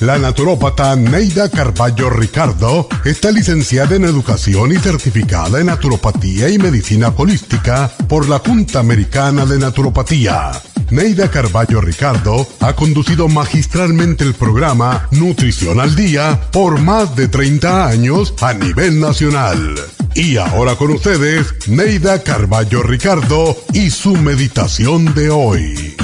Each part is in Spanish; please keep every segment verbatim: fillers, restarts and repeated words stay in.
La naturópata Neida Carballo Ricardo está licenciada en Educación y certificada en Naturopatía y Medicina Holística por la Junta Americana de Naturopatía. Neida Carballo Ricardo ha conducido magistralmente el programa Nutrición al Día por más de treinta años a nivel nacional. Y ahora con ustedes, Neida Carballo Ricardo y su meditación de hoy.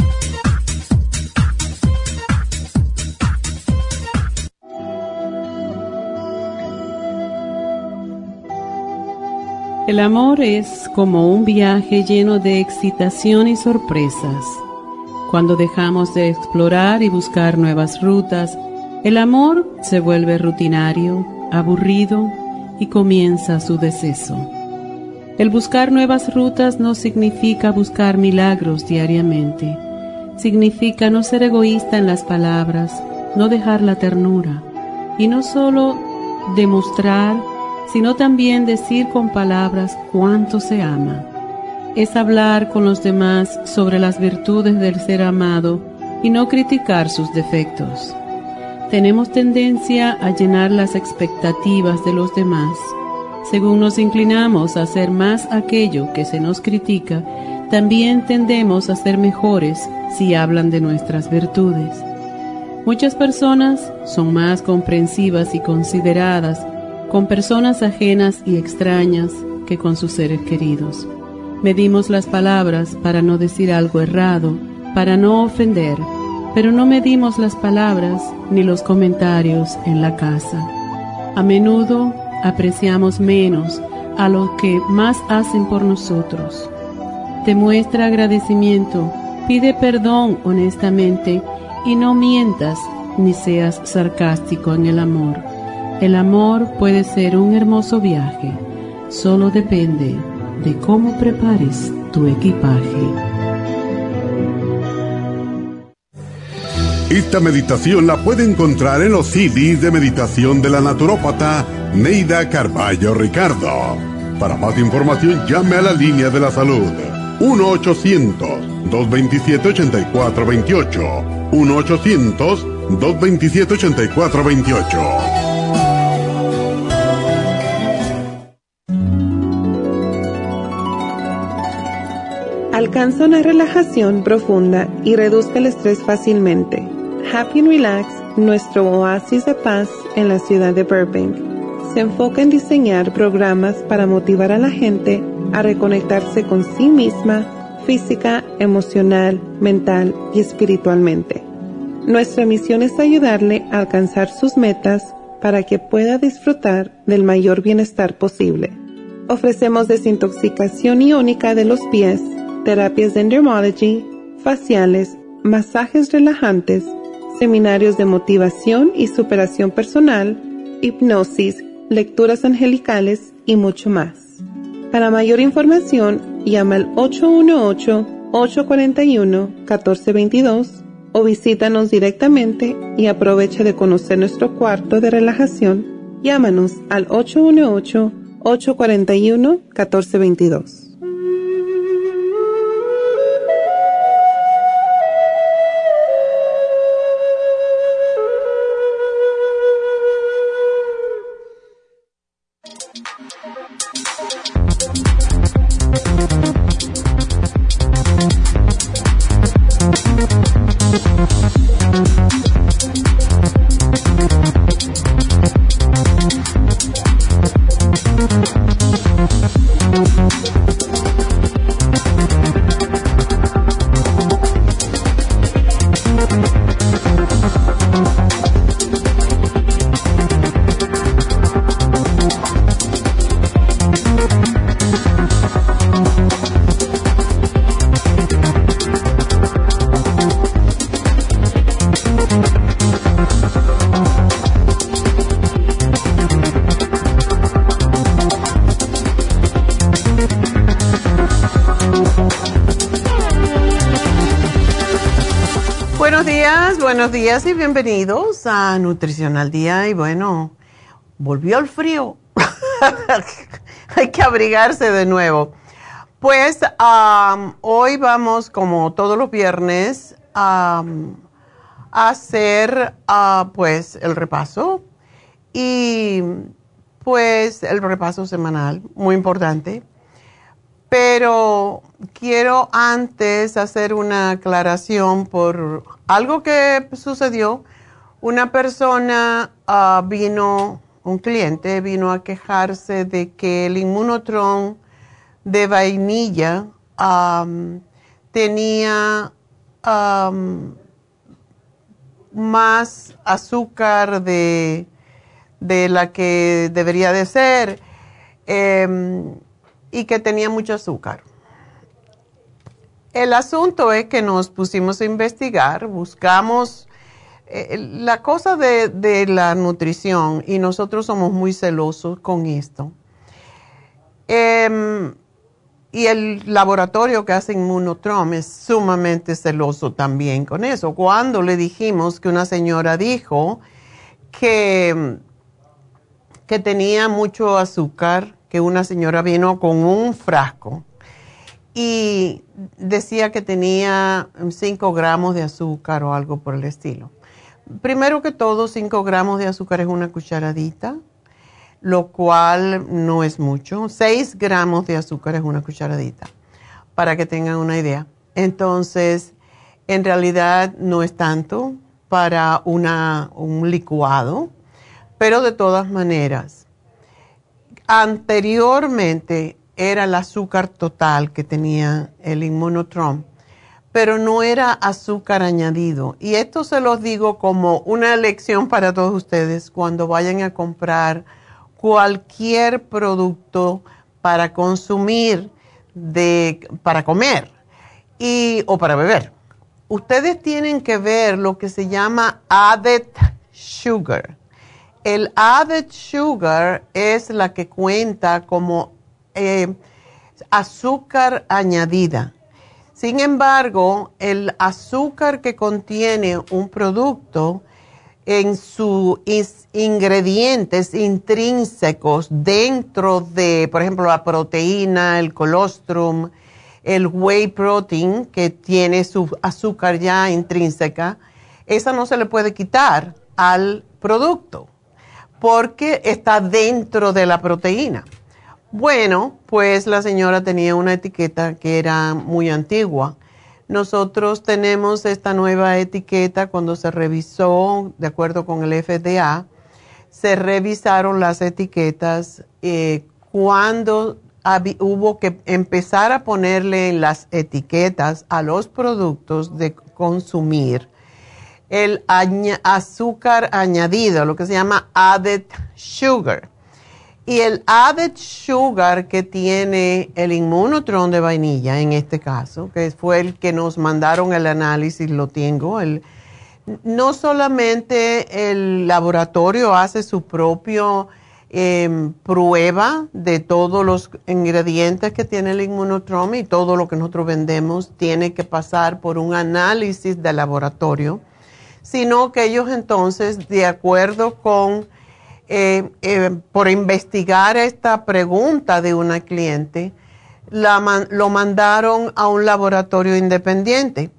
El amor es como un viaje lleno de excitación y sorpresas. Cuando dejamos de explorar y buscar nuevas rutas, el amor se vuelve rutinario, aburrido y comienza su deceso. El buscar nuevas rutas no significa buscar milagros diariamente. Significa no ser egoísta en las palabras, no dejar la ternura y no solo demostrar, sino también decir con palabras cuánto se ama. Es hablar con los demás sobre las virtudes del ser amado y no criticar sus defectos. Tenemos tendencia a llenar las expectativas de los demás. Según nos inclinamos a hacer más aquello que se nos critica, también tendemos a ser mejores si hablan de nuestras virtudes. Muchas personas son más comprensivas y consideradas con personas ajenas y extrañas que con sus seres queridos. Medimos las palabras para no decir algo errado, para no ofender, pero no medimos las palabras ni los comentarios en la casa. A menudo apreciamos menos a los que más hacen por nosotros. Demuestra agradecimiento, pide perdón honestamente y no mientas ni seas sarcástico en el amor. El amor puede ser un hermoso viaje, solo depende de cómo prepares tu equipaje. Esta meditación la puede encontrar en los C Ds de meditación de la naturópata Neida Carballo Ricardo. Para más información llame a la línea de la salud uno ochocientos, dos veintisiete, ochenta y cuatro veintiocho, uno ochocientos, dos veintisiete, ochenta y cuatro veintiocho. Alcanza una relajación profunda y reduzca el estrés fácilmente. Happy and Relax, nuestro oasis de paz en la ciudad de Burbank, se enfoca en diseñar programas para motivar a la gente a reconectarse con sí misma, física, emocional, mental y espiritualmente. Nuestra misión es ayudarle a alcanzar sus metas para que pueda disfrutar del mayor bienestar posible. Ofrecemos desintoxicación iónica de los pies, terapias de Endermology, faciales, masajes relajantes, seminarios de motivación y superación personal, hipnosis, lecturas angelicales y mucho más. Para mayor información, llama al ocho uno ocho, ocho cuatro uno, uno cuatro dos dos o visítanos directamente y aprovecha de conocer nuestro cuarto de relajación. Llámanos al ocho uno ocho, ocho cuatro uno, uno cuatro dos dos. Buenos días y bienvenidos a Nutrición al Día. Y bueno, volvió el frío. Hay que abrigarse de nuevo. Pues um, hoy vamos, como todos los viernes, um, hacer uh, pues el repaso y pues el repaso semanal, muy importante. Pero quiero antes hacer una aclaración por algo que sucedió. Una persona uh, vino, un cliente vino a quejarse de que el Immunotron de vainilla um, tenía um, más azúcar de, de la que debería de ser. Eh, y que tenía mucho azúcar. El asunto es que nos pusimos a investigar, buscamos eh, la cosa de, de la nutrición y nosotros somos muy celosos con esto. Eh, y el laboratorio que hace Immunotrom es sumamente celoso también con eso. Cuando le dijimos que una señora dijo que, que tenía mucho azúcar, que una señora vino con un frasco y decía que tenía cinco gramos de azúcar o algo por el estilo. Primero que todo, cinco gramos de azúcar es una cucharadita, lo cual no es mucho. seis gramos de azúcar es una cucharadita, para que tengan una idea. Entonces, en realidad no es tanto para una, un licuado, pero de todas maneras, anteriormente era el azúcar total que tenía el Immunotrom, pero no era azúcar añadido. Y esto se los digo como una lección para todos ustedes cuando vayan a comprar cualquier producto para consumir, de, para comer y, o para beber. Ustedes tienen que ver lo que se llama added sugar. El added sugar es la que cuenta como eh, azúcar añadida. Sin embargo, el azúcar que contiene un producto en sus ingredientes intrínsecos dentro de, por ejemplo, la proteína, el colostrum, el whey protein, que tiene su azúcar ya intrínseca, esa no se le puede quitar al producto, porque está dentro de la proteína. Bueno, pues la señora tenía una etiqueta que era muy antigua. Nosotros tenemos esta nueva etiqueta cuando se revisó, de acuerdo con el F D A, se revisaron las etiquetas eh, cuando hubo que empezar a ponerle en las etiquetas a los productos de consumir el añ- azúcar añadido, lo que se llama added sugar. Y el added sugar que tiene el Immunotrom de vainilla, en este caso, que fue el que nos mandaron el análisis, lo tengo, el, no solamente el laboratorio hace su propio eh, prueba de todos los ingredientes que tiene el Immunotrom y todo lo que nosotros vendemos tiene que pasar por un análisis de laboratorio, sino que ellos entonces, de acuerdo con, eh, eh, por investigar esta pregunta de una cliente, la man, lo mandaron a un laboratorio independiente.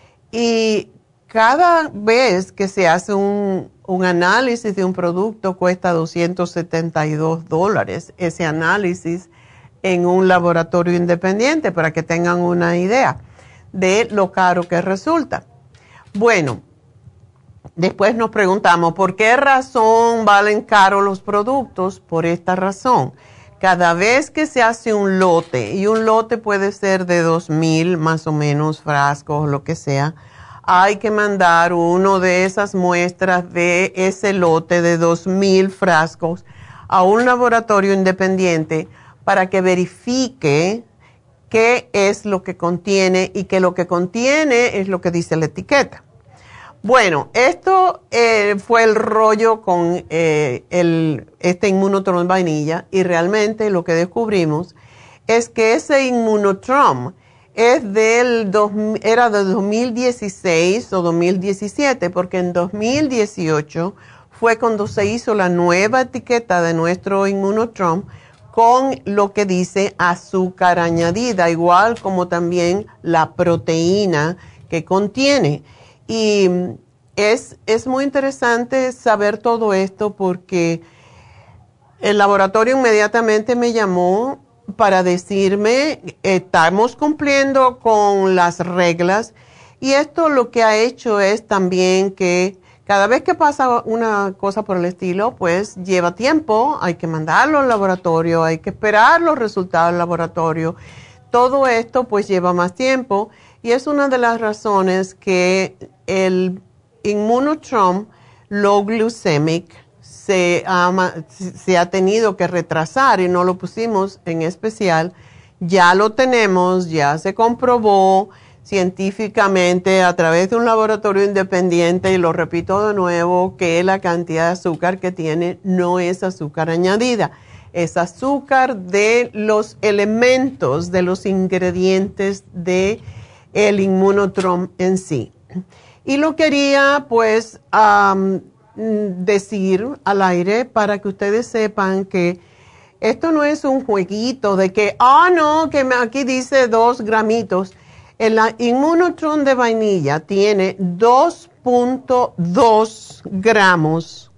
Y cada vez que se hace un, un análisis de un producto cuesta doscientos setenta y dos dólares, ese análisis en un laboratorio independiente, para que tengan una idea de lo caro que resulta. Bueno, después nos preguntamos, ¿por qué razón valen caro los productos? Por esta razón. Cada vez que se hace un lote, y un lote puede ser de dos mil más o menos frascos, lo que sea, hay que mandar uno de esas muestras de ese lote de dos mil frascos a un laboratorio independiente para que verifique qué es lo que contiene y que lo que contiene es lo que dice la etiqueta. Bueno, esto eh, fue el rollo con eh, el, este Immunotrom vainilla, y realmente lo que descubrimos es que ese Immunotrom es del dos, era de dos mil dieciséis o dos mil diecisiete, porque en dos mil dieciocho fue cuando se hizo la nueva etiqueta de nuestro Immunotrom con lo que dice azúcar añadida, igual como también la proteína que contiene. Y es, es muy interesante saber todo esto porque el laboratorio inmediatamente me llamó para decirme, estamos cumpliendo con las reglas, y esto lo que ha hecho es también que cada vez que pasa una cosa por el estilo, pues lleva tiempo, hay que mandarlo al laboratorio, hay que esperar los resultados del laboratorio. Todo esto pues lleva más tiempo y es una de las razones que el Immunotrom Low Glycemic se ha, se ha tenido que retrasar y no lo pusimos en especial. Ya lo tenemos, ya se comprobó científicamente a través de un laboratorio independiente, y lo repito de nuevo, que la cantidad de azúcar que tiene no es azúcar añadida, es azúcar de los elementos, de los ingredientes de el Immunotrom en sí. Y lo quería pues um, decir al aire para que ustedes sepan que esto no es un jueguito de que, ah, oh, no, que aquí dice dos gramitos. El Immunotrom de vainilla tiene dos punto dos gramos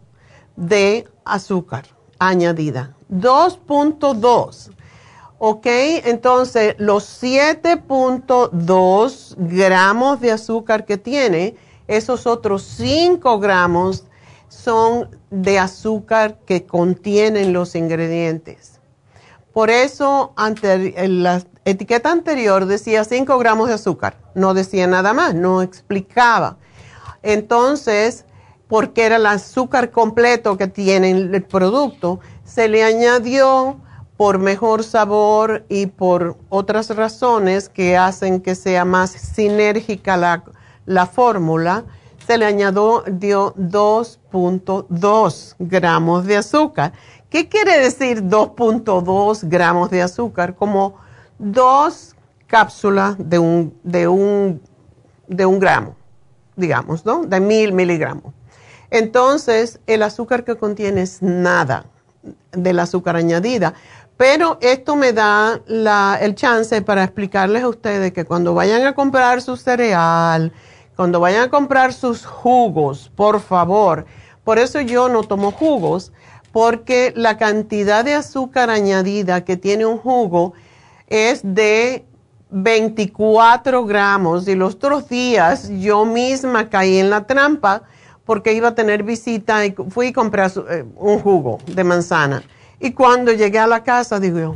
de azúcar añadida. dos punto dos. ¿Ok? Entonces, los siete punto dos gramos de azúcar que tiene, esos otros cinco gramos son de azúcar que contienen los ingredientes. Por eso, ante la etiqueta anterior decía cinco gramos de azúcar, no decía nada más, no explicaba. Entonces, porque era el azúcar completo que tiene el producto, se le añadió por mejor sabor y por otras razones que hacen que sea más sinérgica la, la fórmula, se le añadió dos punto dos gramos de azúcar. ¿Qué quiere decir dos punto dos gramos de azúcar? Como dos cápsulas de un, de un, de un gramo, digamos, ¿no? De mil miligramos. Entonces, el azúcar que contiene es nada del azúcar añadida. Pero esto me da la, el chance para explicarles a ustedes que cuando vayan a comprar su cereal, cuando vayan a comprar sus jugos, por favor, por eso yo no tomo jugos, porque la cantidad de azúcar añadida que tiene un jugo es de veinticuatro gramos. Y los otros días yo misma caí en la trampa porque iba a tener visita y fui y compré un jugo de manzana. Y cuando llegué a la casa, digo yo,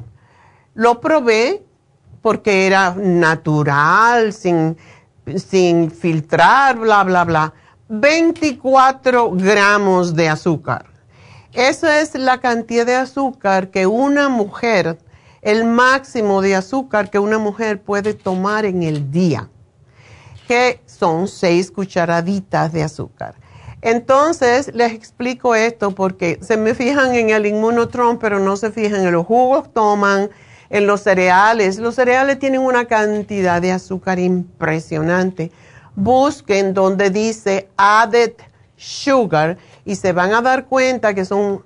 lo probé porque era natural, sin, sin filtrar, bla, bla, bla. veinticuatro gramos de azúcar. Esa es la cantidad de azúcar que una mujer, el máximo de azúcar que una mujer puede tomar en el día, que son seis cucharaditas de azúcar. Entonces, les explico esto porque se me fijan en el Immunotrom, pero no se fijan en los jugos, toman, en los cereales. Los cereales tienen una cantidad de azúcar impresionante. Busquen donde dice added sugar y se van a dar cuenta que son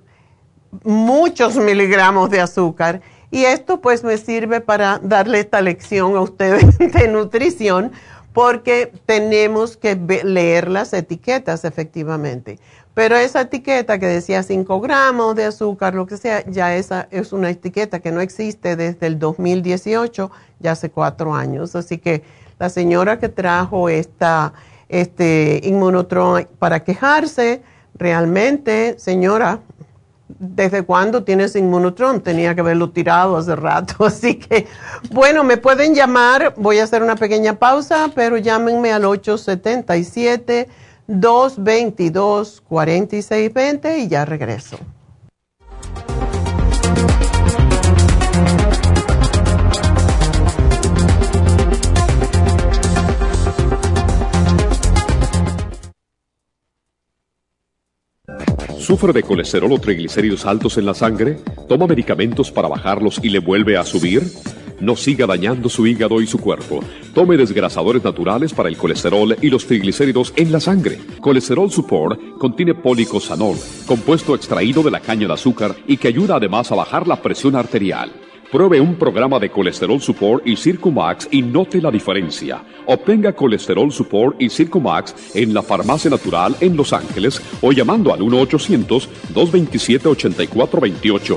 muchos miligramos de azúcar. Y esto pues me sirve para darle esta lección a ustedes de nutrición, porque tenemos que leer las etiquetas efectivamente. Pero esa etiqueta que decía cinco gramos de azúcar, lo que sea, ya esa es una etiqueta que no existe desde el dos mil dieciocho, ya hace cuatro años. Así que la señora que trajo esta, este Immunotrom para quejarse, realmente, señora, ¿desde cuándo tienes Immunotrom? Tenía que haberlo tirado hace rato. Así que, bueno, me pueden llamar. Voy a hacer una pequeña pausa, pero llámenme al ocho siete siete, dos dos dos, cuatro seis dos cero y ya regreso. ¿Sufre de colesterol o triglicéridos altos en la sangre? ¿Toma medicamentos para bajarlos y le vuelve a subir? No siga dañando su hígado y su cuerpo. Tome desgrasadores naturales para el colesterol y los triglicéridos en la sangre. Colesterol Support contiene policosanol, compuesto extraído de la caña de azúcar y que ayuda además a bajar la presión arterial. Pruebe un programa de Colesterol Support y Circumax y note la diferencia. Obtenga Colesterol Support y Circumax en la Farmacia Natural en Los Ángeles o llamando al uno ochocientos, dos veintisiete, ochenta y cuatro veintiocho.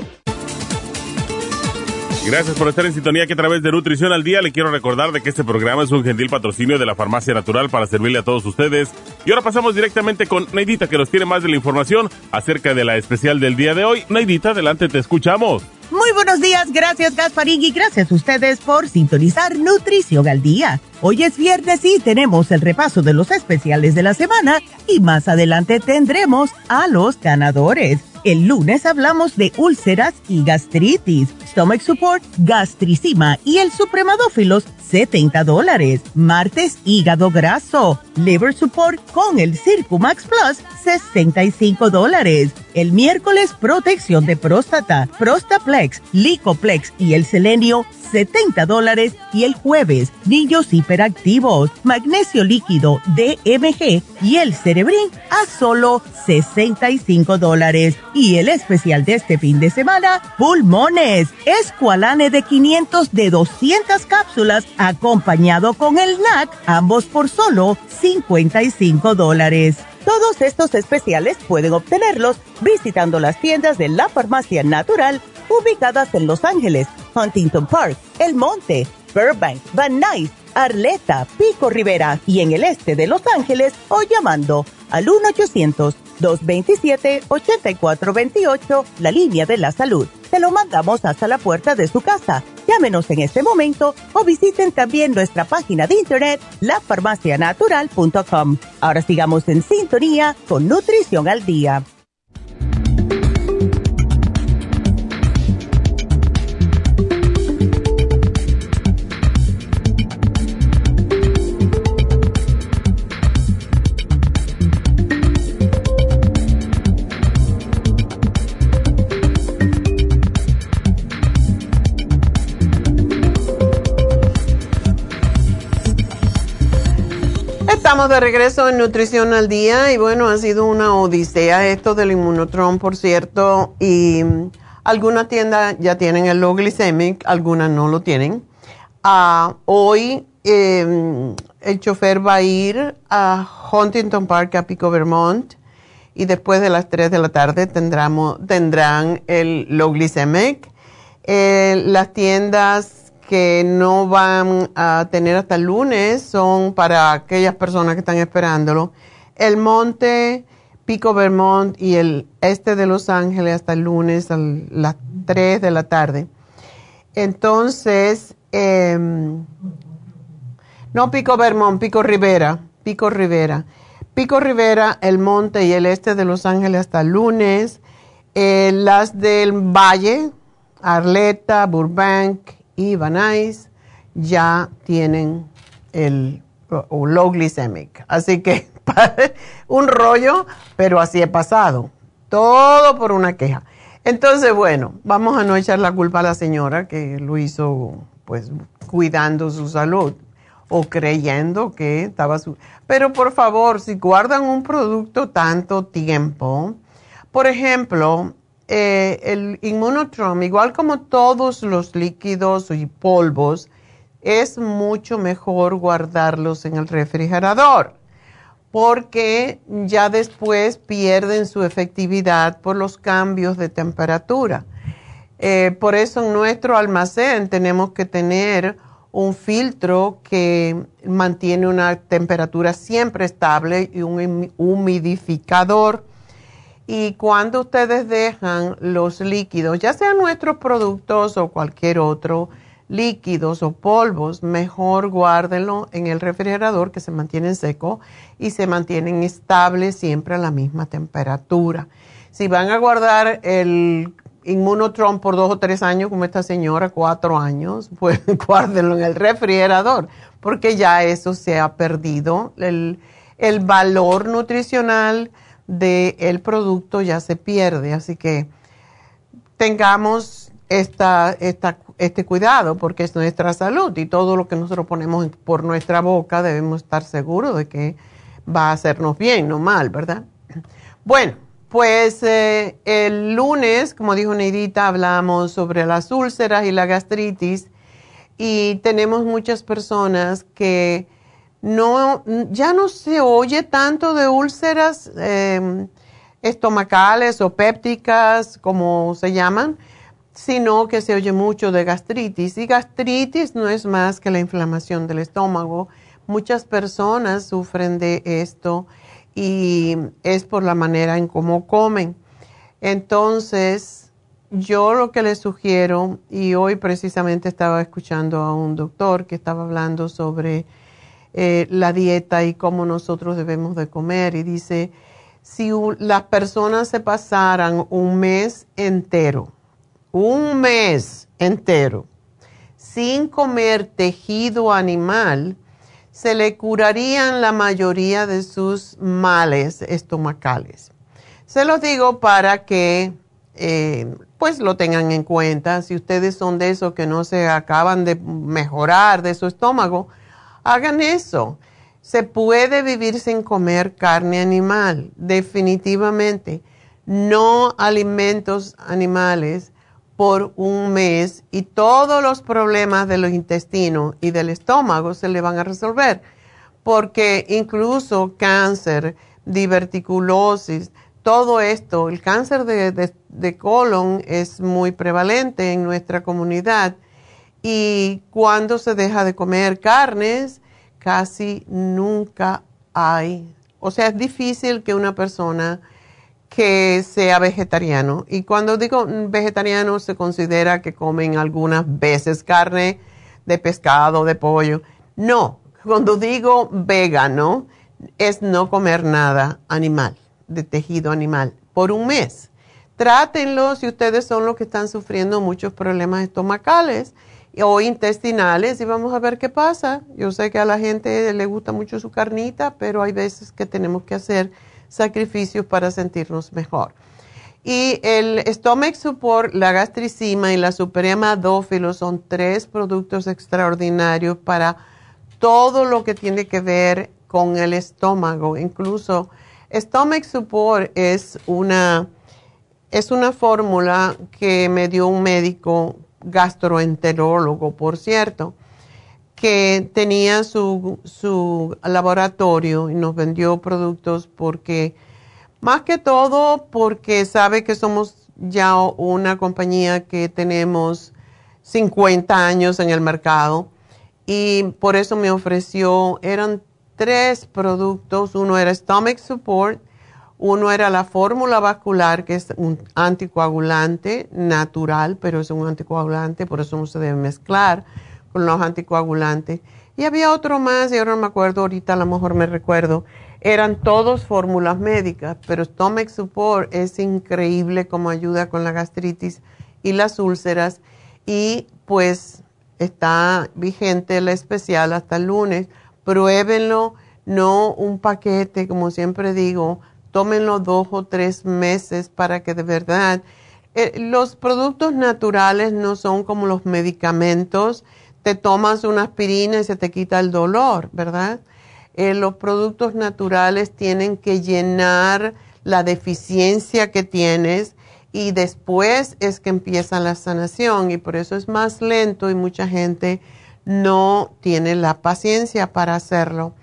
Gracias por estar en sintonía, que a través de Nutrición al Día le quiero recordar de que este programa es un gentil patrocinio de la Farmacia Natural para servirle a todos ustedes. Y ahora pasamos directamente con Neidita, que nos tiene más de la información acerca de la especial del día de hoy. Neidita, adelante, te escuchamos. Muy buenos días, gracias Gasparín y gracias a ustedes por sintonizar Nutrición al Día. Hoy es viernes y tenemos el repaso de los especiales de la semana y más adelante tendremos a los ganadores. El lunes hablamos de úlceras y gastritis, Stomach Support, Gastricima y el Supremadófilos, setenta dólares. Martes, hígado graso, Liver Support con el Circumax Plus, sesenta y cinco dólares. El miércoles, protección de próstata, Prostaplex, Licoplex y el selenio, setenta dólares. Y el jueves, niños hiperactivos, magnesio líquido, D M G y el Cerebrin a solo sesenta y cinco dólares. Y el especial de este fin de semana, pulmones, Esqualane de quinientos de doscientas cápsulas, acompañado con el N A C, ambos por solo cincuenta y cinco dólares. Todos estos especiales pueden obtenerlos visitando las tiendas de la Farmacia Natural ubicadas en Los Ángeles, Huntington Park, El Monte, Burbank, Van Nuys, Arleta, Pico Rivera y en el este de Los Ángeles o llamando al uno ochocientos, dos veintisiete, ochenta y cuatro veintiocho, la línea de la salud. Se lo mandamos hasta la puerta de su casa. Llámenos en este momento o visiten también nuestra página de internet, la farmacia natural punto com. Ahora sigamos en sintonía con Nutrición al Día. Estamos de regreso en Nutrición al Día y bueno, ha sido una odisea esto del Immunotron, por cierto, y algunas tiendas ya tienen el low glycemic, algunas no lo tienen. Uh, hoy eh, el chofer va a ir a Huntington Park, a Pico, Vermont, y después de las tres de la tarde tendrán, tendrán el low glycemic. Eh, las tiendas que no van a tener hasta el lunes son para aquellas personas que están esperándolo. El Monte, Pico, Vermont y el este de Los Ángeles hasta el lunes a las tres de la tarde. Entonces, eh, no Pico, Vermont, Pico Rivera, Pico Rivera. Pico Rivera, el Monte y el este de Los Ángeles hasta el lunes. Eh, las del Valle, Arleta, Burbank y Van Nuys ya tienen el uh, low glycemic. Así que un rollo, pero así he pasado. Todo por una queja. Entonces, bueno, vamos a no echar la culpa a la señora que lo hizo pues cuidando su salud o creyendo que estaba su... Pero por favor, si guardan un producto tanto tiempo, por ejemplo, Eh, el Immunotron, igual como todos los líquidos y polvos, es mucho mejor guardarlos en el refrigerador porque ya después pierden su efectividad por los cambios de temperatura. Eh, por eso en nuestro almacén tenemos que tener un filtro que mantiene una temperatura siempre estable y un humidificador. Y cuando ustedes dejan los líquidos, ya sean nuestros productos o cualquier otro, líquidos o polvos, mejor guárdenlo en el refrigerador que se mantienen secos y se mantienen estables siempre a la misma temperatura. Si van a guardar el Immunotron por dos o tres años, como esta señora, cuatro años, pues guárdenlo en el refrigerador, porque ya eso se ha perdido, el, el valor nutricional del producto ya se pierde, así que tengamos esta, esta, este cuidado porque es nuestra salud y todo lo que nosotros ponemos por nuestra boca debemos estar seguros de que va a hacernos bien, no mal, ¿verdad? Bueno, Pues eh, el lunes, como dijo Neidita, hablamos sobre las úlceras y la gastritis y tenemos muchas personas que no, ya no se oye tanto de úlceras eh, estomacales o pépticas, como se llaman, sino que se oye mucho de gastritis. Y gastritis no es más que la inflamación del estómago. Muchas personas sufren de esto y es por la manera en cómo comen. Entonces, yo lo que les sugiero, y hoy precisamente estaba escuchando a un doctor que estaba hablando sobre eh, la dieta y cómo nosotros debemos de comer, y dice, si las personas se pasaran un mes entero, un mes entero, sin comer tejido animal, se le curarían la mayoría de sus males estomacales. Se los digo para que eh, pues lo tengan en cuenta. Si ustedes son de esos que no se acaban de mejorar de su estómago, hagan eso. Se puede vivir sin comer carne animal, definitivamente. No alimentos animales por un mes y todos los problemas de los intestinos y del estómago se le van a resolver, porque incluso cáncer, diverticulosis, todo esto, el cáncer de, de, de colon es muy prevalente en nuestra comunidad y cuando se deja de comer carnes, casi nunca hay, o sea, es difícil que una persona que sea vegetariano. Y cuando digo vegetariano se considera que comen algunas veces carne de pescado, de pollo. No, cuando digo vegano es no comer nada animal, de tejido animal, por un mes. Trátenlo si ustedes son los que están sufriendo muchos problemas estomacales o intestinales y vamos a ver qué pasa. Yo sé que a la gente le gusta mucho su carnita, pero hay veces que tenemos que hacer sacrificios para sentirnos mejor. Y el Stomach Support, la gastricima y la Suprema Dófilo son tres productos extraordinarios para todo lo que tiene que ver con el estómago. Incluso Stomach Support es una, es una fórmula que me dio un médico gastroenterólogo, por cierto, que tenía su, su laboratorio y nos vendió productos porque, más que todo, porque sabe que somos ya una compañía que tenemos cincuenta años en el mercado y por eso me ofreció, eran tres productos, uno era Stomach Support, uno era la fórmula vascular, que es un anticoagulante natural, pero es un anticoagulante, por eso no se debe mezclar con los anticoagulantes. Y había otro más, y ahora no me acuerdo, ahorita a lo mejor me recuerdo. Eran todos fórmulas médicas, pero Stomach Support es increíble como ayuda con la gastritis y las úlceras. Y pues está vigente la especial hasta el lunes. Pruébenlo, no un paquete, como siempre digo, tómenlo dos o tres meses para que de verdad... Eh, los productos naturales no son como los medicamentos. Te tomas una aspirina y se te quita el dolor, ¿verdad? Eh, los productos naturales tienen que llenar la deficiencia que tienes y después es que empieza la sanación y por eso es más lento y mucha gente no tiene la paciencia para hacerlo.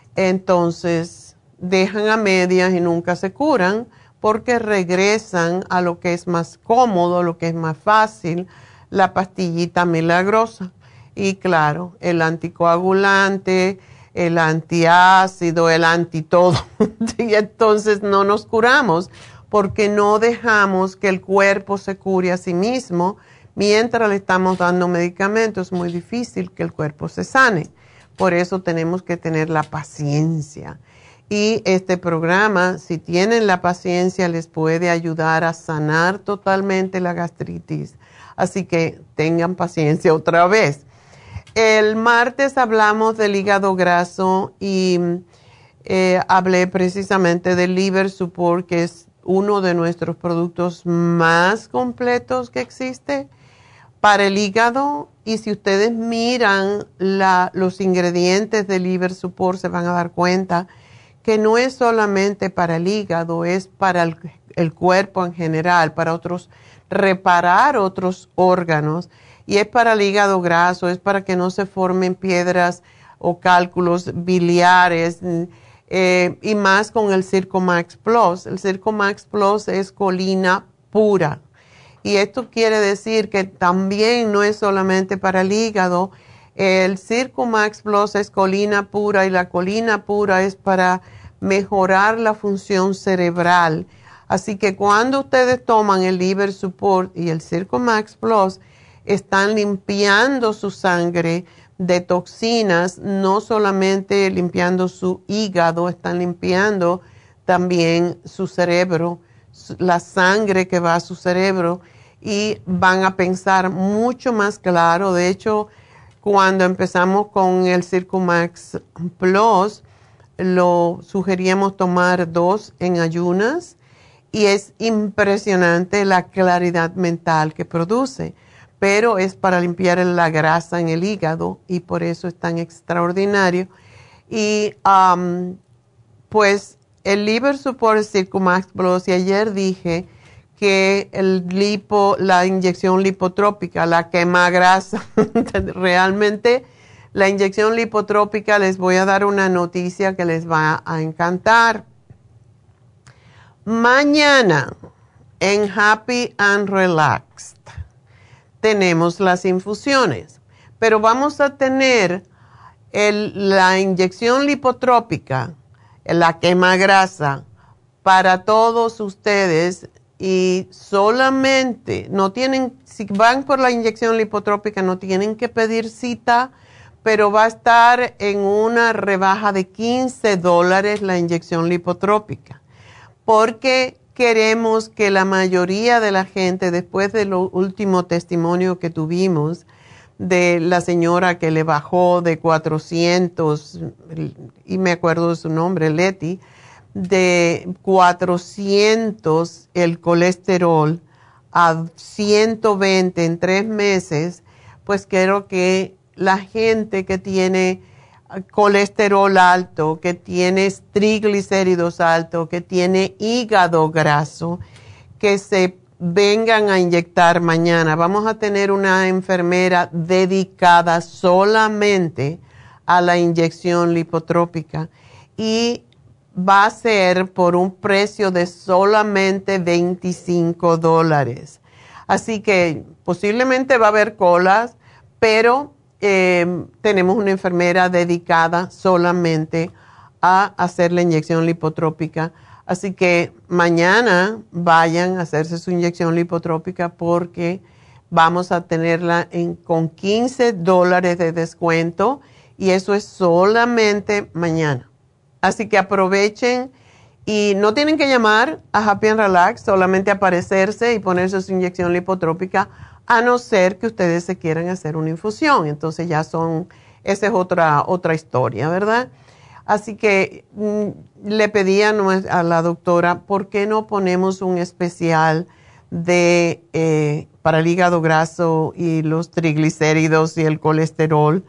Entonces, dejan a medias y nunca se curan porque regresan a lo que es más cómodo, lo que es más fácil, la pastillita milagrosa. Y claro, el anticoagulante, el antiácido, el antitodo. Y entonces no nos curamos porque no dejamos que el cuerpo se cure a sí mismo. Mientras le estamos dando medicamentos, es muy difícil que el cuerpo se sane. Por eso tenemos que tener la paciencia. Y este programa, si tienen la paciencia, les puede ayudar a sanar totalmente la gastritis. Así que tengan paciencia otra vez. El martes hablamos del hígado graso y eh, hablé precisamente del Liver Support, que es uno de nuestros productos más completos que existe para el hígado. Y si ustedes miran la, los ingredientes del Liver Support, se van a dar cuenta que no es solamente para el hígado, es para el, el cuerpo en general, para otros, reparar otros órganos. Y es para el hígado graso, es para que no se formen piedras o cálculos biliares, eh, y más con el Circumax Plus. El Circumax Plus es colina pura. Y esto quiere decir que también no es solamente para el hígado. El Circumax Plus es colina pura y la colina pura es para mejorar la función cerebral. Así que cuando ustedes toman el Liver Support y el Circumax Plus, están limpiando su sangre de toxinas, no solamente limpiando su hígado, están limpiando también su cerebro, la sangre que va a su cerebro, y van a pensar mucho más claro. De hecho, cuando empezamos con el Circumax Plus, lo sugeríamos tomar dos en ayunas y es impresionante la claridad mental que produce, pero es para limpiar la grasa en el hígado y por eso es tan extraordinario. Y um, pues el Liver Support Circumax Plus, y ayer dije que el lipo, la inyección lipotrópica, la quema grasa, realmente la inyección lipotrópica, les voy a dar una noticia que les va a encantar. Mañana en Happy and Relaxed tenemos las infusiones, pero vamos a tener el, la inyección lipotrópica, la quema grasa, para todos ustedes. Y solamente, no tienen, si van por la inyección lipotrópica, no tienen que pedir cita, pero va a estar en una rebaja de quince dólares la inyección lipotrópica, porque queremos que la mayoría de la gente, después del último testimonio que tuvimos de la señora que le bajó de cuatrocientos, y me acuerdo de su nombre, Leti, de cuatrocientos el colesterol a ciento veinte en tres meses, pues quiero que la gente que tiene colesterol alto, que tiene triglicéridos altos, que tiene hígado graso, que se vengan a inyectar mañana. Vamos a tener una enfermera dedicada solamente a la inyección lipotrópica y va a ser por un precio de solamente veinticinco dólares. Así que posiblemente va a haber colas, pero eh, tenemos una enfermera dedicada solamente a hacer la inyección lipotrópica. Así que mañana vayan a hacerse su inyección lipotrópica porque vamos a tenerla en, con quince dólares de descuento y eso es solamente mañana. Así que aprovechen y no tienen que llamar a Happy and Relax, solamente aparecerse y ponerse su inyección lipotrópica, a no ser que ustedes se quieran hacer una infusión. Entonces ya son, esa es otra, otra historia, ¿verdad? Así que mm, le pedí a, a la doctora, ¿por qué no ponemos un especial de eh, para el hígado graso y los triglicéridos y el colesterol?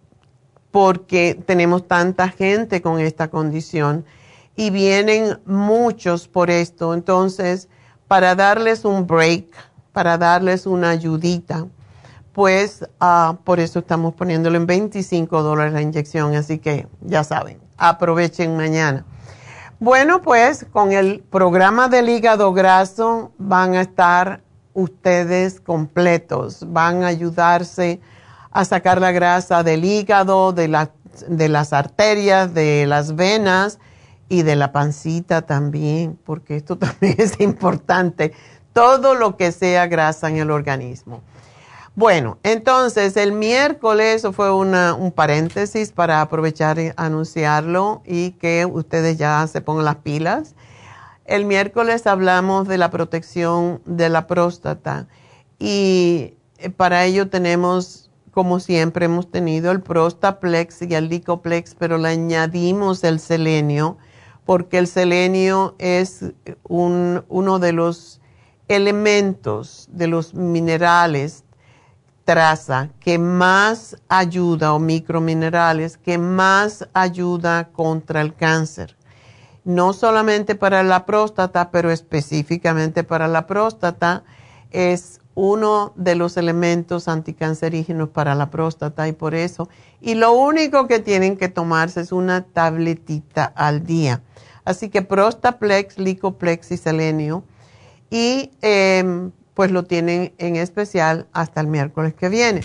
Porque tenemos tanta gente con esta condición y vienen muchos por esto. Entonces, para darles un break, para darles una ayudita, pues uh, por eso estamos poniéndolo en veinticinco dólares la inyección. Así que ya saben, aprovechen mañana. Bueno, pues con el programa del hígado graso van a estar ustedes completos, van a ayudarse a sacar la grasa del hígado, de, la, de las arterias, de las venas y de la pancita también, porque esto también es importante, todo lo que sea grasa en el organismo. Bueno, entonces el miércoles, eso fue una, un paréntesis para aprovechar y anunciarlo y que ustedes ya se pongan las pilas. El miércoles hablamos de la protección de la próstata y para ello tenemos, como siempre hemos tenido, el Prostaplex y el Licoplex, pero le añadimos el selenio porque el selenio es un, uno de los elementos, de los minerales traza que más ayuda, o microminerales, que más ayuda contra el cáncer. no solamente para la próstata, pero específicamente para la próstata, es uno de los elementos anticancerígenos para la próstata y por eso. Y lo único que tienen que tomarse es una tabletita al día. Así que Prostaplex, Licoplex y Selenio. Y eh, pues lo tienen en especial hasta el miércoles que viene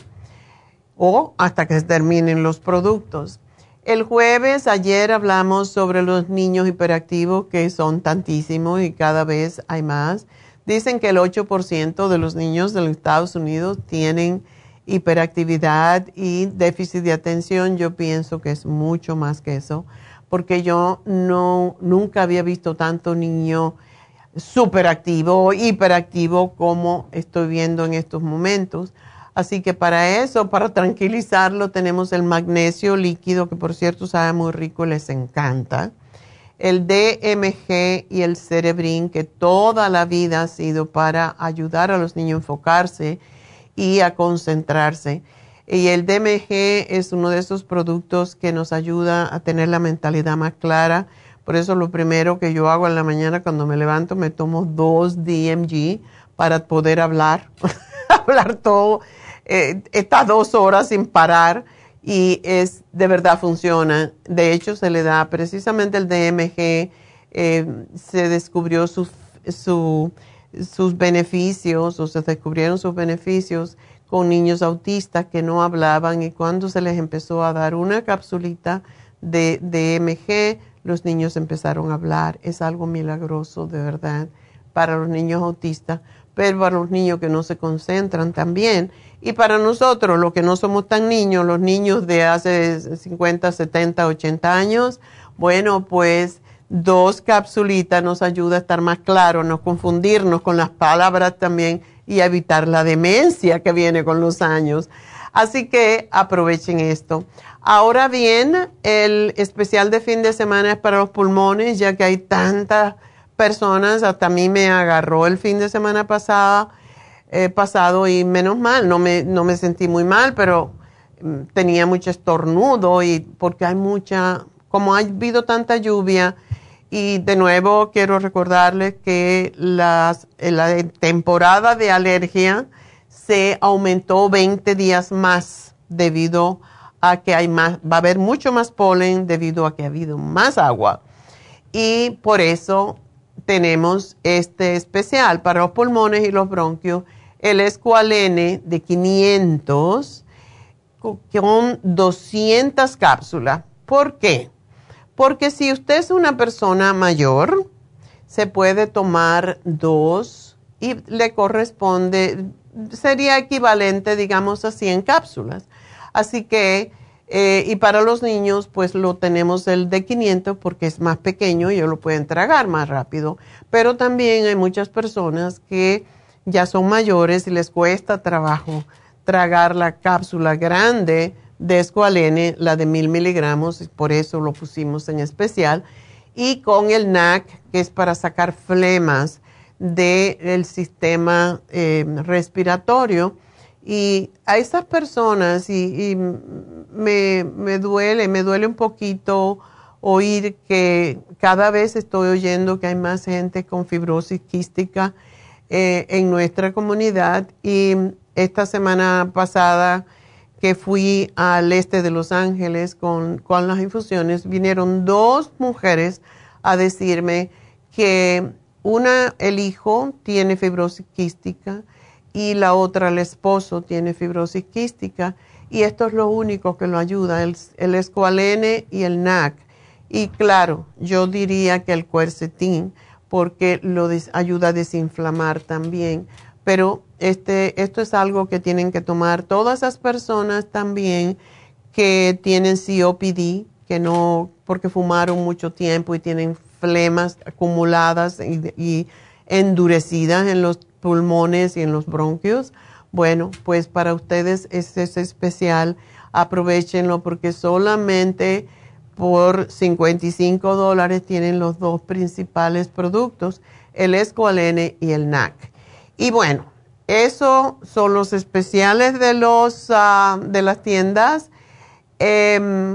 o hasta que se terminen los productos. El jueves, ayer hablamos sobre los niños hiperactivos, que son tantísimos y cada vez hay más. Dicen que el ocho por ciento de los niños de los Estados Unidos tienen hiperactividad y déficit de atención. Yo pienso que es mucho más que eso, porque yo no, nunca había visto tanto niño superactivo o hiperactivo como estoy viendo en estos momentos. Así que para eso, para tranquilizarlo, tenemos el magnesio líquido, que por cierto sabe muy rico, les encanta. El D M G y el Cerebrin, que toda la vida ha sido para ayudar a los niños a enfocarse y a concentrarse. Y el D M G es uno de esos productos que nos ayuda a tener la mentalidad más clara. Por eso lo primero que yo hago en la mañana cuando me levanto, me tomo dos D M G para poder hablar, hablar todo. Eh, estas dos horas sin parar y es de verdad funciona. De hecho, se le da precisamente el D M G, eh, se descubrió sus, su, sus beneficios o se descubrieron sus beneficios con niños autistas que no hablaban y cuando se les empezó a dar una capsulita de D M G, los niños empezaron a hablar. Es algo milagroso de verdad para los niños autistas, pero para los niños que no se concentran también. Y para nosotros, los que no somos tan niños, los niños de hace cincuenta, setenta, ochenta años, bueno, pues dos capsulitas nos ayuda a estar más claros, no confundirnos con las palabras también y a evitar la demencia que viene con los años. Así que aprovechen esto. Ahora bien, el especial de fin de semana es para los pulmones, ya que hay tantas personas, hasta a mí me agarró el fin de semana pasada, eh, pasado y menos mal, no me, no me sentí muy mal, pero mm, tenía mucho estornudo y porque hay mucha, como ha habido tanta lluvia y de nuevo quiero recordarles que las, la temporada de alergia se aumentó veinte días más debido a que hay más, va a haber mucho más polen debido a que ha habido más agua y por eso tenemos este especial para los pulmones y los bronquios, el Esqualene de quinientos con doscientas cápsulas. ¿Por qué? Porque si usted es una persona mayor, se puede tomar dos y le corresponde, sería equivalente, digamos, a cien cápsulas. Así que, eh, y para los niños, pues lo tenemos el de quinientos porque es más pequeño y ellos lo pueden tragar más rápido. Pero también hay muchas personas que ya son mayores y les cuesta trabajo tragar la cápsula grande de Esqualene, la de mil miligramos, y por eso lo pusimos en especial. Y con el N A C, que es para sacar flemas del sistema eh, respiratorio. Y a esas personas, y, y me, me duele, me duele un poquito oír que cada vez estoy oyendo que hay más gente con fibrosis quística eh, en nuestra comunidad. Y esta semana pasada que fui al este de Los Ángeles con, con las infusiones, vinieron dos mujeres a decirme que una, el hijo tiene fibrosis quística, y la otra, el esposo, tiene fibrosis quística y esto es lo único que lo ayuda, el, el Esqualene y el N A C. Y claro, yo diría que el Quercetin porque lo des, ayuda a desinflamar también, pero este, esto es algo que tienen que tomar todas esas personas también que tienen C O P D, que no, porque fumaron mucho tiempo y tienen flemas acumuladas y, y endurecidas en los pulmones y en los bronquios. Bueno, pues para ustedes es, es especial, aprovechenlo porque solamente por cincuenta y cinco dólares tienen los dos principales productos, el Esqualene y el N A C. Y bueno, esos son los especiales de, los, uh, de las tiendas. Eh,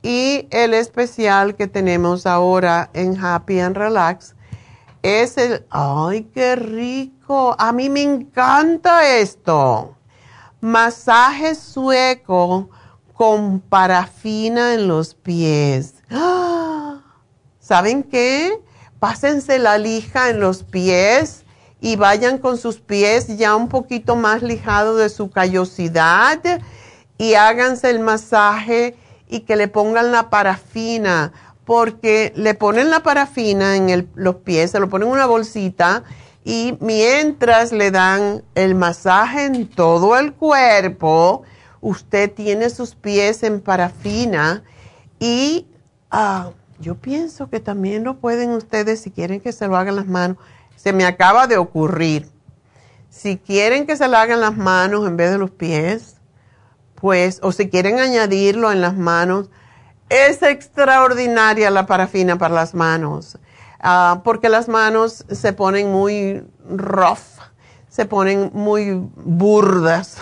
Y el especial que tenemos ahora en Happy and Relax es el, ¡ay, qué rico! A mí me encanta esto. Masaje sueco con parafina en los pies. ¡Ah! ¿Saben qué? Pásense la lija en los pies y vayan con sus pies ya un poquito más lijados de su callosidad y háganse el masaje y que le pongan la parafina, porque le ponen la parafina en el, los pies, se lo ponen en una bolsita y mientras le dan el masaje en todo el cuerpo, usted tiene sus pies en parafina y ah, yo pienso que también lo pueden ustedes, si quieren que se lo hagan las manos, se me acaba de ocurrir, si quieren que se lo hagan las manos en vez de los pies, pues, o si quieren añadirlo en las manos, es extraordinaria la parafina para las manos, uh, porque las manos se ponen muy rough, se ponen muy burdas,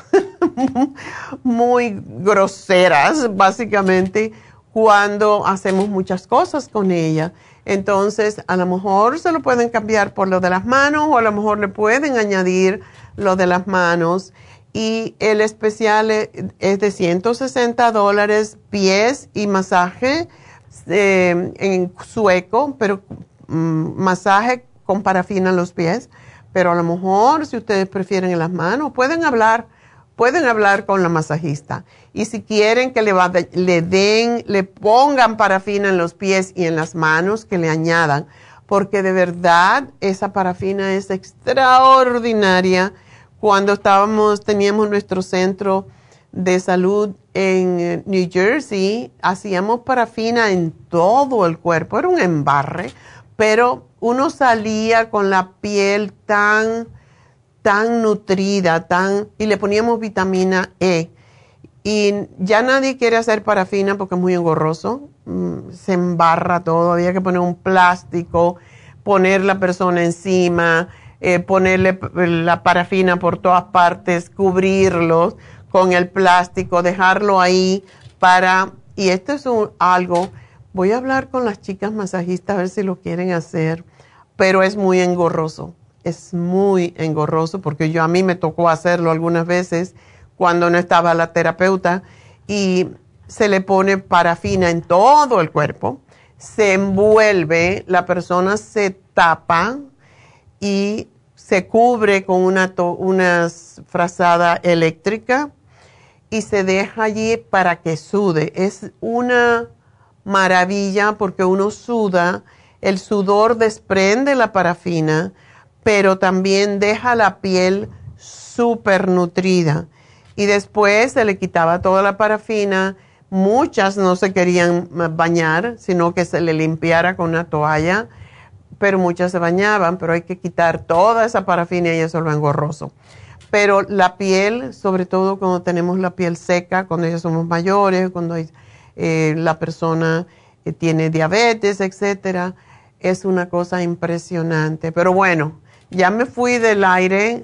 muy groseras, básicamente, cuando hacemos muchas cosas con ella. Entonces, a lo mejor se lo pueden cambiar por lo de las manos, o a lo mejor le pueden añadir lo de las manos. Y el especial es de ciento sesenta dólares, pies y masaje eh, en sueco, pero mm, masaje con parafina en los pies. Pero a lo mejor, si ustedes prefieren en las manos, pueden hablar, pueden hablar con la masajista. Y si quieren que le, va, le den, le pongan parafina en los pies y en las manos, que le añadan. Porque de verdad, esa parafina es extraordinaria. Cuando estábamos, teníamos nuestro centro de salud en New Jersey, hacíamos parafina en todo el cuerpo, era un embarre, pero uno salía con la piel tan, tan nutrida, tan, y le poníamos vitamina E. Y ya nadie quiere hacer parafina porque es muy engorroso, se embarra todo, había que poner un plástico, poner la persona encima, Eh, ponerle la parafina por todas partes, cubrirlos con el plástico, dejarlo ahí para, y esto es un, algo, voy a hablar con las chicas masajistas a ver si lo quieren hacer, pero es muy engorroso, es muy engorroso porque yo a mí me tocó hacerlo algunas veces cuando no estaba la terapeuta y se le pone parafina en todo el cuerpo, se envuelve, la persona se tapa y se cubre con una, to, una frazada eléctrica y se deja allí para que sude. Es una maravilla porque uno suda, el sudor desprende la parafina, pero también deja la piel súper nutrida. Y después se le quitaba toda la parafina. Muchas no se querían bañar, sino que se le limpiara con una toalla, pero muchas se bañaban, pero hay que quitar toda esa parafina y eso es lo engorroso. Pero la piel, sobre todo cuando tenemos la piel seca, cuando ya somos mayores, cuando hay, eh, la persona eh, tiene diabetes, etcétera, es una cosa impresionante. Pero bueno, ya me fui del aire,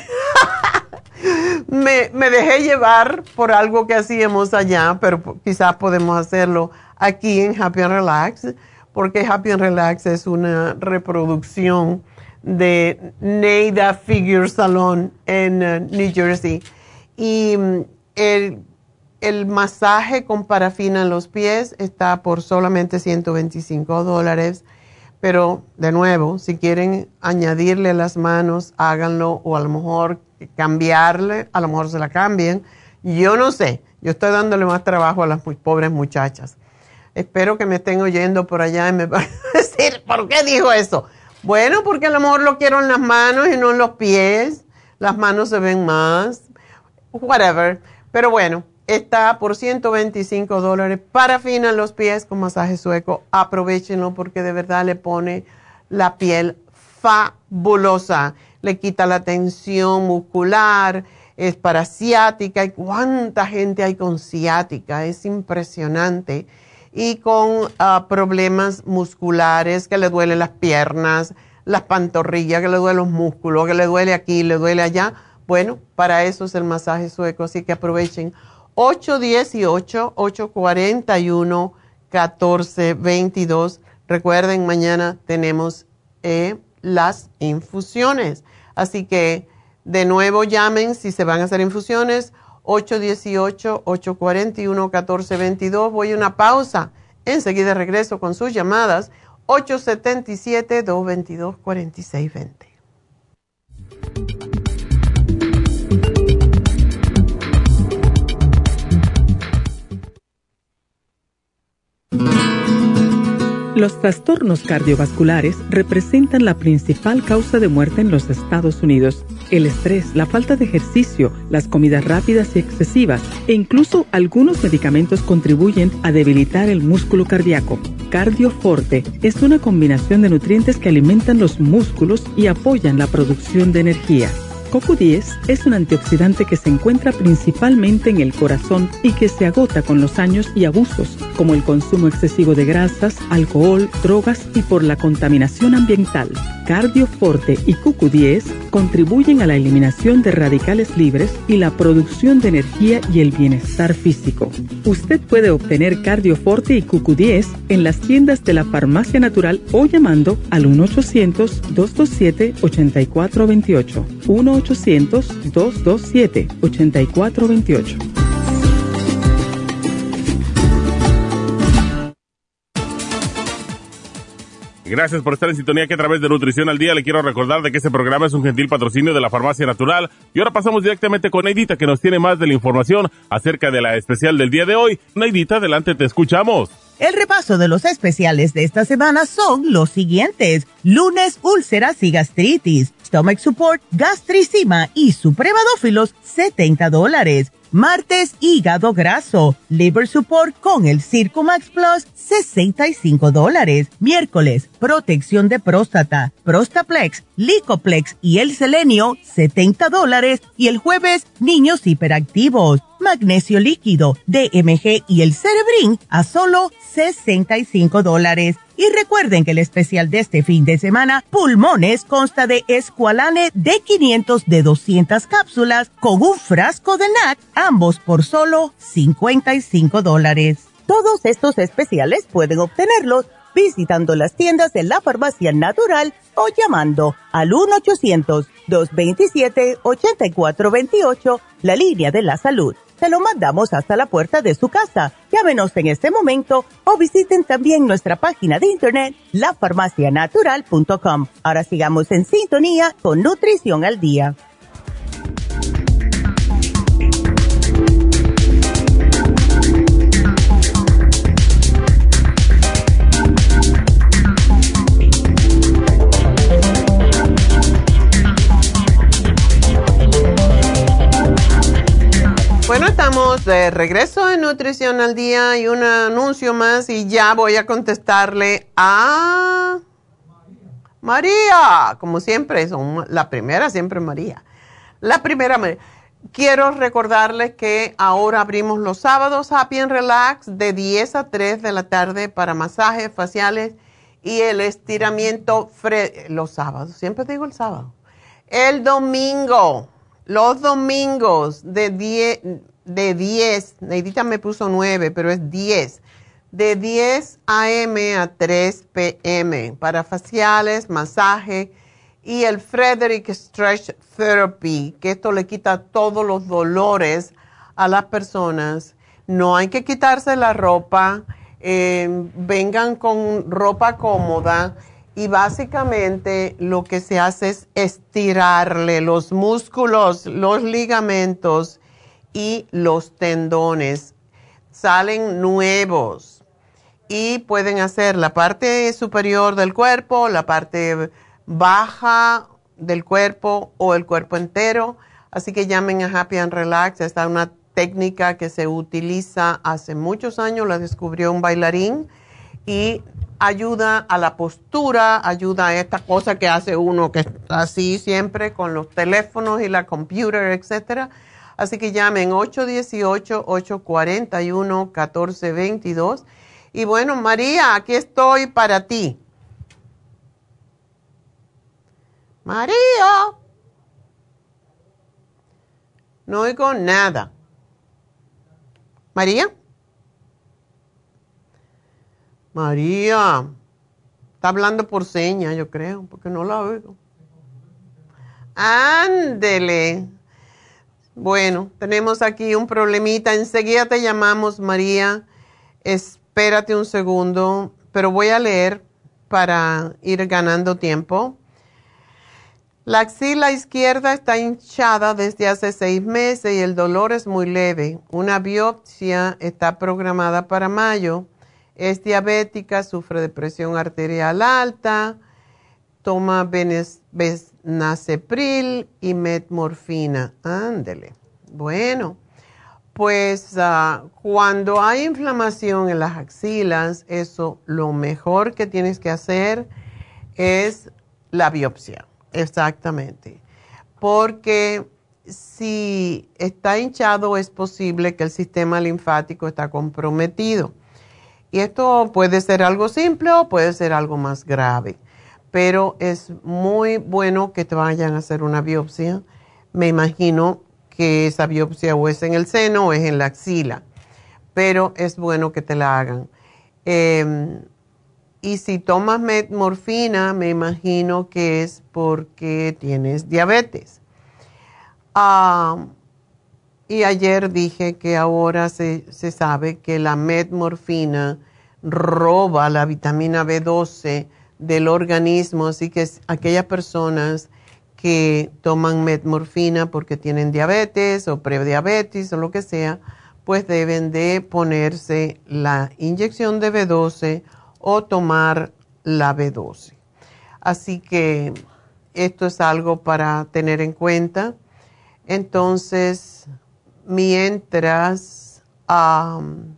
me, me dejé llevar por algo que hacíamos allá, pero quizás podemos hacerlo aquí en Happy and Relax, porque Happy and Relax es una reproducción de Neida Figure Salon en uh, New Jersey. Y um, el, el masaje con parafina en los pies está por solamente ciento veinticinco dólares. Pero, de nuevo, si quieren añadirle las manos, háganlo, o a lo mejor cambiarle, a lo mejor se la cambien. Yo no sé, yo estoy dándole más trabajo a las muy pobres muchachas. Espero que me estén oyendo por allá y me van a decir, ¿por qué dijo eso? Bueno, porque a lo mejor lo quiero en las manos y no en los pies. Las manos se ven más, whatever. Pero bueno, está por ciento veinticinco dólares, parafina en los pies con masaje sueco. Aprovechenlo porque de verdad le pone la piel fabulosa. Le quita la tensión muscular, es para ciática. ¿Y cuánta gente hay con ciática? Es impresionante. Y con uh, problemas musculares, que le duelen las piernas, las pantorrillas, que le duelen los músculos, que le duele aquí, le duele allá. Bueno, para eso es el masaje sueco, así que aprovechen. ocho uno ocho, ocho cuatro uno, catorce veintidós. Recuerden, mañana tenemos eh, las infusiones. Así que de nuevo llamen si se van a hacer infusiones. ocho uno ocho, ocho cuatro uno, uno cuatro dos dos. Voy a una pausa. Enseguida regreso con sus llamadas. ocho siete siete, dos dos dos, cuatro seis dos cero. Los trastornos cardiovasculares representan la principal causa de muerte en los Estados Unidos. El estrés, la falta de ejercicio, las comidas rápidas y excesivas e incluso algunos medicamentos contribuyen a debilitar el músculo cardíaco. Cardioforte es una combinación de nutrientes que alimentan los músculos y apoyan la producción de energía. CoQ diez es un antioxidante que se encuentra principalmente en el corazón y que se agota con los años y abusos, como el consumo excesivo de grasas, alcohol, drogas y por la contaminación ambiental. Cardioforte y Q Q diez contribuyen a la eliminación de radicales libres y la producción de energía y el bienestar físico. Usted puede obtener Cardioforte y Q Q diez en las tiendas de la Farmacia Natural o llamando al uno ochocientos, dos dos siete, ocho cuatro dos ocho. uno ochocientos, dos dos siete, ocho cuatro dos ocho. Gracias por estar en sintonía que a través de Nutrición al Día le quiero recordar de que este programa es un gentil patrocinio de la Farmacia Natural. Y ahora pasamos directamente con Neidita, que nos tiene más de la información acerca de la especial del día de hoy. Neidita, adelante, te escuchamos. El repaso de los especiales de esta semana son los siguientes. Lunes, úlceras y gastritis. Stomach Support, gastricima y supremadófilos, setenta dólares. Martes, hígado graso, liver support con el Circumax Plus, sesenta y cinco dólares. Miércoles, protección de próstata, Prostaplex, Licoplex y el selenio, setenta dólares. Y el jueves, niños hiperactivos, magnesio líquido, D M G y el Cerebrin a solo sesenta y cinco dólares. Y recuerden que el especial de este fin de semana, pulmones, consta de Esqualane de quinientos de doscientas cápsulas con un frasco de N A C, ambos por solo cincuenta y cinco dólares. Todos estos especiales pueden obtenerlos visitando las tiendas de la Farmacia Natural o llamando al uno ochocientos, dos dos siete, ocho cuatro dos ocho, la línea de la salud. Se lo mandamos hasta la puerta de su casa. Llámenos en este momento o visiten también nuestra página de internet, la farmacia natural punto com. Ahora sigamos en sintonía con Nutrición al Día. Bueno, estamos de regreso en Nutrición al Día y un anuncio más y ya voy a contestarle a María. Como siempre, son la primera siempre María. La primera María. Quiero recordarles que ahora abrimos los sábados Happy and Relax de diez a tres de la tarde para masajes faciales y el estiramiento fre- los sábados. Siempre digo el sábado. El domingo. Los domingos de diez, de diez, Neidita me puso nueve, pero es diez, de diez a eme a tres pe eme para faciales, masaje y el Frederick Stretch Therapy, que esto le quita todos los dolores a las personas. No hay que quitarse la ropa, eh, vengan con ropa cómoda. Y básicamente lo que se hace es estirarle los músculos, los ligamentos y los tendones. Salen nuevos y pueden hacer la parte superior del cuerpo, la parte baja del cuerpo o el cuerpo entero. Así que llamen a Happy and Relax. Esta es una técnica que se utiliza hace muchos años, la descubrió un bailarín y ayuda a la postura, ayuda a esta cosa que hace uno que está así siempre con los teléfonos y la computer, etcétera. Así que llamen ocho uno ocho, ocho cuatro uno, uno cuatro dos dos. Y bueno, María, aquí estoy para ti. María. No oigo nada. María. María, está hablando por señas, yo creo, porque no la oigo. Ándele. Bueno, tenemos aquí un problemita. Enseguida te llamamos, María. Espérate un segundo, pero voy a leer para ir ganando tiempo. La axila izquierda está hinchada desde hace seis meses y el dolor es muy leve. Una biopsia está programada para mayo. Es diabética, sufre de presión arterial alta, toma benacepril y metmorfina. Ándele. Bueno, pues uh, cuando hay inflamación en las axilas, eso lo mejor que tienes que hacer es la biopsia. Exactamente. Porque si está hinchado es posible que el sistema linfático está comprometido. Y esto puede ser algo simple o puede ser algo más grave. Pero es muy bueno que te vayan a hacer una biopsia. Me imagino que esa biopsia o es en el seno o es en la axila. Pero es bueno que te la hagan. Eh, y si tomas metmorfina, me imagino que es porque tienes diabetes. Ah... Y ayer dije que ahora se, se sabe que la metmorfina roba la vitamina B doce del organismo, así que aquellas personas que toman metmorfina porque tienen diabetes o prediabetes o lo que sea, pues deben de ponerse la inyección de B doce o tomar la B doce. Así que esto es algo para tener en cuenta. Entonces, mientras, um,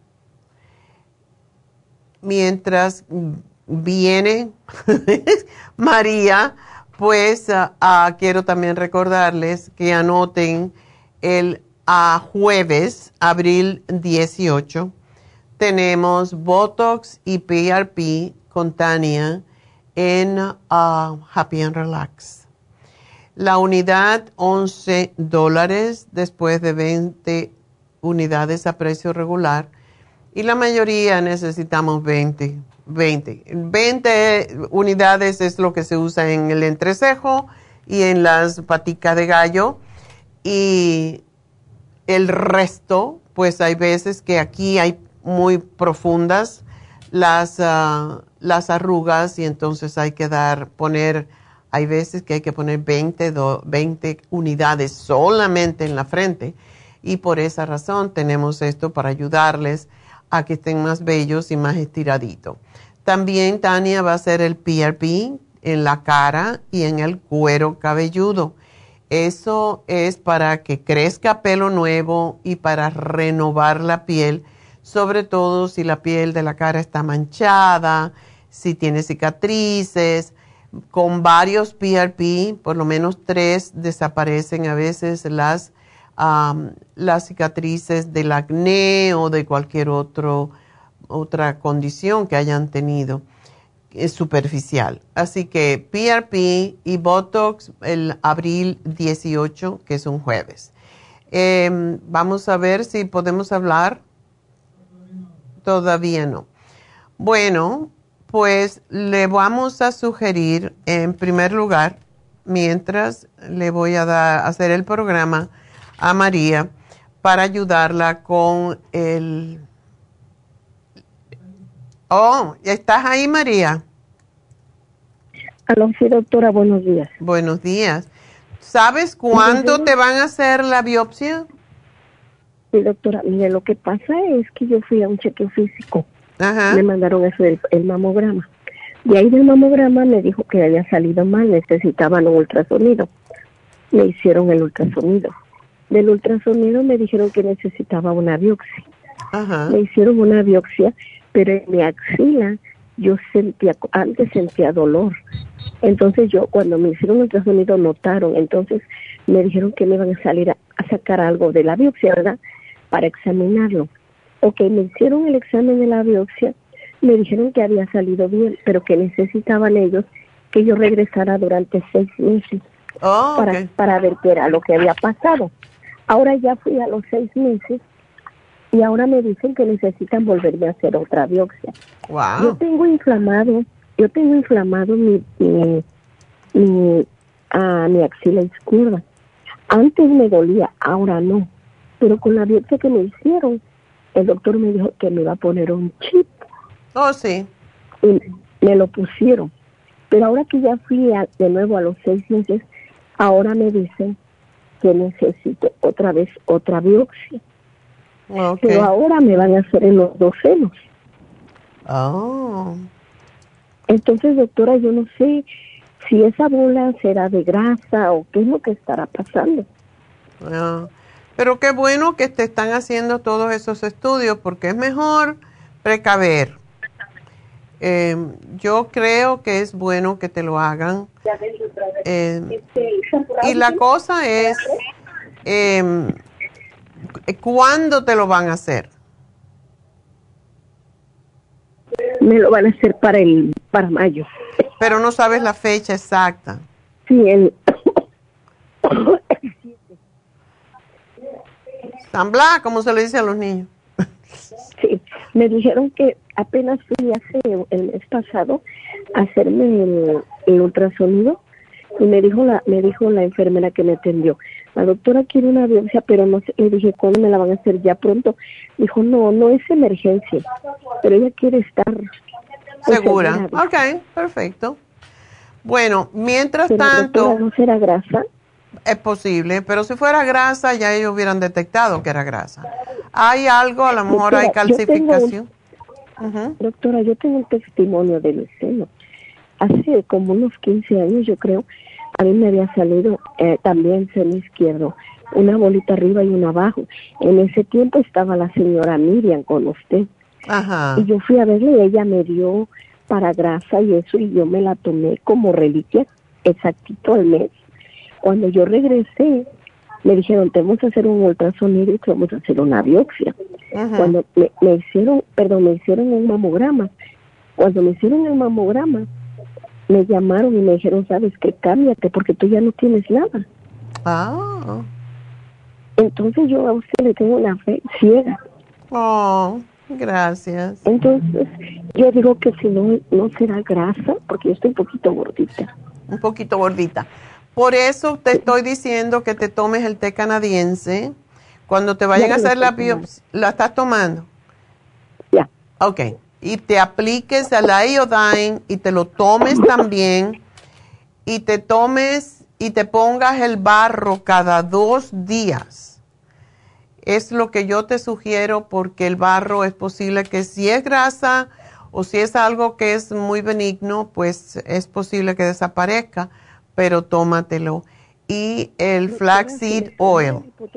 mientras viene María, pues uh, uh, quiero también recordarles que anoten el uh, jueves, abril dieciocho, tenemos Botox y P R P con Tania en uh, Happy and Relax. La unidad, once dólares después de veinte unidades a precio regular. Y la mayoría necesitamos veinte. veinte. veinte unidades es lo que se usa en el entrecejo y en las paticas de gallo. Y el resto, pues hay veces que aquí hay muy profundas las, uh, las arrugas y entonces hay que dar, poner... Hay veces que hay que poner veinte, veinte unidades solamente en la frente y por esa razón tenemos esto para ayudarles a que estén más bellos y más estiraditos. También Tania va a hacer el P R P en la cara y en el cuero cabelludo. Eso es para que crezca pelo nuevo y para renovar la piel, sobre todo si la piel de la cara está manchada, si tiene cicatrices. Con varios P R P, por lo menos tres, desaparecen a veces las, um, las cicatrices del acné o de cualquier otro, otra condición que hayan tenido. Es superficial. Así que P R P y Botox el abril dieciocho, que es un jueves. Eh, vamos a ver si podemos hablar. Todavía no. Bueno, pues le vamos a sugerir, en primer lugar, mientras le voy a dar, hacer el programa a María para ayudarla con el... Oh, ¿estás ahí, María? Aló, sí, doctora, buenos días. Buenos días. ¿Sabes cuándo te van a hacer la biopsia? Sí, doctora, mire, lo que pasa es que yo fui a un chequeo físico. Ajá. Me mandaron eso del el mamograma. De ahí del mamograma me dijo que había salido mal, necesitaban un ultrasonido. Me hicieron el ultrasonido. Del ultrasonido me dijeron que necesitaba una biopsia. Ajá. Me hicieron una biopsia, pero en mi axila yo sentía, antes sentía dolor. Entonces yo, cuando me hicieron el ultrasonido, notaron. Entonces me dijeron que me iban a salir a, a sacar algo de la biopsia, ¿verdad? Para examinarlo. Ok, me hicieron el examen de la biopsia, me dijeron que había salido bien, pero que necesitaban ellos que yo regresara durante seis meses oh, para, okay. para ver qué era lo que había pasado. Ahora ya fui a los seis meses y ahora me dicen que necesitan volverme a hacer otra biopsia. Wow. Yo tengo inflamado, yo tengo inflamado mi mi mi, ah, mi axila izquierda. Antes me dolía, ahora no. Pero con la biopsia que me hicieron, el doctor me dijo que me iba a poner un chip. Oh, sí. Y me lo pusieron. Pero ahora que ya fui a, de nuevo a los seis meses, ahora me dicen que necesito otra vez otra biopsia. Okay. Pero ahora me van a hacer en los dos senos. Oh. Entonces, doctora, yo no sé si esa bola será de grasa o qué es lo que estará pasando. Ah, pero qué bueno que te están haciendo todos esos estudios porque es mejor precaver. Eh, yo creo que es bueno que te lo hagan. Eh, y la cosa es, eh, ¿cuándo te lo van a hacer? Me lo van a hacer para el para mayo. Pero no sabes la fecha exacta. Sí, el San Blas, como se le dice a los niños. Sí, me dijeron que apenas fui hace el mes pasado a hacerme el, el ultrasonido y me dijo la me dijo la enfermera que me atendió, la doctora quiere una biopsia, pero no sé, le dije, ¿cuándo me la van a hacer? Ya pronto. Dijo, no, no es emergencia, pero ella quiere estar segura. Ok, perfecto. Bueno, mientras pero, tanto... Doctora, ¿no será grasa? Es posible, pero si fuera grasa ya ellos hubieran detectado que era grasa. Hay algo, a lo mejor Doctora, hay calcificación. Un, uh-huh. Doctora, yo tengo un testimonio de mi seno. Hace como unos quince años, yo creo, a mí me había salido eh, también seno izquierdo, una bolita arriba y una abajo. En ese tiempo estaba la señora Miriam con usted. Ajá. Y yo fui a verle y ella me dio para grasa y eso, y yo me la tomé como reliquia exactito al mes. Cuando yo regresé, me dijeron, te vamos a hacer un ultrasonido y te vamos a hacer una biopsia. Uh-huh. Cuando me, me hicieron, perdón, me hicieron un mamograma. Cuando me hicieron el mamograma, me llamaron y me dijeron, ¿sabes qué? Cámbiate porque tú ya no tienes nada. Ah. Entonces yo a usted le tengo una fe ciega. Oh, gracias. Entonces yo digo que si no, no será grasa, porque yo estoy un poquito gordita. Un poquito gordita. Por eso te estoy diciendo que te tomes el té canadiense. Cuando te vayan a hacer la biopsia, ¿la estás tomando? Ya. Ok. Y te apliques el iodine y te lo tomes también. Y te tomes y te pongas el barro cada dos días. Es lo que yo te sugiero porque el barro es posible que si es grasa o si es algo que es muy benigno, pues es posible que desaparezca. Pero tómatelo. Y el flaxseed oil.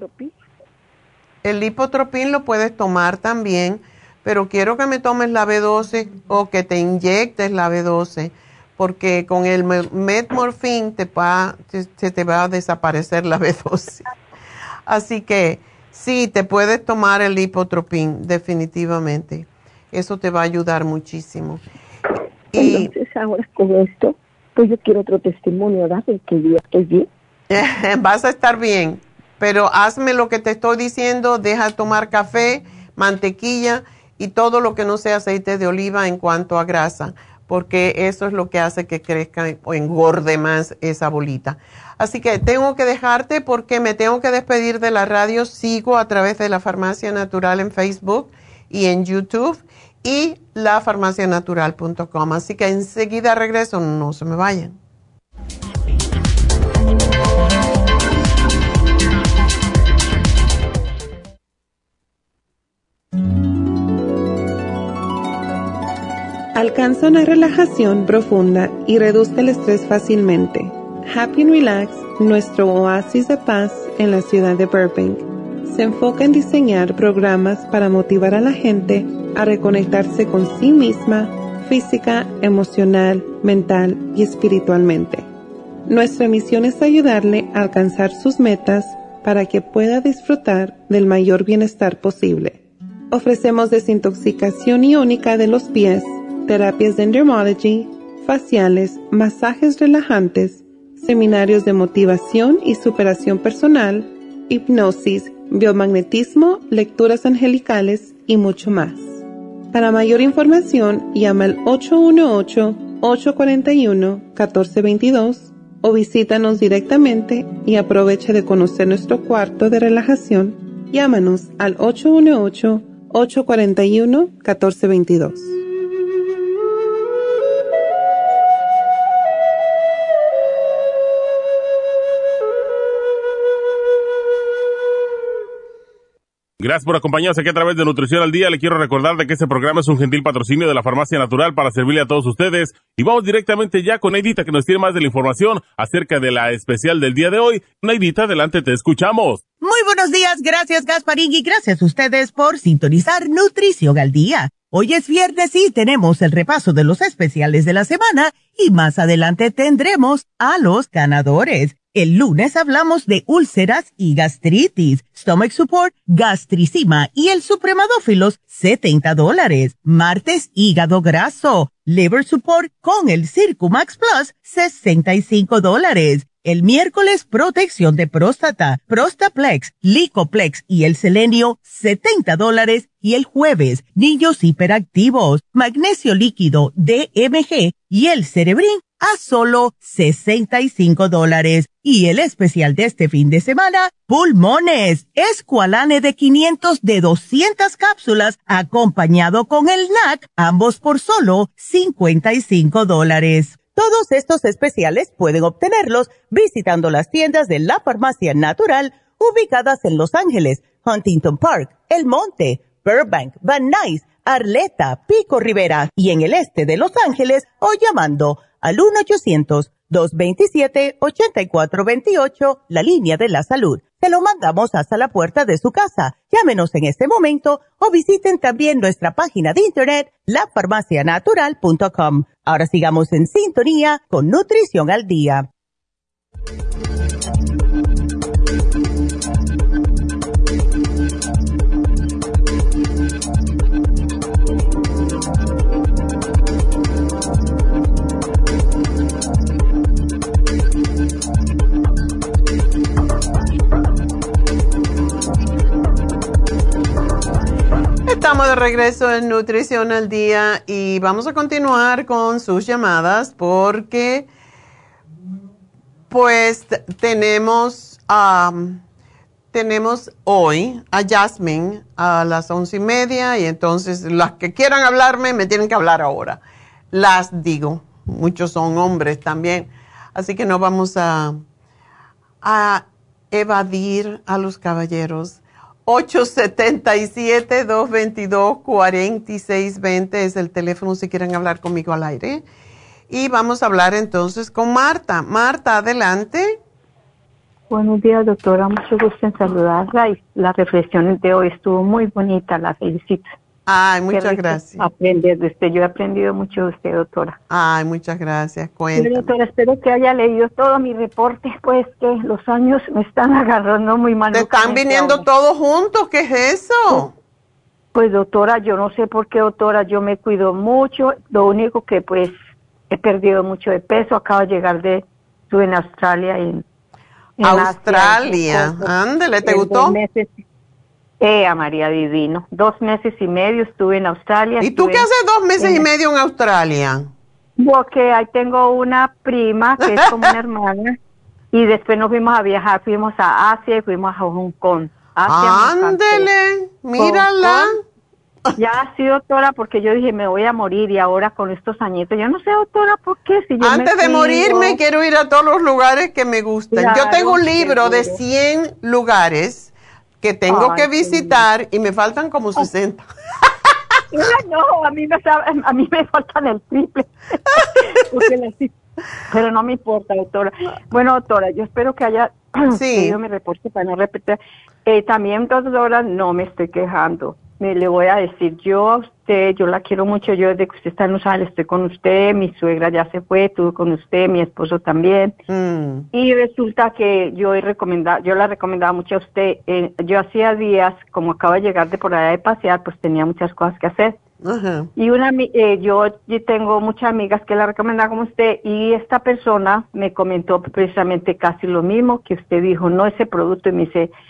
El lipotropin lo puedes tomar también, pero quiero que me tomes la B doce o que te inyectes la B doce, porque con el metmorfín te va, te, se te va a desaparecer la B doce. Así que sí, te puedes tomar el lipotropin, definitivamente. Eso te va a ayudar muchísimo. Y entonces ahora con esto, pues yo quiero otro testimonio, ¿verdad? De que yo estoy bien. Vas a estar bien, pero hazme lo que te estoy diciendo, deja de tomar café, mantequilla y todo lo que no sea aceite de oliva en cuanto a grasa, porque eso es lo que hace que crezca o engorde más esa bolita. Así que tengo que dejarte porque me tengo que despedir de la radio. Sigo a través de la Farmacia Natural en Facebook y en YouTube y la farmacia natural punto com. Así que enseguida regreso, no se me vayan. Alcanza una relajación profunda y reduzca el estrés fácilmente. Happy and Relax, nuestro oasis de paz en la ciudad de Burbank, se enfoca en diseñar programas para motivar a la gente a reconectarse con sí misma, física, emocional, mental y espiritualmente. Nuestra misión es ayudarle a alcanzar sus metas para que pueda disfrutar del mayor bienestar posible. Ofrecemos desintoxicación iónica de los pies, terapias de Endermology, faciales, masajes relajantes, seminarios de motivación y superación personal hipnosis, biomagnetismo, lecturas angelicales y mucho más. Para mayor información, llama al ocho uno ocho, ocho cuatro uno, uno cuatro dos dos o visítanos directamente y aprovecha de conocer nuestro cuarto de relajación. Llámanos al ocho uno ocho, ocho cuatro uno, uno cuatro dos dos. Gracias por acompañarnos aquí a través de Nutrición al Día. Le quiero recordar de que este programa es un gentil patrocinio de la Farmacia Natural para servirle a todos ustedes. Y vamos directamente ya con Neidita, que nos tiene más de la información acerca de la especial del día de hoy. Neidita, adelante, te escuchamos. Muy buenos días, gracias Gasparín y gracias a ustedes por sintonizar Nutrición al Día. Hoy es viernes y tenemos el repaso de los especiales de la semana y más adelante tendremos a los ganadores. El lunes hablamos de úlceras y gastritis, Stomach Support, Gastricima y el Supremadófilos, setenta dólares. Martes, hígado graso, Liver Support con el Circumax Plus, sesenta y cinco dólares. El miércoles, protección de próstata, Prostaplex, Licoplex y el Selenio, setenta dólares. Y el jueves, niños hiperactivos, magnesio líquido, D M G y el Cerebrin a solo sesenta y cinco dólares. Y el especial de este fin de semana, pulmones, Esqualane de quinientos de doscientas cápsulas, acompañado con el N A C, ambos por solo cincuenta y cinco dólares. Todos estos especiales pueden obtenerlos visitando las tiendas de la Farmacia Natural ubicadas en Los Ángeles, Huntington Park, El Monte, Burbank, Van Nuys, Arleta, Pico Rivera y en el este de Los Ángeles o llamando al uno ochocientos, dos veintisiete, ochenta y cuatro veintiocho, la línea de la salud. Se lo mandamos hasta la puerta de su casa. Llámenos en este momento o visiten también nuestra página de internet, la farmacia natural punto com. Ahora sigamos en sintonía con Nutrición al Día. Estamos de regreso en Nutrición al Día y vamos a continuar con sus llamadas porque pues tenemos, um, tenemos hoy a Jasmine a las once y media y entonces las que quieran hablarme me tienen que hablar ahora. Las digo, muchos son hombres también, así que no vamos a, a evadir a los caballeros. ocho siete siete, dos dos dos, cuatro seis dos cero es el teléfono si quieren hablar conmigo al aire. Y vamos a hablar entonces con Marta. Marta, adelante. Buenos días, doctora. Mucho gusto en saludarla. Y la reflexión de hoy estuvo muy bonita. La felicito. Ay, muchas gracias. Aprender de usted. Yo he aprendido mucho de usted, doctora. Ay, muchas gracias. Cuéntame. Doctora, espero que haya leído todo mi reporte, pues que los años me están agarrando muy mal. ¿Te están viniendo ahora todos juntos? ¿Qué es eso? Pues, pues, doctora, yo no sé por qué, doctora, yo me cuido mucho. Lo único que, pues, he perdido mucho de peso. Acabo de llegar de, estuve en Australia. En, en Australia, Asia, ándale, ¿te gustó? Meses. Eh, a María Divino. Dos meses y medio estuve en Australia. ¿Y tú qué haces dos meses en, y medio en Australia? Porque ahí tengo una prima que es como una hermana y después nos fuimos a viajar, fuimos a Asia y fuimos a Hong Kong. Ándele, mírala. Ya sí, doctora, porque yo dije, me voy a morir y ahora con estos añitos, yo no sé, doctora, ¿por qué? Si yo Antes me de morirme quiero ir a todos los lugares que me gustan. Claro, yo tengo un libro de cien lugares que tengo Ay, que visitar y me faltan como sesenta. No, a mí me, a mí me faltan el triple. Pero no me importa, doctora. Bueno, doctora, yo espero que haya sí. leído mi reporte para no repetir. Eh, también, doctora, no me estoy quejando. Me le voy a decir, yo a usted, yo la quiero mucho, yo desde que usted está en Los Ángeles estoy con usted, mi suegra ya se fue, estuve con usted, mi esposo también. Mm. Y resulta que yo he recomendado, yo la recomendaba mucho a usted. Eh, yo hacía días, como acabo de llegar de por allá de pasear, pues tenía muchas cosas que hacer. Uh-huh. Y una eh, yo, yo tengo muchas amigas que la recomendaban como usted y esta persona me comentó precisamente casi lo mismo que usted dijo, no ese producto, y me dice,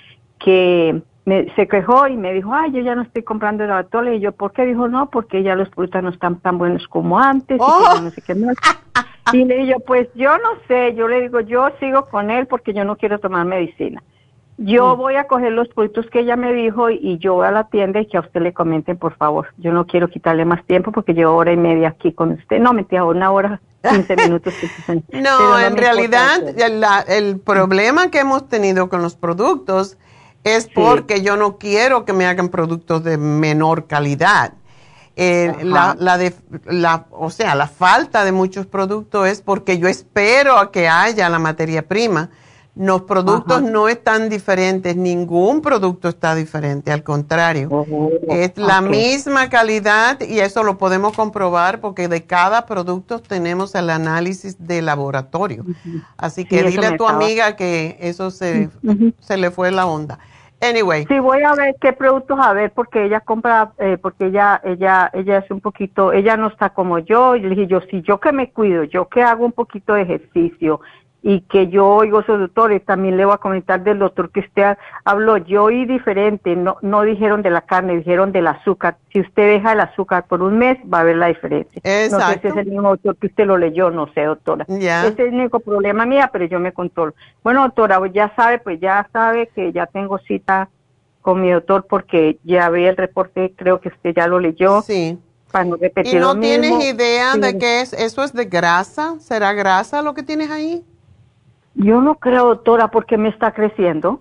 que me, se quejó y me dijo, ay, yo ya no estoy comprando el atole. Y yo, ¿por qué? Dijo, no, porque ya los productos no están tan buenos como antes. Oh. Y que ya no sé qué más. Y le digo, pues yo no sé, yo le digo, yo sigo con él porque yo no quiero tomar medicina. Yo mm. voy a coger los productos que ella me dijo y, y yo voy a la tienda y que a usted le comenten, por favor. Yo no quiero quitarle más tiempo porque llevo hora y media aquí con usted. No, me tía, una hora, quince minutos. no, no, en realidad la, el problema que hemos tenido con los productos es porque sí. yo no quiero que me hagan productos de menor calidad. Eh, la, la de, la, o sea, la falta de muchos productos es porque yo espero a que haya la materia prima. Los productos Ajá. no están diferentes, ningún producto está diferente, al contrario. Uh-huh. Es la okay. misma calidad y eso lo podemos comprobar porque de cada producto tenemos el análisis de laboratorio. Uh-huh. Así que sí, dile a tu estaba. amiga que eso se, uh-huh. se le fue la onda. Anyway. Sí, voy a ver qué productos a ver porque ella compra, eh, porque ella, ella, ella es un poquito, ella no está como yo. Y le dije yo, si yo que me cuido, yo que hago un poquito de ejercicio y que yo oigo a esos doctores, también le voy a comentar del doctor que usted habló. Yo oí diferente, no, no dijeron de la carne, dijeron del azúcar. Si usted deja el azúcar por un mes, va a ver la diferencia. Exacto. No sé si es el mismo doctor que usted lo leyó, no sé, doctora. Yeah. Ese es el único problema mía, pero yo me controlo. Bueno, doctora, ya sabe, pues ya sabe que ya tengo cita con mi doctor porque ya vi el reporte, creo que usted ya lo leyó. Sí. Para no repetir ¿Y no lo tienes mismo. idea sí. de qué es? ¿Eso es de grasa? ¿Será grasa lo que tienes ahí? Yo no creo, doctora, porque me está creciendo.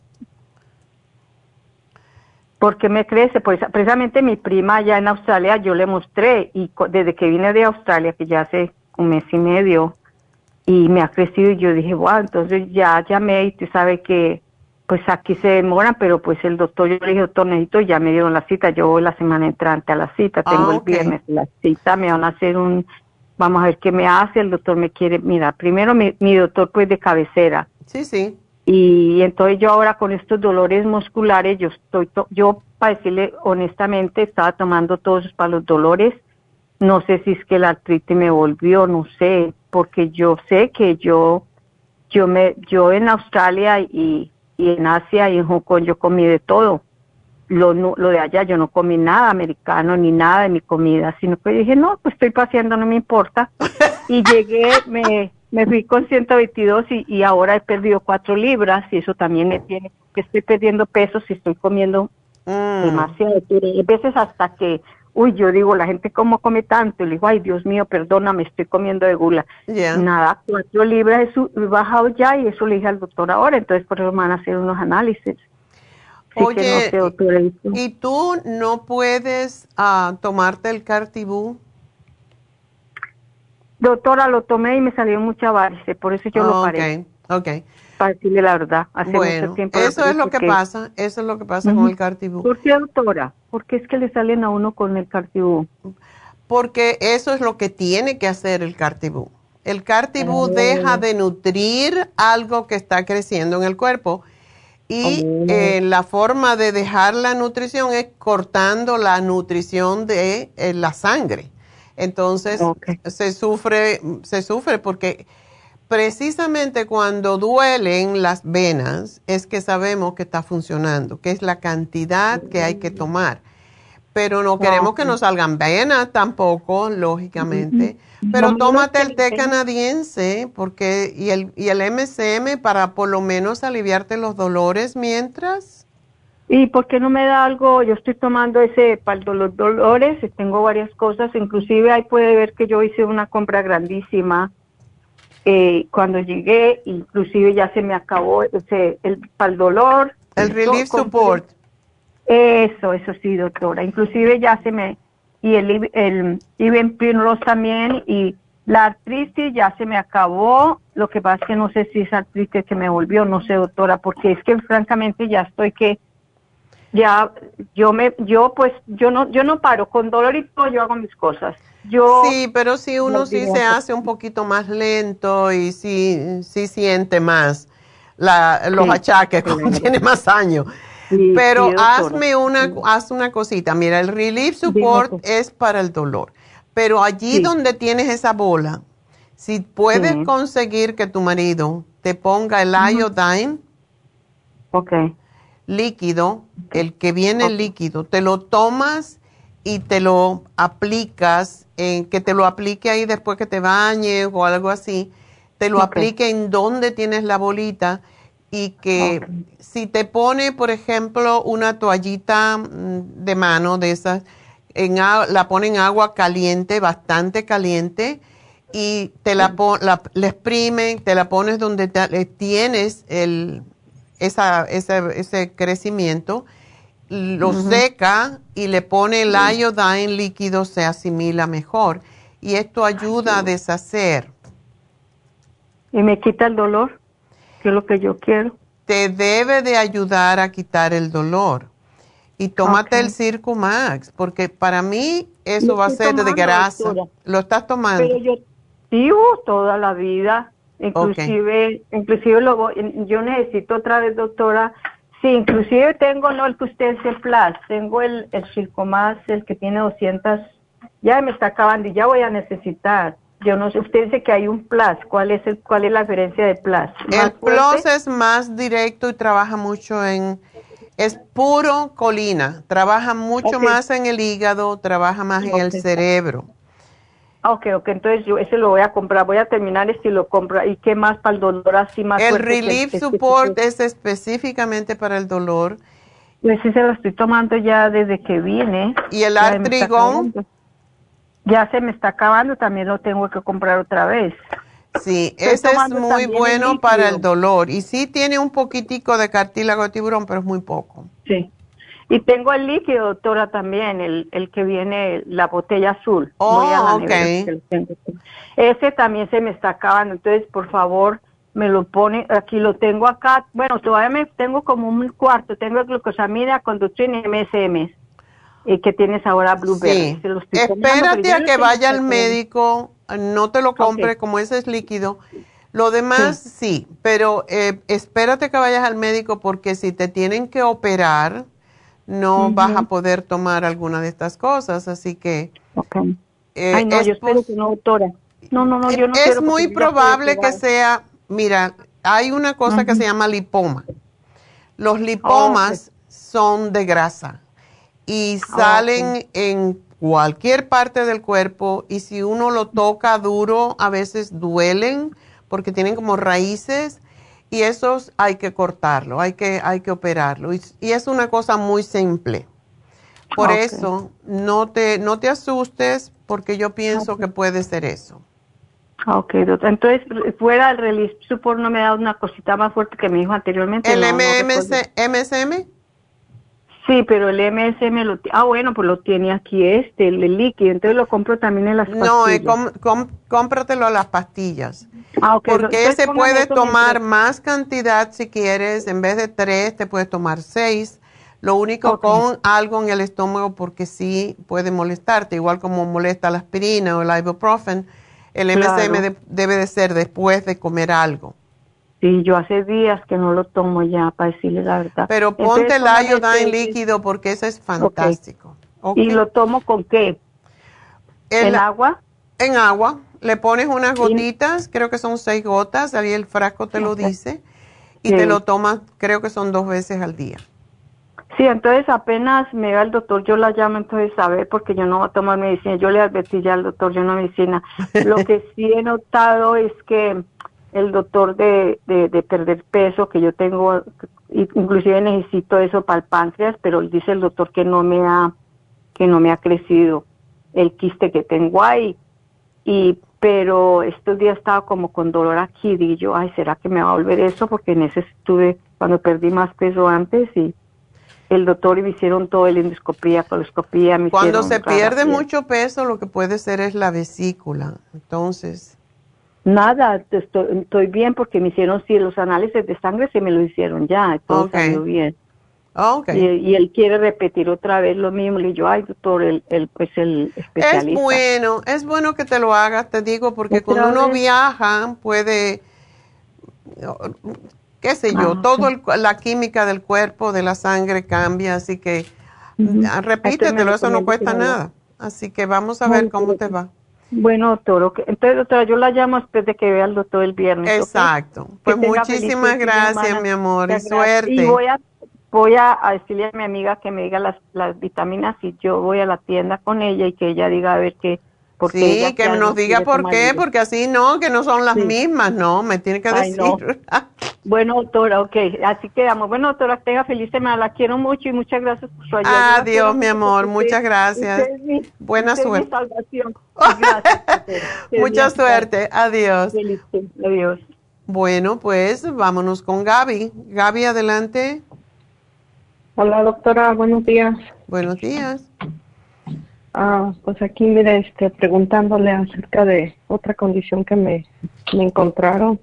Porque me crece, pues precisamente mi prima allá en Australia, yo le mostré, y desde que vine de Australia, que ya hace un mes y medio, y me ha crecido, y yo dije, wow, entonces ya llamé, y tú sabes que, pues aquí se demoran, pero pues el doctor, yo le dije, doctor, necesito, ya me dieron la cita, yo voy la semana entrante a la cita, tengo ah, el okay. viernes la cita, me van a hacer un... Vamos a ver qué me hace, el doctor me quiere, mira, primero mi, mi doctor pues de cabecera. Sí, sí. Y entonces yo ahora con estos dolores musculares, yo estoy, to yo para decirle honestamente, estaba tomando todos para los dolores, no sé si es que la artritis me volvió, no sé, porque yo sé que yo, yo me, yo en Australia y, y en Asia y en Hong Kong yo comí de todo. Lo, lo de allá, yo no comí nada americano ni nada de mi comida, sino que dije, no, pues estoy paseando, no me importa. Y llegué, me, me fui con ciento veintidós y, y ahora he perdido cuatro libras y eso también me tiene, que estoy perdiendo peso si estoy comiendo mm. demasiado. A veces hasta que, uy, yo digo, la gente cómo come tanto, y le digo, ay, Dios mío, perdóname, estoy comiendo de gula. Yeah. Nada, cuatro libras he bajado ya y eso le dije al doctor ahora, entonces por eso me van a hacer unos análisis. Sí. Oye, no sé, ¿y tú no puedes uh, tomarte el Cartibú? Doctora, lo tomé y me salió mucha varice, por eso yo oh, lo paré. Ok, ok. Para decirle la verdad, hace bueno, mucho tiempo. Eso es lo que pasa, eso es lo que pasa uh-huh. con el Cartibú. ¿Por qué, doctora? ¿Por qué es que le salen a uno con el Cartibú? Porque eso es lo que tiene que hacer el Cartibú. El Cartibú oh. deja de nutrir algo que está creciendo en el cuerpo. Y oh. eh, la forma de dejar la nutrición es cortando la nutrición de eh, la sangre. Entonces, okay. se sufre, se sufre porque precisamente cuando duelen las venas es que sabemos que está funcionando, que es la cantidad que hay que tomar. Pero no queremos que nos salgan venas tampoco, lógicamente. Pero tómate el té canadiense porque y el y el M C M para por lo menos aliviarte los dolores mientras. ¿Y por qué no me da algo? Yo estoy tomando ese para los dolores, tengo varias cosas, inclusive ahí puede ver que yo hice una compra grandísima. Eh, cuando llegué, inclusive ya se me acabó ese el para el dolor. El Relief Support. Eso, eso sí, doctora. Inclusive ya se me, y el, el Even Primrose también, y la artritis ya se me acabó. Lo que pasa es que no sé si es artritis que me volvió, no sé, doctora, porque es que francamente ya estoy que, ya, yo me, yo pues, yo no, yo no paro, con dolor y todo yo hago mis cosas. Yo sí, pero si uno sí se hace un poquito más lento y sí, sí siente más la, los sí, achaques cuando sí. tiene más años. Sí, pero sí, hazme una, sí. haz una cosita. Mira, el Relief Support sí, es para el dolor. Pero allí sí. donde tienes esa bola, si puedes sí. conseguir que tu marido te ponga el iodine, okay. líquido, el que viene líquido, te lo tomas y te lo aplicas, en, que te lo aplique ahí después que te bañes o algo así, te lo okay. aplique en donde tienes la bolita y que okay. si te pone, por ejemplo, una toallita de mano de esas, en, la pone en agua caliente, bastante caliente, y te la, pon, la, la exprime, te la pones donde te, tienes el, esa, ese, ese crecimiento, lo uh-huh. seca y le pone el iodine líquido, se asimila mejor. Y esto ayuda a deshacer. ¿Y me quita el dolor? Que es lo que yo quiero. Te debe de ayudar a quitar el dolor. Y tómate okay. el Circumax, porque para mí eso lo va a ser tomando, de grasa. Doctora. ¿Lo estás tomando? Pero yo vivo toda la vida. Inclusive, okay. inclusive lo voy, yo necesito otra vez, doctora. Sí, inclusive tengo, no el que usted es el Plus, tengo el, el Circumax, el que tiene doscientas, ya me está acabando y ya voy a necesitar. Yo no sé, usted dice que hay un Plus, ¿cuál es el, cuál es la diferencia de Plus? El Plus es más directo y trabaja mucho en, es puro colina, trabaja mucho okay. más en el hígado, trabaja más okay. en el cerebro. Ok, ok, entonces yo ese lo voy a comprar, voy a terminar este y lo compro. ¿Y qué más para el dolor así más el fuerte? El Relief Support es específicamente para el dolor. Pues sí, se lo estoy tomando ya desde que vine. ¿Y el Artrigón? Ya se me está acabando, también lo tengo que comprar otra vez. Sí, ese es muy bueno para el dolor. Y sí tiene un poquitico de cartílago de tiburón, pero es muy poco. Sí. Y tengo el líquido, doctora, también, el, el que viene, la botella azul. Oh, ok. Ese también se me está acabando, entonces, por favor, me lo pone, aquí lo tengo acá. Bueno, todavía me tengo como un cuarto, tengo el glucosamina, conductrin y M S M, y que tienes ahora Blueberry. Sí. Espérate a que vaya al médico, no te lo compre okay. como ese es líquido. Lo demás, sí, sí pero eh, espérate que vayas al médico porque si te tienen que operar, no uh-huh. vas a poder tomar alguna de estas cosas, así que... Okay. Eh, Ay, no, yo espero que no, doctora. No, no, no, yo no quiero. Es muy probable que sea, mira, hay una cosa uh-huh. que se llama lipoma. Los lipomas oh, okay. son de grasa y salen oh, okay. en cualquier parte del cuerpo y si uno lo toca duro, a veces duelen porque tienen como raíces. Y esos hay que cortarlo, hay que, hay que operarlo. Y, y es una cosa muy simple. Por okay. eso, no te, no te asustes, porque yo pienso okay. que puede ser eso. Ok, doctor. Entonces, fuera del Relief Support, ¿no me da una cosita más fuerte que me dijo anteriormente? ¿El no, M S M? Sí, pero el M S M lo ah bueno, pues lo tiene aquí este, el, el líquido, entonces lo compro también en las pastillas. No, eh, com, com, cómpratelo a las pastillas. Ah, okay. Porque entonces, se puede tomar más cantidad si quieres, en vez de tres te puedes tomar seis. Lo único okay. con algo en el estómago porque sí puede molestarte, igual como molesta la aspirina o el ibuprofen, el M S M claro. de, debe de ser después de comer algo. Sí, yo hace días que no lo tomo ya, para decirle la verdad. Pero ponte el iodine líquido porque ese es fantástico. Okay. Okay. ¿Y lo tomo con qué? El, ¿En agua? En agua. Le pones unas gotitas, creo que son seis gotas, ahí el frasco te lo dice, y sí. te lo tomas, creo que son dos veces al día. Sí, entonces apenas me va el doctor, yo la llamo entonces a ver, porque yo no voy a tomar medicina, yo le advertí ya al doctor, yo no medicina. Lo que sí he notado es que el doctor de, de, de perder peso, que yo tengo, inclusive necesito eso para el páncreas, pero dice el doctor que no me ha, que no me ha crecido el quiste que tengo ahí, y pero estos días estaba como con dolor aquí, y yo, ay, ¿será que me va a volver eso? Porque en ese estuve cuando perdí más peso antes, y el doctor y me hicieron todo, el endoscopía, coloscopía. Me Cuando se pierde mucho peso, lo que puede ser es la vesícula, entonces... Nada, estoy, estoy bien porque me hicieron, sí, los análisis de sangre se me lo hicieron ya, todo okay. salió bien. Okay. Y, y él quiere repetir otra vez lo mismo, le digo, ay doctor, el, el, pues el especialista. Es bueno, es bueno que te lo hagas, te digo, porque cuando uno vez? viaja puede, qué sé yo, ah, todo el, la química del cuerpo, de la sangre cambia, así que uh-huh. repítetelo, eso no cuesta nada. Así que vamos a ver cómo te va. Bueno, doctor, okay. Entonces, doctora, yo la llamo después de que vea al doctor el viernes. Exacto. ¿Okay? Pues muchísimas gracias, mi amor, y suerte. Y voy a, voy a, a decirle a mi amiga que me diga las, las vitaminas y yo voy a la tienda con ella y que ella diga a ver qué. Porque sí, ella que ya nos no diga quiere por tomar qué, ellos. porque así no, que no son las Sí. mismas, no, me tiene que Ay, decir. no. Bueno, doctora, ok, así quedamos. Bueno, doctora, tenga feliz semana, la quiero mucho y muchas gracias por su ayuda. Yo la Adiós, quiero mi mucho amor, porque muchas usted- gracias. usted es mi- Buena usted es mi suerte. salvación. Gracias, doctora. Que Mucha Dios la- suerte, adiós. Feliz, adiós. Bueno, pues vámonos con Gaby. Gaby, adelante. Hola doctora, buenos días. Buenos días. Ah, pues aquí mire, este, preguntándole acerca de otra condición que me, me encontraron.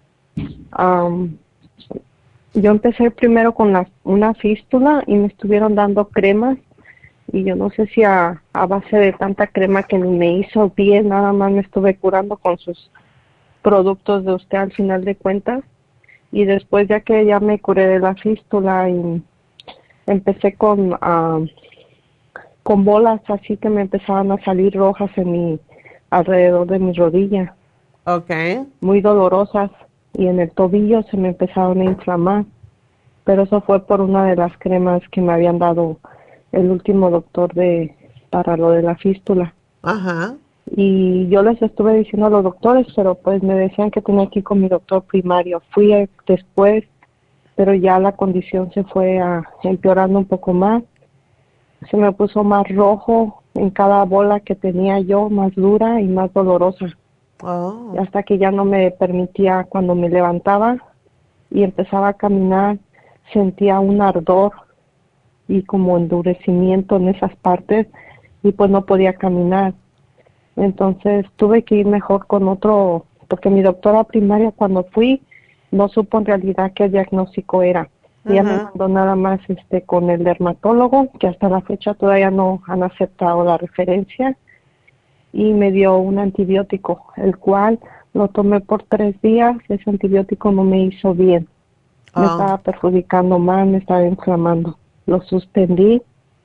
Am, yo empecé primero con la, una fístula y me estuvieron dando cremas y yo no sé si a, a base de tanta crema que ni me hizo bien, nada más me estuve curando con sus productos de usted al final de cuentas. Y después ya que ya me curé de la fístula y empecé con ah, con bolas así que me empezaban a salir rojas en mi alrededor de mi rodilla. Okay. Muy dolorosas y en el tobillo se me empezaron a inflamar. Pero eso fue por una de las cremas que me habían dado el último doctor de para lo de la fístula. Ajá. Y yo les estuve diciendo a los doctores, pero pues me decían que tenía que ir con mi doctor primario. Fui a- después, pero ya la condición se fue a, empeorando un poco más. Se me puso más rojo en cada bola que tenía yo, más dura y más dolorosa. Oh. Y hasta que ya no me permitía, cuando me levantaba y empezaba a caminar, sentía un ardor y como endurecimiento en esas partes y pues no podía caminar. Entonces tuve que ir mejor con otro, porque mi doctora primaria cuando fui no supo en realidad qué diagnóstico era. Ella me Ujú. mandó nada más este con el dermatólogo, que hasta la fecha todavía no han aceptado la referencia, y me dio un antibiótico, el cual lo tomé por tres días. Ese antibiótico no me hizo bien. Me Ah. estaba perjudicando más, me estaba inflamando. Lo suspendí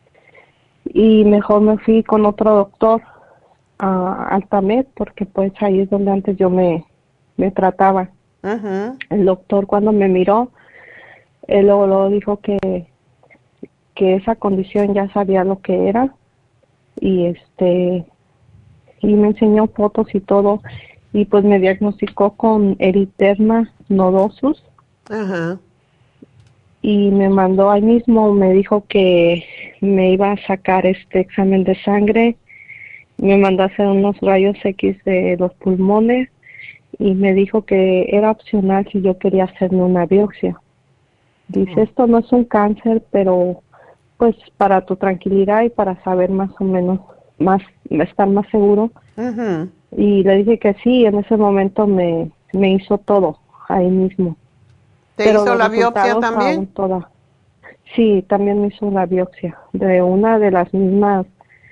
y mejor me fui con otro doctor, a Altamed, porque pues ahí es donde antes yo me, me trataba. Ujú. El doctor cuando me miró, él luego, luego dijo que, que esa condición ya sabía lo que era y este y me enseñó fotos y todo y pues me diagnosticó con eritema nodosus Ajá. y me mandó ahí mismo, me dijo que me iba a sacar este examen de sangre, me mandó a hacer unos rayos X de los pulmones y me dijo que era opcional si yo quería hacerme una biopsia. Dice, esto no es un cáncer, pero pues para tu tranquilidad y para saber más o menos, más estar más seguro. Ujú. Y le dije que sí, en ese momento me, me hizo todo ahí mismo. ¿Te Pero hizo los la biopsia resultados también? aún toda. Sí, también me hizo una biopsia de una de las mismas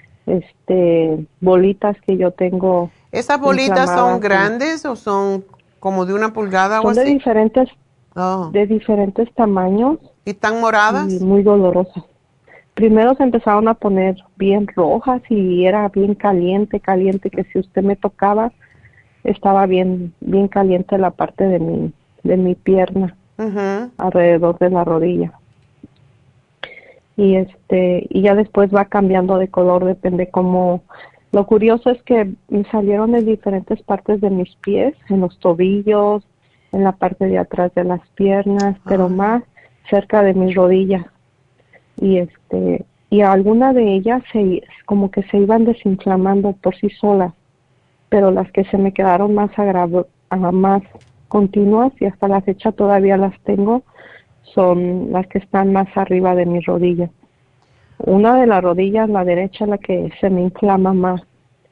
este bolitas que yo tengo. ¿Esas bolitas inflamadas son y- grandes o son como de una pulgada o Son de así? diferentes, Oh. de diferentes tamaños. ¿Y están moradas? Y muy dolorosas. Primero se empezaron a poner bien rojas y era bien caliente, caliente, que si usted me tocaba, estaba bien, bien caliente la parte de mi, de mi pierna, Ujú. alrededor de la rodilla. Y este, y ya después va cambiando de color, depende cómo. Lo curioso es que me salieron en diferentes partes de mis pies, en los tobillos, en la parte de atrás de las piernas, pero Ah. más cerca de mis rodillas. Y este, y algunas de ellas se, como que se iban desinflamando por sí solas, pero las que se me quedaron más agravo, ah, más continuas y hasta la fecha todavía las tengo, son las que están más arriba de mi rodilla. Una de las rodillas, la derecha, la que se me inflama más.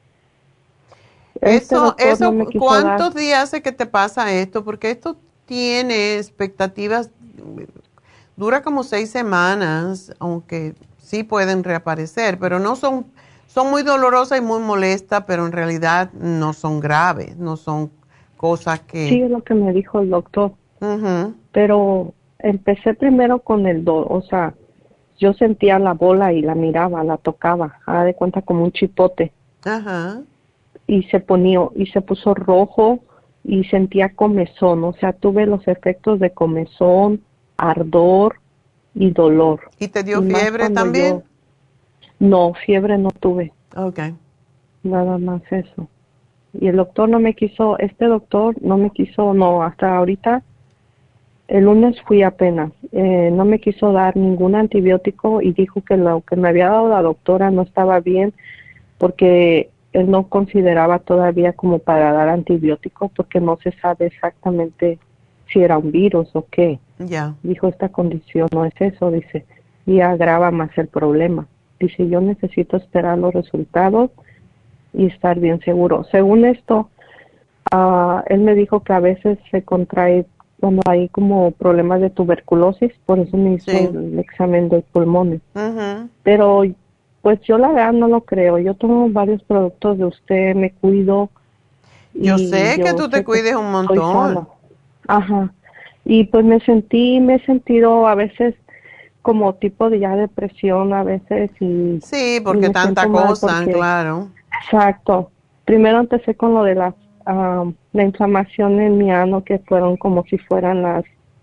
Este Eso, doctor eso, no me quiso ¿cuántos dar- días hace que te pasa esto? Porque esto tiene expectativas, dura como seis semanas, aunque sí pueden reaparecer, pero no son, son muy dolorosas y muy molestas, pero en realidad no son graves, no son cosas que... Sí, es lo que me dijo el doctor. Ujú. Pero empecé primero con el do, o sea, yo sentía la bola y la miraba, la tocaba, haga de cuenta como un chipote, Ajá. y se ponía, y se puso rojo y sentía comezón, o sea, tuve los efectos de comezón, ardor, y dolor. ¿Y te dio Y más fiebre cuando también? yo- no, fiebre no tuve. Okay. Nada más eso. Y el doctor no me quiso, este doctor no me quiso, no, hasta ahorita, el lunes fui apenas, eh, no me quiso dar ningún antibiótico y dijo que lo que me había dado la doctora no estaba bien porque él no consideraba todavía como para dar antibiótico porque no se sabe exactamente si era un virus o qué. Ya. Dijo, esta condición no es eso, dice, y agrava más el problema. Dice, yo necesito esperar los resultados y estar bien seguro. Según esto, uh, él me dijo que a veces se contrae cuando hay como problemas de tuberculosis, por eso me hizo Sí. el examen de pulmones. Ujú. Pero pues yo la verdad no lo creo. Yo tomo varios productos de usted, me cuido. Yo y sé que yo tú te sé cuides un estoy montón. sana. Ajá. Y pues me sentí, me he sentido a veces como tipo de ya depresión a veces y Sí, y porque me tanta siento mal cosa, porque- claro. Exacto. Primero empecé con lo de la, ah, la inflamación en mi ano, que fueron como si fueran las,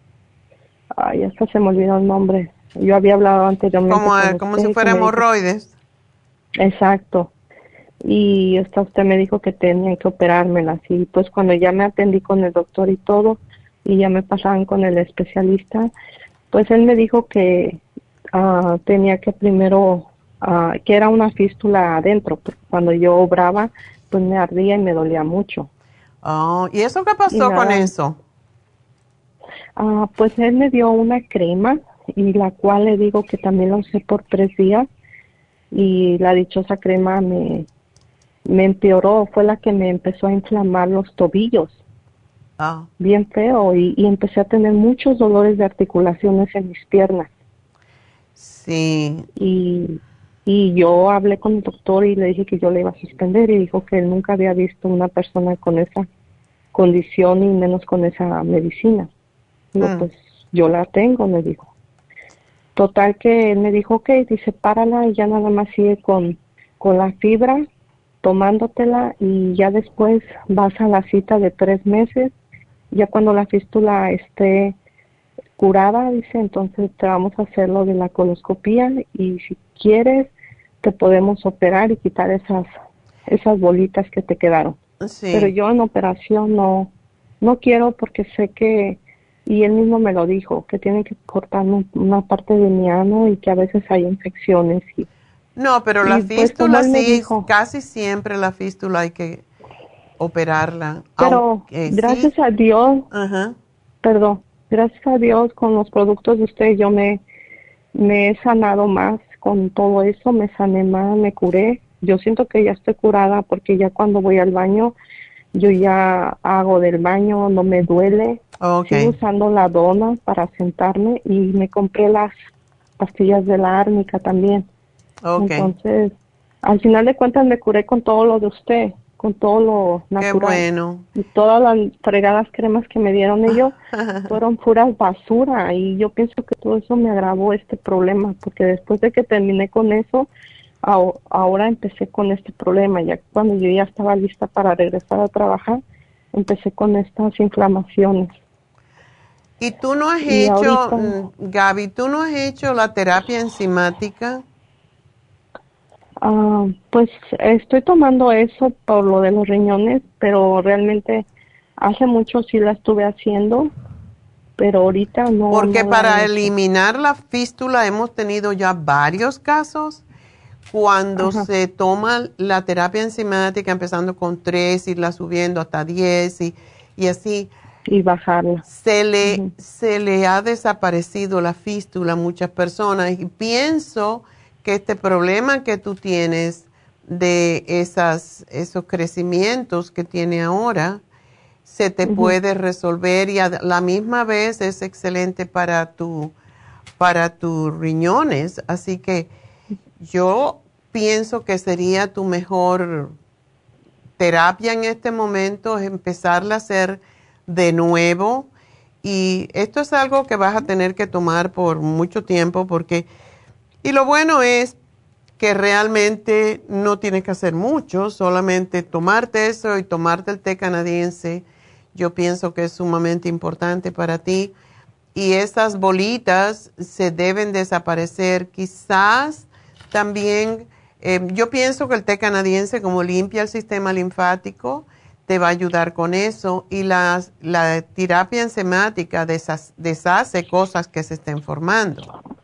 ay, hasta se me olvidó el nombre. Yo había hablado anteriormente Como, con como usted si que fuera me dijo- hemorroides. Exacto. Y hasta usted me dijo que tenía que operármelas. Y pues cuando ya me atendí con el doctor y todo, y ya me pasaban con el especialista, pues él me dijo que ah, tenía que primero, ah, que era una fístula adentro, porque cuando yo obraba, pues me ardía y me dolía mucho. Oh, ¿y eso qué pasó Y con nada. eso? Ah, pues él me dio una crema y la cual le digo que también la usé por tres días y la dichosa crema me, me empeoró, fue la que me empezó a inflamar los tobillos, Ah, bien feo, y, y empecé a tener muchos dolores de articulaciones en mis piernas. sí. Y, y yo hablé con el doctor y le dije que yo le iba a suspender y dijo que él nunca había visto una persona con esa condición y menos con esa medicina. Digo, Mm. pues yo la tengo, me dijo. Total que él me dijo, ok, dice, párala y ya nada más sigue con, con la fibra, tomándotela y ya después vas a la cita de tres meses. Ya cuando la fístula esté curada, dice, entonces te vamos a hacer lo de la coloscopía y si quieres te podemos operar y quitar esas esas bolitas que te quedaron. Sí. Pero yo en operación no no quiero porque sé que, y él mismo me lo dijo, que tienen que cortarme una parte de mi ano y que a veces hay infecciones. Y, No, pero la y, pues, como fístula él me sí, dijo, casi siempre la fístula hay que operarla. pero aunque sí- gracias a Dios, Ajá. perdón, gracias a Dios con los productos de usted yo me, me he sanado más con todo eso, me sané más, me curé. Yo siento que ya estoy curada porque ya cuando voy al baño, yo ya hago del baño, no me duele. Ok. Sigo usando la dona para sentarme y me compré las pastillas de la árnica también. Ok. Entonces, al final de cuentas me curé con todo lo de usted, con todo lo Qué natural. bueno. Y todas las fregadas cremas que me dieron ellos fueron puras basura y yo pienso que todo eso me agravó este problema porque después de que terminé con eso, ao- ahora empecé con este problema. Ya cuando yo ya estaba lista para regresar a trabajar, empecé con estas inflamaciones. ¿Y tú no has Y hecho, ahorita- mm, Gaby, tú no has hecho la terapia enzimática? Ah, pues estoy tomando eso por lo de los riñones, pero realmente hace mucho sí la estuve haciendo, pero ahorita no. Porque no la para he hecho. eliminar la fístula hemos tenido ya varios casos cuando Ajá. se toma la terapia enzimática empezando con tres, irla subiendo hasta diez y, y así. Y bajarla. Se le, Ujú. se le ha desaparecido la fístula a muchas personas y pienso que este problema que tú tienes de esas, esos crecimientos que tiene ahora se te Ujú. puede resolver y a la misma vez es excelente para tu, para tus riñones. Así que yo pienso que sería tu mejor terapia en este momento, es empezarla a hacer de nuevo. Y esto es algo que vas a tener que tomar por mucho tiempo porque, y lo bueno es que realmente no tienes que hacer mucho, solamente tomarte eso y tomarte el té canadiense. Yo pienso que es sumamente importante para ti. y esas bolitas se deben desaparecer. Quizás también, eh, yo pienso que el té canadiense, como limpia el sistema linfático, te va a ayudar con eso. Y la, la terapia enzimática deshace, deshace cosas que se estén formando.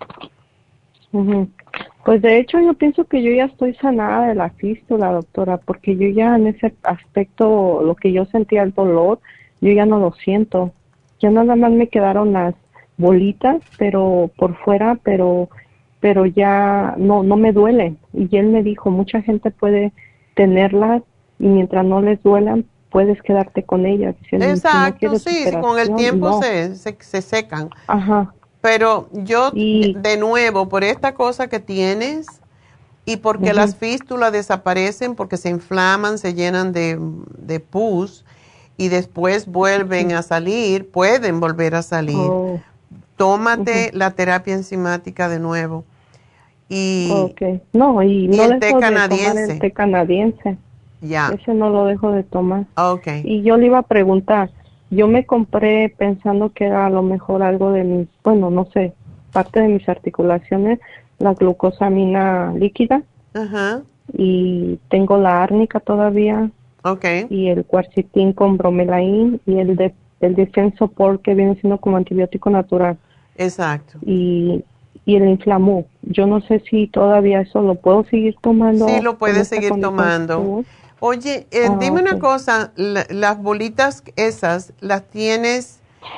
Uh-huh. Pues de hecho yo pienso que yo ya estoy sanada de la fístula, doctora, porque yo ya en ese aspecto, lo que yo sentía el dolor, yo ya no lo siento. Ya nada más me quedaron las bolitas, pero por fuera, pero pero ya no no me duele. Y él me dijo, mucha gente puede tenerlas y mientras no les duelan, puedes quedarte con ellas. Diciendo, exacto, si no sí, con el tiempo no. se, se, se secan. Ajá. Pero yo, y, de nuevo, por esta cosa que tienes y porque uh-huh. las fístulas desaparecen, porque se inflaman, se llenan de, de pus y después vuelven uh-huh. a salir, pueden volver a salir. Oh. Tómate uh-huh. la terapia enzimática de nuevo. Y, okay. No, y, y no el té canadiense. De tomar el té canadiense. Ya. Ese no lo dejo de tomar. Okay. Y yo le iba a preguntar, yo me compré pensando que era a lo mejor algo de mis, bueno, no sé, parte de mis articulaciones, la glucosamina líquida. Ajá. Uh-huh. Y tengo la árnica todavía. Okay. Y el cuarcitín con bromelain y el de el Defensopor, que viene siendo como antibiótico natural. Exacto. Y, y el Inflamú. Yo no sé si todavía eso lo puedo seguir tomando. Sí, lo puedes seguir tomando. Oye, eh, ah, dime okay. una cosa, la, las bolitas esas, ¿las tienes,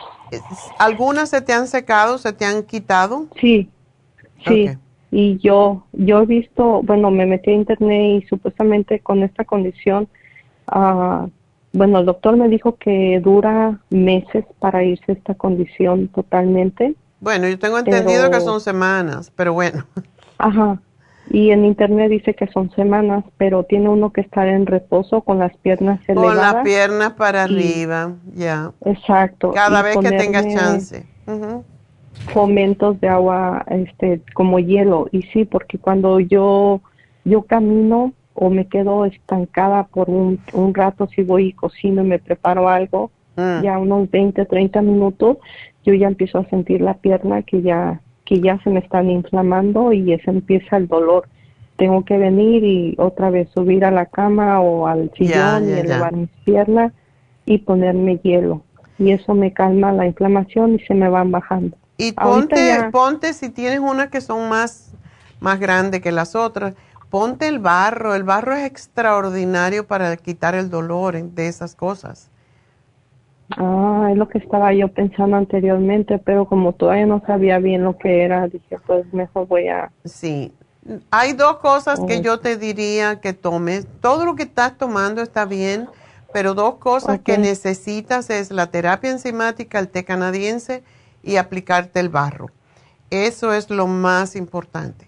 algunas se te han secado, se te han quitado? Sí, sí. Okay. Y yo, yo he visto, bueno, me metí a internet y supuestamente con esta condición, uh, bueno, el doctor me dijo que dura meses para irse esta condición totalmente. Bueno, yo tengo entendido pero, que son semanas, pero bueno. Ajá. Y en internet dice que son semanas, pero tiene uno que estar en reposo con las piernas elevadas. Con las piernas para arriba, ya. Yeah. Exacto. Cada vez que tengas chance. Uh-huh. Fomentos de agua, este, como hielo. Y sí, porque cuando yo yo camino o me quedo estancada por un, un rato, si voy y cocino y me preparo algo, mm. ya unos veinte, treinta minutos, yo ya empiezo a sentir la pierna que ya que ya se me están inflamando y ese empieza el dolor. Tengo que venir y otra vez subir a la cama o al sillón yeah, yeah, y elevar yeah. mis piernas y ponerme hielo. Y eso me calma la inflamación y se me van bajando. Y ponte, ya, ponte si tienes unas que son más, más grandes que las otras, ponte el barro. El barro es extraordinario para quitar el dolor de esas cosas. Ah, es lo que estaba yo pensando anteriormente, pero como todavía no sabía bien lo que era, dije, pues mejor voy a... Sí, hay dos cosas oh. que yo te diría que tomes. Todo lo que estás tomando está bien, pero dos cosas okay. que necesitas es la terapia enzimática, el té canadiense y aplicarte el barro. Eso es lo más importante.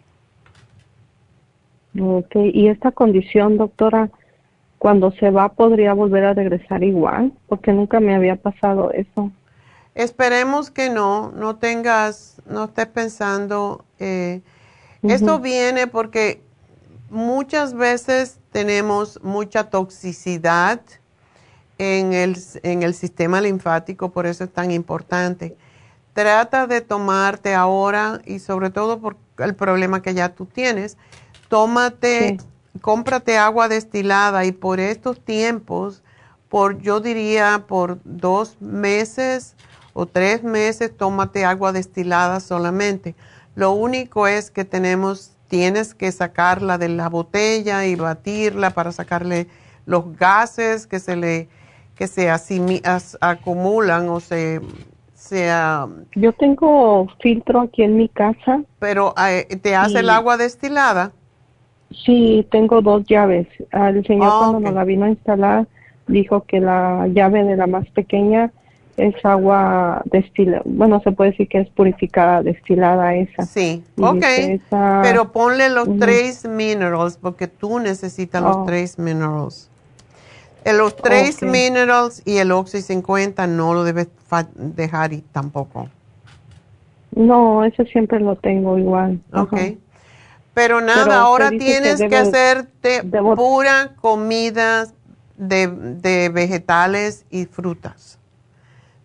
Ok, y esta condición, doctora, cuando se va, ¿podría volver a regresar igual? Porque nunca me había pasado eso. Esperemos que no, no tengas, no estés pensando. Eh, uh-huh. Esto viene porque muchas veces tenemos mucha toxicidad en el, en el sistema linfático, por eso es tan importante. Trata de tomarte ahora, y sobre todo por el problema que ya tú tienes, tómate... Sí. Cómprate agua destilada y por estos tiempos, por yo diría por dos meses o tres meses, tómate agua destilada solamente. Lo único es que tenemos, tienes que sacarla de la botella y batirla para sacarle los gases que se le que se asimi, as, acumulan o se se yo tengo filtro aquí en mi casa. Pero ¿te hace y... el agua destilada? Sí, tengo dos llaves. El señor oh, cuando okay. nos la vino a instalar dijo que la llave de la más pequeña es agua destilada. Bueno, se puede decir que es purificada, destilada esa. Sí, y ok. Esa... Pero ponle los uh-huh. trace minerals porque tú necesitas oh. los trace minerals. Los trace okay. minerals y el Oxy cincuenta no lo debes dejar y tampoco. No, ese siempre lo tengo igual. Ok. Uh-huh. Pero nada, Pero ahora tienes que, debe, que hacerte debo... pura comida de, de vegetales y frutas.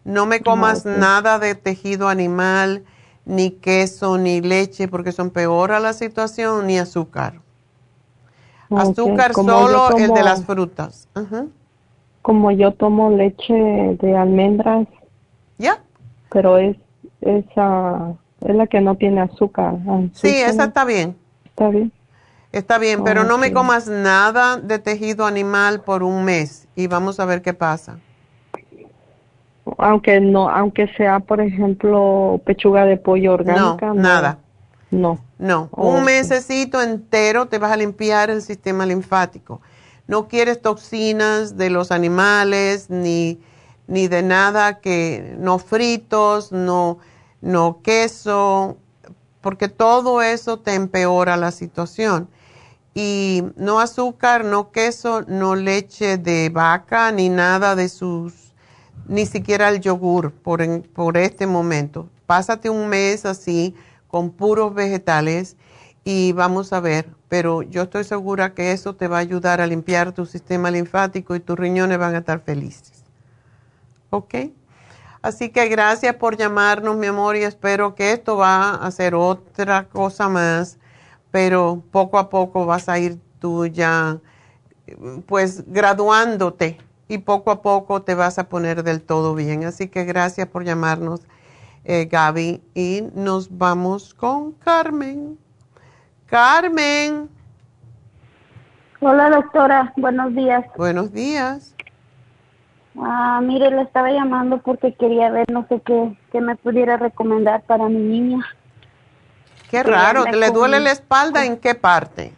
No me comas No, sí. nada de tejido animal, ni queso, ni leche, porque eso empeora la situación, ni azúcar. Ok, Azúcar como yo solo el de tomo- las frutas. Ajá. Como yo tomo leche de almendras, ¿Ya? pero es esa es la que no tiene azúcar. Ah, Sí, ¿sí, esa señor? está bien. Está bien. Está bien, pero no me Ok. comas nada de tejido animal por un mes y vamos a ver qué pasa. Aunque no, aunque sea, por ejemplo, pechuga de pollo orgánica. No, nada. No. No, Ok. un mesecito entero te vas a limpiar el sistema linfático. No quieres toxinas de los animales ni, ni de nada que no fritos, no, no queso, porque todo eso te empeora la situación. Y no azúcar, no queso, no leche de vaca, ni nada de sus, ni siquiera el yogur por, en- por este momento. Pásate un mes así con puros vegetales y vamos a ver, pero yo estoy segura que eso te va a ayudar a limpiar tu sistema linfático y tus riñones van a estar felices. ¿Ok? Así que gracias por llamarnos, mi amor, y espero que esto va a ser otra cosa más, pero poco a poco vas a ir tú ya, pues, graduándote y poco a poco te vas a poner del todo bien. Así que gracias por llamarnos, eh, Gaby, y nos vamos con Carmen. Carmen, Hola doctora, buenos días. buenos días. Ah, mire, le estaba llamando porque quería ver no sé qué, qué me pudiera recomendar para mi niña. Qué Que raro, anda ¿le con- duele la espalda? ¿En qué parte?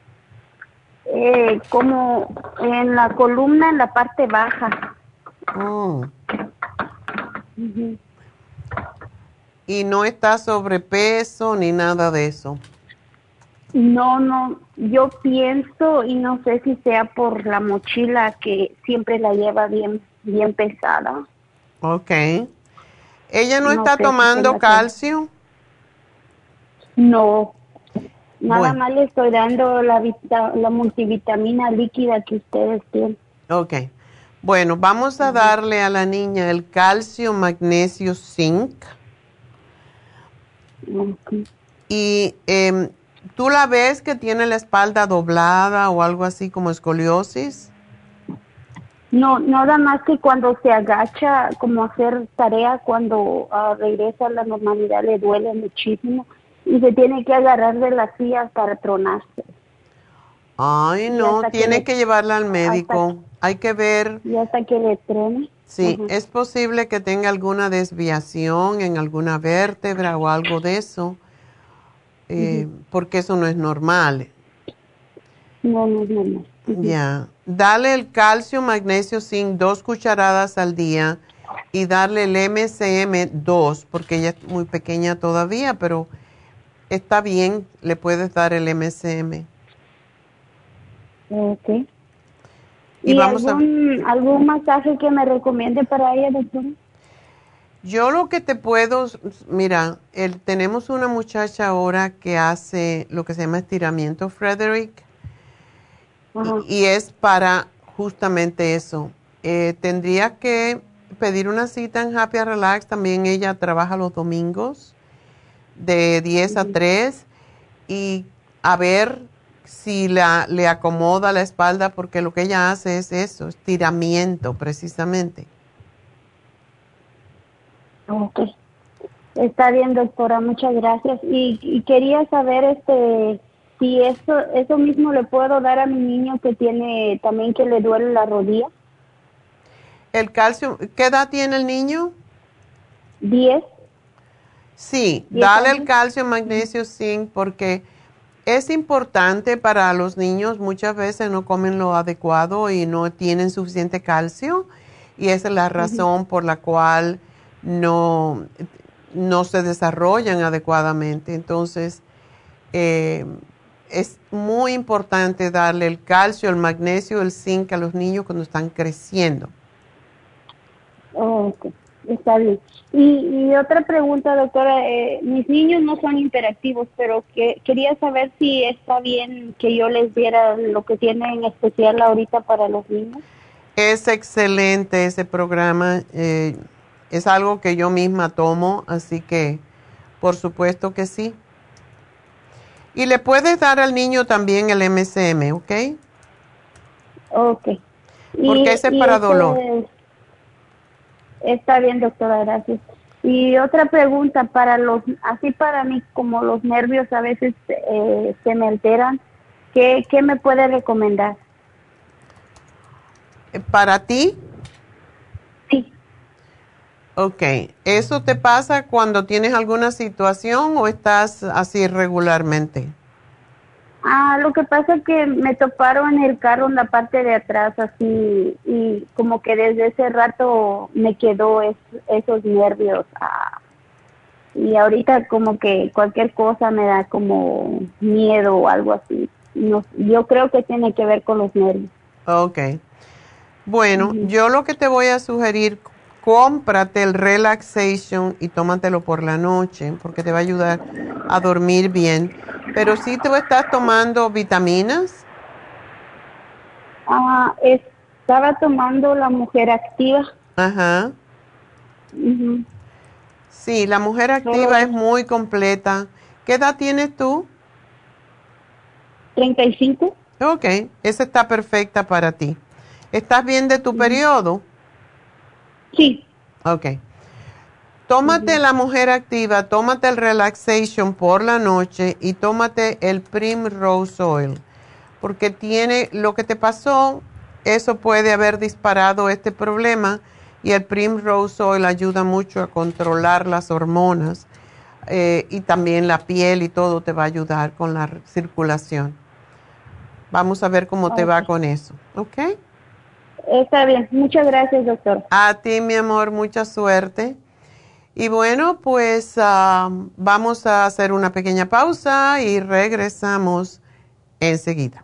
Eh, como en la columna, en la parte baja. Oh. Ujú. Y no está sobrepeso ni nada de eso. No, no, yo pienso y no sé si sea por la mochila que siempre la lleva bien, bien pesada. Ok. ¿Ella no, No está sé si tomando tenga que- calcio? No, nada Bueno. más le estoy dando la, vita- la multivitamina líquida que ustedes tienen. Ok. Bueno, vamos a darle a la niña el calcio, magnesio, zinc. Ok. Y em, ¿tú la ves que tiene la espalda doblada o algo así como escoliosis? No, nada más que cuando se agacha, como hacer tarea, cuando ah, regresa a la normalidad le duele muchísimo y se tiene que agarrar de las sillas para tronarse. Ay, Y no, hasta que tiene le- que llevarla al médico. Hay que ver, Y hasta que le trone. sí, Ajá. es posible que tenga alguna desviación en alguna vértebra o algo de eso, eh, porque eso no es normal. No, no es normal. Ujú. Ya, dale el calcio, magnesio, zinc, dos cucharadas al día y darle el M C M dos, porque ella es muy pequeña todavía, pero está bien, le puedes dar el M C M. Ok. Y ¿Y, vamos a- algún, algún masaje que me recomiende para ella, doctora? Yo lo que te puedo, mira, el, tenemos una muchacha ahora que hace lo que se llama estiramiento, Frederick, Ajá. y, y es para justamente eso. Eh, tendría que pedir una cita en Happy and Relax, también ella trabaja los domingos de diez a tres y a ver si la, le acomoda la espalda, porque lo que ella hace es eso, estiramiento precisamente. Ok. Está bien, doctora, muchas gracias. Y, y quería saber este si eso eso mismo le puedo dar a mi niño que tiene también que le duele la rodilla. El calcio, ¿qué edad tiene el niño? Diez. Sí, ¿Diez dale el años? calcio, magnesio, zinc, porque es importante para los niños. Muchas veces no comen lo adecuado y no tienen suficiente calcio, y esa es la razón por la cual no, no se desarrollan adecuadamente. Entonces, eh, es muy importante darle el calcio, el magnesio, el zinc a los niños cuando están creciendo. Oh, ok. Está bien. Y, y otra pregunta, doctora, eh, mis niños no son hiperactivos, pero que quería saber si está bien que yo les diera lo que tiene en especial ahorita para los niños. Es excelente ese programa. Eh, es algo que yo misma tomo, así que por supuesto que sí. Y le puedes dar al niño también el M S M, ¿ok? Ok. Porque Y- ese es y para ese- dolor. Está bien, doctora, gracias. Y otra pregunta, para los, así para mí, como los nervios a veces eh, se me alteran, ¿qué, qué me puede recomendar? ¿Para ti? Sí. Ok. ¿Eso te pasa cuando tienes alguna situación o estás así regularmente? Ah, lo que pasa es que me toparon en el carro en la parte de atrás así y como que desde ese rato me quedó es- esos nervios. Ah, y ahorita como que cualquier cosa me da como miedo o algo así. No, yo creo que tiene que ver con los nervios. Ok. Bueno, yo lo que te voy a sugerir, cómprate el Relaxation y tómatelo por la noche porque te va a ayudar a dormir bien. Pero si tú estás tomando vitaminas. Ah, estaba tomando la mujer activa. Ajá. Ujú. Sí, la mujer activa es muy completa. ¿Qué edad tienes tú? treinta y cinco. Ok, esa está perfecta para ti. ¿Estás bien de tu periodo? Sí. Ok. Tómate la mujer activa, tómate el Relaxation por la noche y tómate el Primrose Oil. Porque tiene lo que te pasó, eso puede haber disparado este problema y el Primrose Oil ayuda mucho a controlar las hormonas eh, y también la piel y todo te va a ayudar con la circulación. Vamos a ver cómo te va con eso, ¿ok? Está bien. Muchas gracias, doctor. A ti, mi amor, mucha suerte. Y bueno, pues ah, vamos a hacer una pequeña pausa y regresamos enseguida.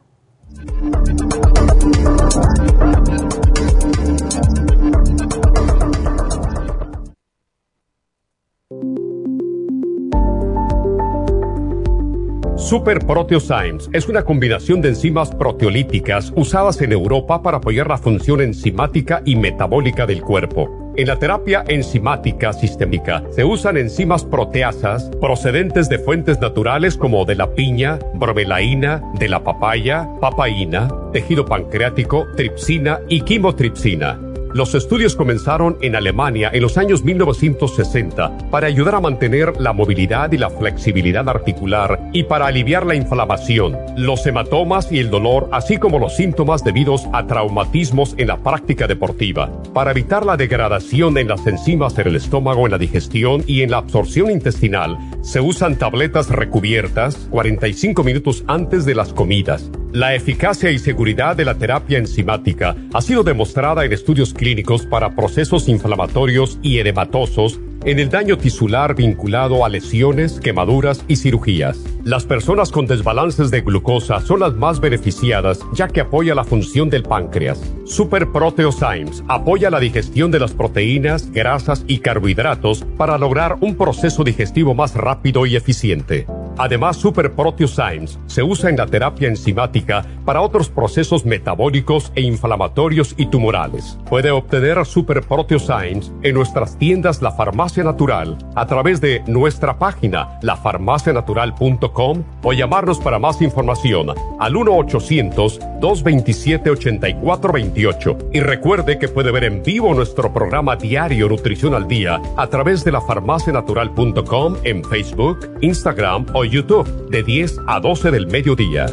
Super Proteosymes es una combinación de enzimas proteolíticas usadas en Europa para apoyar la función enzimática y metabólica del cuerpo. En la terapia enzimática sistémica se usan enzimas proteasas procedentes de fuentes naturales como de la piña, bromelaína, de la papaya, papaína, tejido pancreático, tripsina y quimotripsina. Los estudios comenzaron en Alemania en los años mil novecientos sesenta para ayudar a mantener la movilidad y la flexibilidad articular y para aliviar la inflamación, los hematomas y el dolor, así como los síntomas debidos a traumatismos en la práctica deportiva. Para evitar la degradación en las enzimas en el estómago, en la digestión y en la absorción intestinal, se usan tabletas recubiertas cuarenta y cinco minutos antes de las comidas. La eficacia y seguridad de la terapia enzimática ha sido demostrada en estudios clínicos para procesos inflamatorios y edematosos en el daño tisular vinculado a lesiones, quemaduras y cirugías. Las personas con desbalances de glucosa son las más beneficiadas ya que apoya la función del páncreas. Super Proteosymes apoya la digestión de las proteínas, grasas y carbohidratos para lograr un proceso digestivo más rápido y eficiente. Además, Super Proteosymes se usa en la terapia enzimática para otros procesos metabólicos e inflamatorios y tumorales. Puede obtener Super Proteosymes en nuestras tiendas La Farmacia Natural a través de nuestra página la farmacia natural punto com o llamarnos para más información al uno ochocientos, dos veintisiete, ochenta y cuatro veintiocho. Y recuerde que puede ver en vivo nuestro programa diario Nutrición al Día a través de la farmacia natural punto com en Facebook, Instagram o YouTube de diez a doce del mediodía.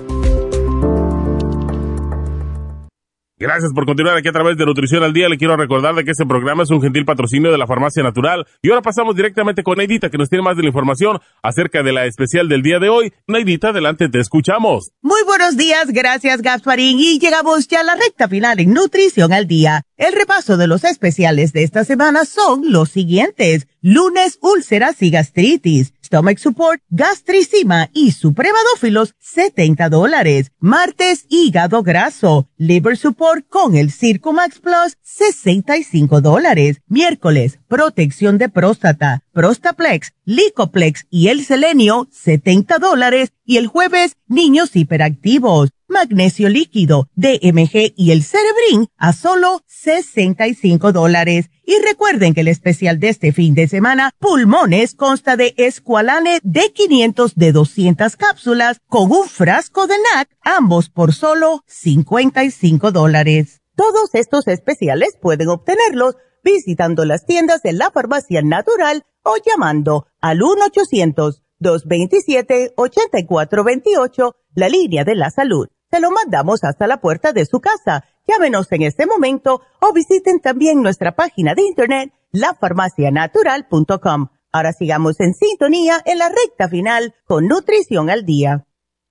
Gracias por continuar aquí a través de Nutrición al Día. Le quiero recordar de que este programa es un gentil patrocinio de la Farmacia Natural. Y ahora pasamos directamente con Neidita, que nos tiene más de la información acerca de la especial del día de hoy. Neidita, adelante, te escuchamos. Muy buenos días, gracias Gasparín. Y llegamos ya a la recta final en Nutrición al Día. El repaso de los especiales de esta semana son los siguientes. Lunes, úlceras y gastritis. Stomach Support, gastricima y supremadófilos, setenta dólares. Martes, hígado graso. Liver Support con el Circumax Plus, sesenta y cinco dólares. Miércoles, protección de próstata, Prostaplex, Licoplex y el selenio, setenta dólares. Y el jueves, niños hiperactivos. magnesio líquido, D M G y el Cerebrin a solo sesenta y cinco dólares. Y recuerden que el especial de este fin de semana, pulmones, consta de Esqualane de quinientos de doscientas cápsulas con un frasco de N A C, ambos por solo cincuenta y cinco dólares. Todos estos especiales pueden obtenerlos visitando las tiendas de la Farmacia Natural o llamando al uno ochocientos, dos veintisiete, ochenta y cuatro veintiocho, la línea de la salud. Se lo mandamos hasta la puerta de su casa. Llámenos en este momento o visiten también nuestra página de internet, la farmacia natural punto com. Ahora sigamos en sintonía en la recta final con Nutrición al Día.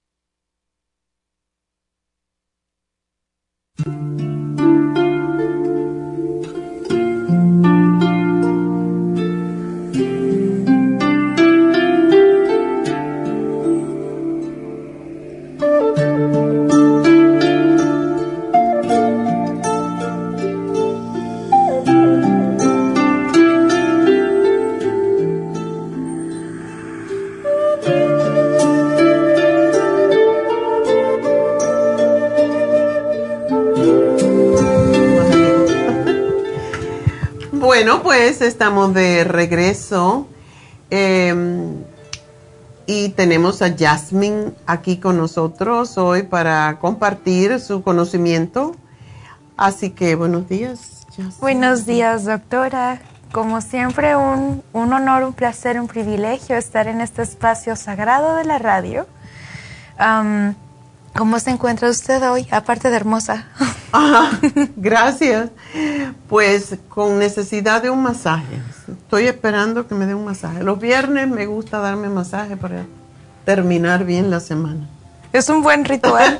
Bueno, pues estamos de regreso eh, y tenemos a Jasmine aquí con nosotros hoy para compartir su conocimiento. Así que buenos días, Jasmine. Buenos días, doctora. Como siempre, un, un honor, un placer, un privilegio estar en este espacio sagrado de la radio. Um, ¿Cómo se encuentra usted hoy, aparte de hermosa? Ah, gracias. Pues con necesidad de un masaje. Estoy esperando que me dé un masaje. Los viernes me gusta darme masaje para terminar bien la semana. Es un buen ritual.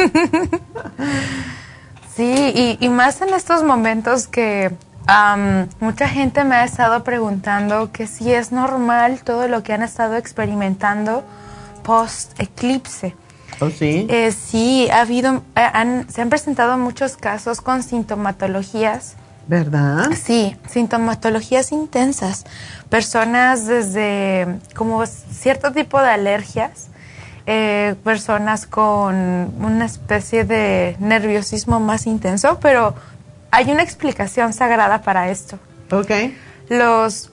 Sí, y, y más en estos momentos que um, mucha gente me ha estado preguntando que si es normal todo lo que han estado experimentando post-eclipse. ¿Oh, sí? Eh, sí, ha habido, han, se han presentado muchos casos con sintomatologías. ¿Verdad? Sí, sintomatologías intensas. Personas desde como cierto tipo de alergias, eh, personas con una especie de nerviosismo más intenso, pero hay una explicación sagrada para esto. Ok. Los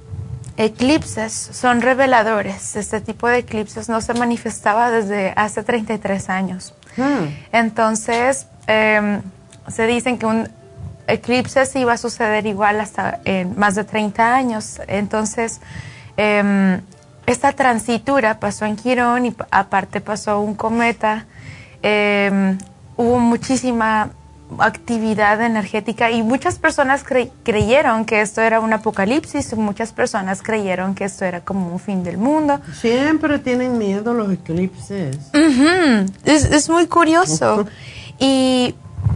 eclipses son reveladores. Este tipo de eclipses no se manifestaba desde hace treinta y tres años. Hmm. Entonces, eh, se dicen que un eclipse sí iba a suceder igual hasta en más de treinta años. Entonces, eh, esta transitura pasó en Quirón y aparte pasó un cometa. Eh, hubo muchísima actividad energética y muchas personas cre creyeron que esto era un apocalipsis, muchas personas creyeron que esto era como un fin del mundo. Siempre tienen miedo los eclipses. Uh-huh. es, es muy curioso. Y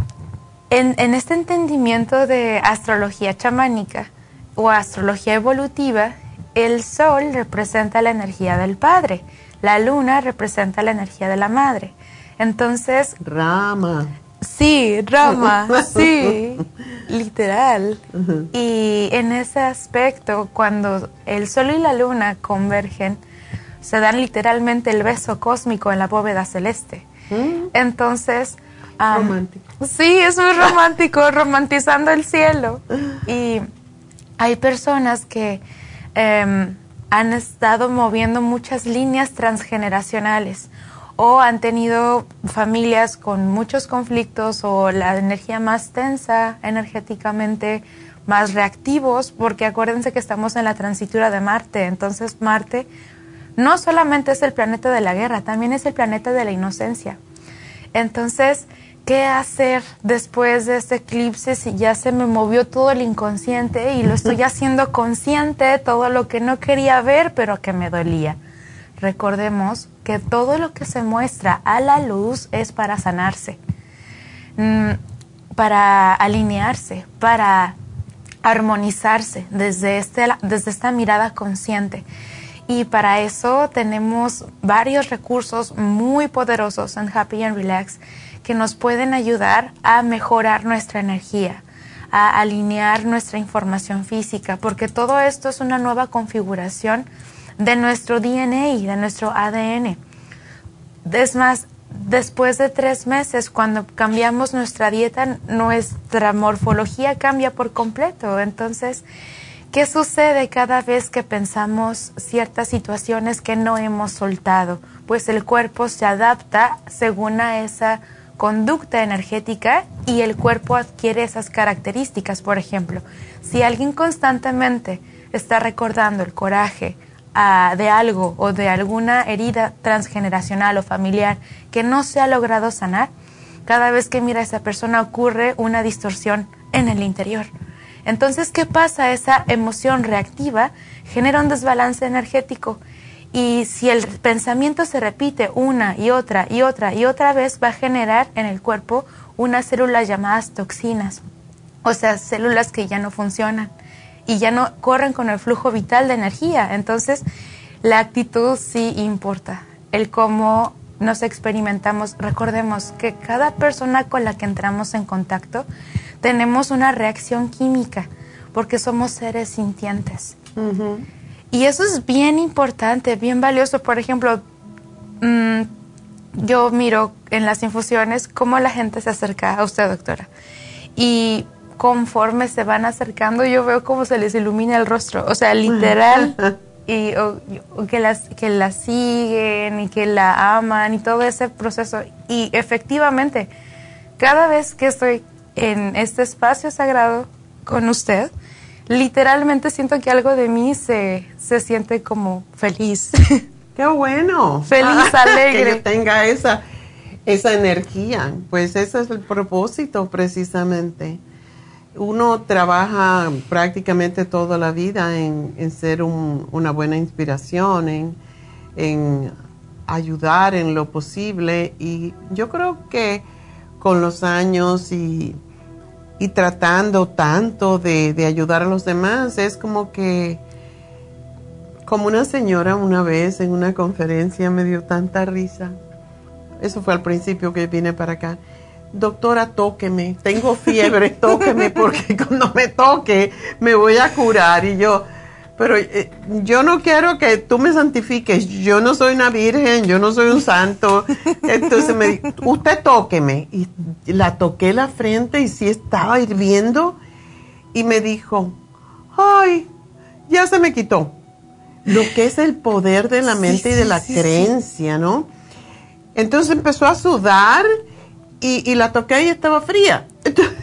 en, en este entendimiento de astrología chamánica o astrología evolutiva, el sol representa la energía del padre, la luna representa la energía de la madre. Entonces, Rama. Sí, Rama, sí, literal. Uh-huh. Y en ese aspecto, cuando el sol y la luna convergen, se dan literalmente el beso cósmico en la bóveda celeste. Uh-huh. Entonces, um, romántico. Sí, es muy romántico, romantizando el cielo. Y hay personas que um, han estado moviendo muchas líneas transgeneracionales, o han tenido familias con muchos conflictos o la energía más tensa energéticamente, más reactivos, porque acuérdense que estamos en la transitura de Marte. Entonces Marte no solamente es el planeta de la guerra, también es el planeta de la inocencia. Entonces, ¿qué hacer después de este eclipse si ya se me movió todo el inconsciente y lo estoy haciendo consciente, todo lo que no quería ver pero que me dolía? Recordemos que todo lo que se muestra a la luz es para sanarse, para alinearse, para armonizarse desde, este, desde esta mirada consciente. Y para eso tenemos varios recursos muy poderosos en Happy and Relax que nos pueden ayudar a mejorar nuestra energía, a alinear nuestra información física, porque todo esto es una nueva configuración de nuestro D N A, de nuestro A D N. Es más, después de tres meses, cuando cambiamos nuestra dieta, nuestra morfología cambia por completo. Entonces, ¿qué sucede cada vez que pensamos ciertas situaciones que no hemos soltado? Pues el cuerpo se adapta según a esa conducta energética y el cuerpo adquiere esas características. Por ejemplo, si alguien constantemente está recordando el coraje uh, de algo o de alguna herida transgeneracional o familiar que no se ha logrado sanar, cada vez que mira a esa persona ocurre una distorsión en el interior. Entonces, ¿qué pasa? Esa emoción reactiva genera un desbalance energético. Y si el pensamiento se repite una y otra y otra y otra vez, va a generar en el cuerpo unas células llamadas toxinas, o sea, células que ya no funcionan y ya no corren con el flujo vital de energía. Entonces, la actitud sí importa, el cómo nos experimentamos. Recordemos que cada persona con la que entramos en contacto tenemos una reacción química, porque somos seres sintientes. Uh-huh. Y eso es bien importante, bien valioso. Por ejemplo, mmm, yo miro en las infusiones cómo la gente se acerca a usted, doctora. Y conforme se van acercando, yo veo cómo se les ilumina el rostro. O sea, literal, y o, o que, las, que la siguen y que la aman y todo ese proceso. Y efectivamente, cada vez que estoy en este espacio sagrado con usted, literalmente siento que algo de mí se, se siente como feliz. ¡Qué bueno! Feliz, alegre. Que yo tenga esa, esa energía. Pues ese es el propósito, precisamente. Uno trabaja prácticamente toda la vida en, en ser un, una buena inspiración, en, en ayudar en lo posible. Y yo creo que con los años y... y tratando tanto de, de ayudar a los demás, es como que, como una señora una vez en una conferencia me dio tanta risa. Eso fue al principio que vine para acá. Doctora, tóqueme, tengo fiebre, tóqueme, porque cuando me toque me voy a curar. Y yo, pero eh, yo no quiero que tú me santifiques, yo no soy una virgen, yo no soy un santo. Entonces me dijo, usted tóqueme. Y la toqué la frente y sí estaba hirviendo. Y me dijo, ay, ya se me quitó. Lo que es el poder de la mente sí, y de la sí, creencia, sí. ¿no? Entonces empezó a sudar y, y la toqué y estaba fría. Entonces,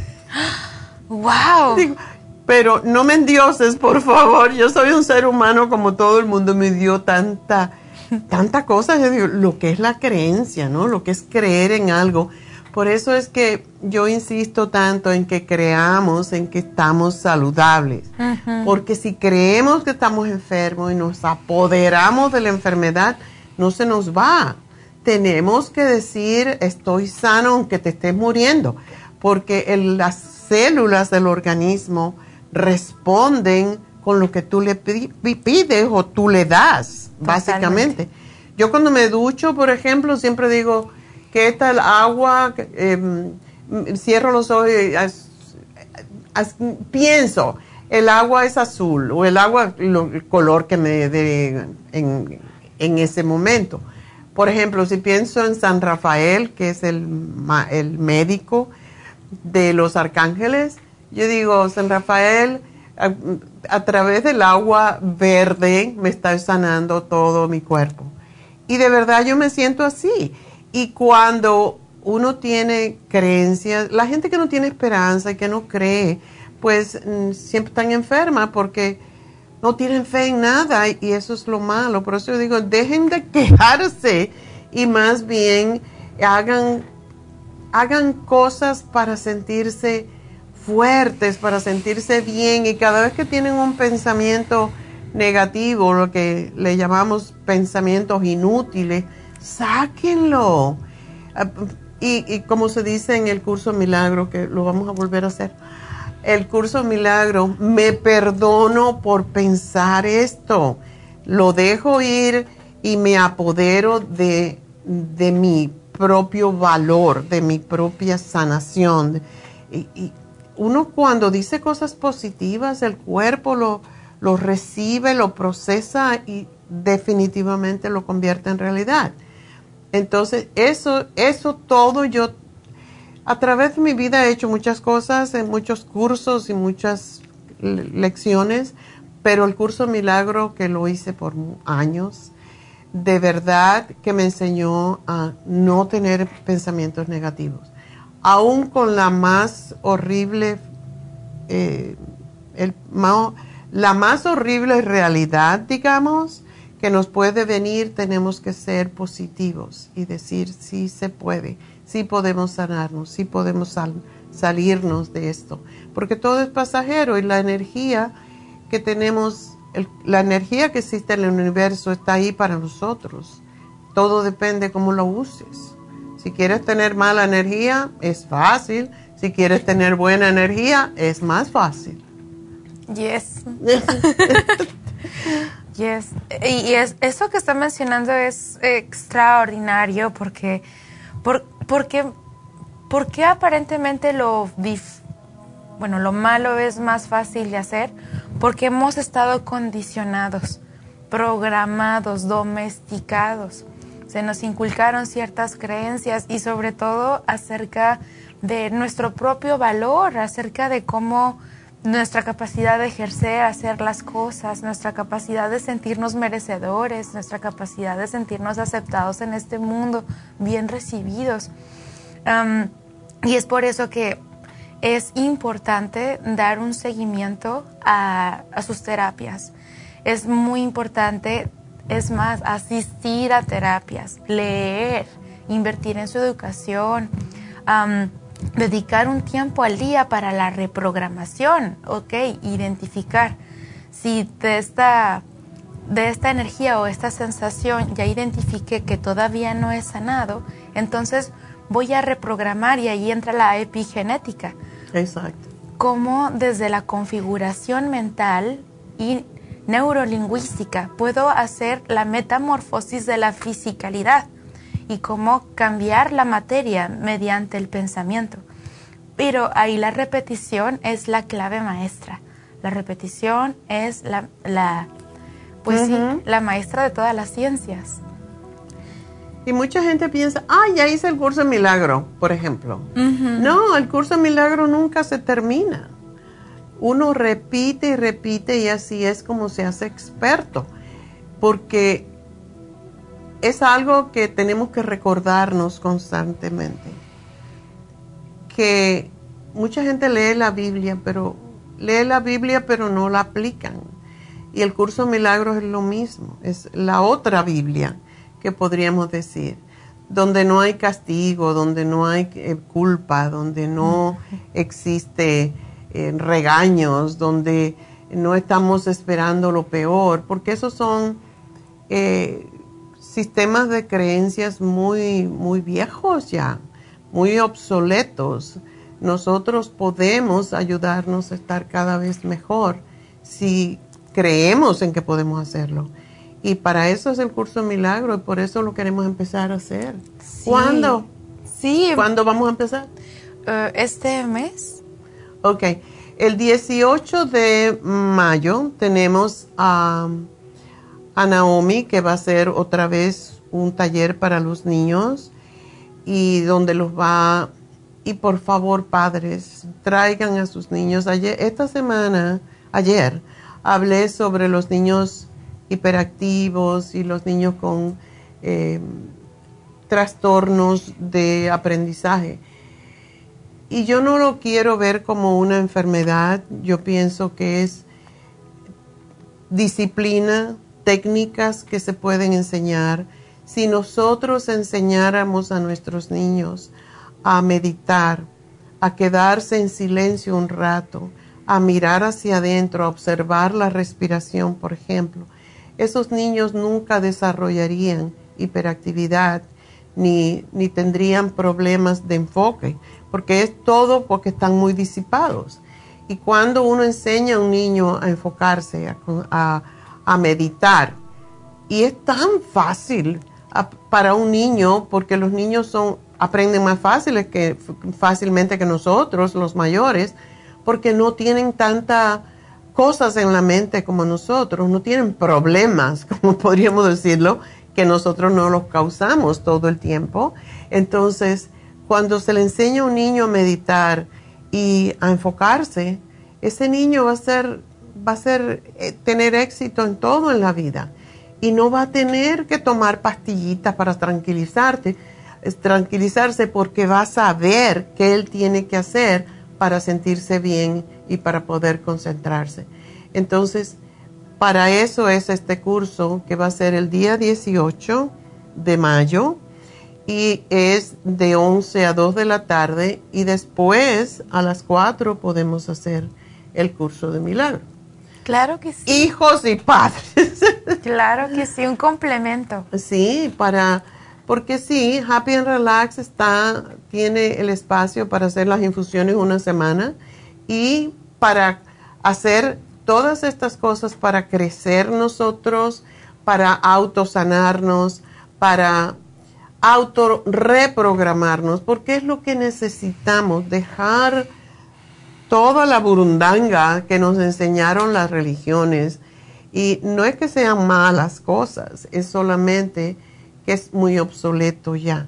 ¡wow! Digo, pero no me endioses, por favor. Yo soy un ser humano como todo el mundo. Me dio tanta, tanta cosa. Yo digo, lo que es la creencia, ¿no? Lo que es creer en algo. Por eso es que yo insisto tanto en que creamos, en que estamos saludables. Uh-huh. Porque si creemos que estamos enfermos y nos apoderamos de la enfermedad, no se nos va. Tenemos que decir, estoy sano aunque te estés muriendo. Porque el, las células del organismo responden con lo que tú le pides o tú le das, totalmente. Básicamente. Yo cuando me ducho, por ejemplo, siempre digo, ¿qué tal agua? Eh, cierro los ojos y as, as, pienso, el agua es azul o el agua, lo, el color que me dé en, en ese momento. Por ejemplo, si pienso en San Rafael, que es el, el médico de los arcángeles, yo digo, San Rafael, a, a través del agua verde me está sanando todo mi cuerpo. Y de verdad yo me siento así. Y cuando uno tiene creencias, la gente que no tiene esperanza y que no cree, pues mm, siempre están enfermas porque no tienen fe en nada y eso es lo malo. Por eso yo digo, dejen de quejarse y más bien hagan, hagan cosas para sentirse fuertes, para sentirse bien, y cada vez que tienen un pensamiento negativo, lo que le llamamos pensamientos inútiles, sáquenlo. Y, y como se dice en el curso Milagro, que lo vamos a volver a hacer, el curso Milagro, me perdono por pensar esto, lo dejo ir y me apodero de, de mi propio valor, de mi propia sanación. Y, y uno cuando dice cosas positivas, el cuerpo lo, lo recibe, lo procesa y definitivamente lo convierte en realidad. Entonces, eso, eso todo yo, a través de mi vida he hecho muchas cosas, en muchos cursos y muchas lecciones, pero el curso Milagro, que lo hice por años, de verdad que me enseñó a no tener pensamientos negativos. Aún con la más horrible, eh, el, ma, la más horrible realidad, digamos, que nos puede venir, tenemos que ser positivos y decir, sí se puede, sí podemos sanarnos, sí podemos sal, salirnos de esto. Porque todo es pasajero y la energía que tenemos, el, la energía que existe en el universo está ahí para nosotros. Todo depende cómo lo uses. Si quieres tener mala energía, es fácil. Si quieres tener buena energía, es más fácil. Yes. Yes. Y es, eso que está mencionando es extraordinario porque, por, porque, porque aparentemente lo, dif, bueno, lo malo es más fácil de hacer, porque hemos estado condicionados, programados, domesticados. Se nos inculcaron ciertas creencias y sobre todo acerca de nuestro propio valor, acerca de cómo nuestra capacidad de ejercer, hacer las cosas, nuestra capacidad de sentirnos merecedores, nuestra capacidad de sentirnos aceptados en este mundo, bien recibidos. Um, y es por eso que es importante dar un seguimiento a, a sus terapias. Es muy importante, es más, asistir a terapias, leer, invertir en su educación, um, dedicar un tiempo al día para la reprogramación, ok, identificar si de esta, de esta energía o esta sensación ya identifique que todavía no he sanado, entonces voy a reprogramar y ahí entra la epigenética. Exacto. Cómo desde la configuración mental y neurolingüística puedo hacer la metamorfosis de la fisicalidad y cómo cambiar la materia mediante el pensamiento. Pero ahí la repetición es la clave maestra. La repetición es la, la pues uh-huh. sí, la maestra de todas las ciencias. Y mucha gente piensa, ah, ya hice el curso de Milagro, por ejemplo. Uh-huh. No, el curso de Milagro nunca se termina. Uno repite y repite y así es como se hace experto. Porque es algo que tenemos que recordarnos constantemente. Que mucha gente lee la Biblia, pero lee la Biblia pero no la aplican. Y el curso de Milagros es lo mismo, es la otra Biblia que podríamos decir, donde no hay castigo, donde no hay eh, culpa, donde no existe eh, regaños, donde no estamos esperando lo peor, porque esos son eh, sistemas de creencias muy, muy viejos ya, muy obsoletos. Nosotros podemos ayudarnos a estar cada vez mejor si creemos en que podemos hacerlo. Y para eso es el curso de Milagro y por eso lo queremos empezar a hacer. Sí. ¿Cuándo? Sí. ¿Cuándo vamos a empezar? Uh, este mes. Ok. El dieciocho de mayo tenemos a, a Naomi, que va a hacer otra vez un taller para los niños y donde los va... Y por favor, padres, traigan a sus niños. Ayer, esta semana, ayer, hablé sobre los niños hiperactivos y los niños con eh, trastornos de aprendizaje. Y yo no lo quiero ver como una enfermedad, yo pienso que es disciplina, técnicas que se pueden enseñar. Si nosotros enseñáramos a nuestros niños a meditar, a quedarse en silencio un rato, a mirar hacia adentro, a observar la respiración, por ejemplo, esos niños nunca desarrollarían hiperactividad ni, ni tendrían problemas de enfoque, porque es todo porque están muy disipados. Y cuando uno enseña a un niño a enfocarse, a, a, a meditar, y es tan fácil a, para un niño, porque los niños son, aprenden más fáciles que, fácilmente que nosotros, los mayores, porque no tienen tanta cosas en la mente como nosotros, no tienen problemas, como podríamos decirlo, que nosotros no los causamos todo el tiempo. Entonces, cuando se le enseña a un niño a meditar y a enfocarse, ese niño va a ser, va a ser, eh, tener éxito en todo en la vida y no va a tener que tomar pastillitas para tranquilizarte, tranquilizarse porque va a saber qué él tiene que hacer para sentirse bien y para poder concentrarse. Entonces, para eso es este curso que va a ser el día dieciocho de mayo y es de once a dos de la tarde y después a las cuatro podemos hacer el curso de milagro. Claro que sí. Hijos y padres. Claro que sí, un complemento. Sí, para, porque sí, Happy and Relax está, tiene el espacio para hacer las infusiones una semana y para hacer todas estas cosas para crecer nosotros, para autosanarnos, para autorreprogramarnos, porque es lo que necesitamos, dejar toda la burundanga que nos enseñaron las religiones. Y no es que sean malas cosas, es solamente que es muy obsoleto ya.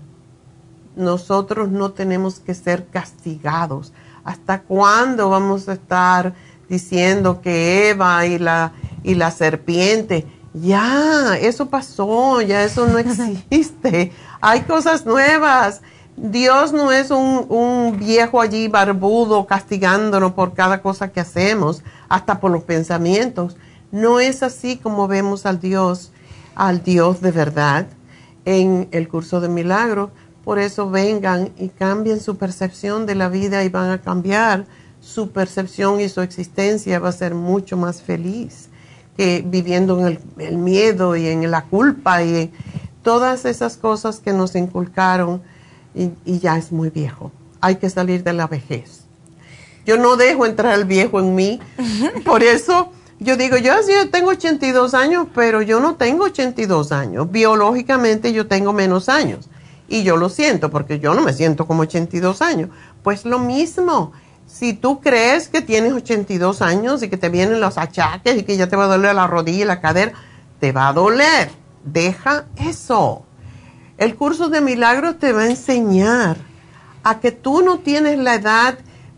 Nosotros no tenemos que ser castigados. ¿Hasta cuándo vamos a estar diciendo que Eva y la, y la serpiente? Ya, eso pasó, ya eso no existe. Hay cosas nuevas. Dios no es un, un viejo allí barbudo castigándonos por cada cosa que hacemos, hasta por los pensamientos. No es así como vemos al Dios, al Dios de verdad en el curso de milagros. Por eso vengan y cambien su percepción de la vida y van a cambiar su percepción y su existencia. Va a ser mucho más feliz que viviendo en el, el miedo y en la culpa y en todas esas cosas que nos inculcaron. Y, y ya es muy viejo. Hay que salir de la vejez. Yo no dejo entrar el viejo en mí. Por eso yo digo, yo, yo tengo ochenta y dos años, pero yo no tengo ochenta y dos años. Biológicamente yo tengo menos años. Y yo lo siento, porque yo no me siento como ochenta y dos años. Pues lo mismo. Si tú crees que tienes ochenta y dos años y que te vienen los achaques y que ya te va a doler la rodilla y la cadera, te va a doler. Deja eso. El curso de milagros te va a enseñar a que tú no tienes la edad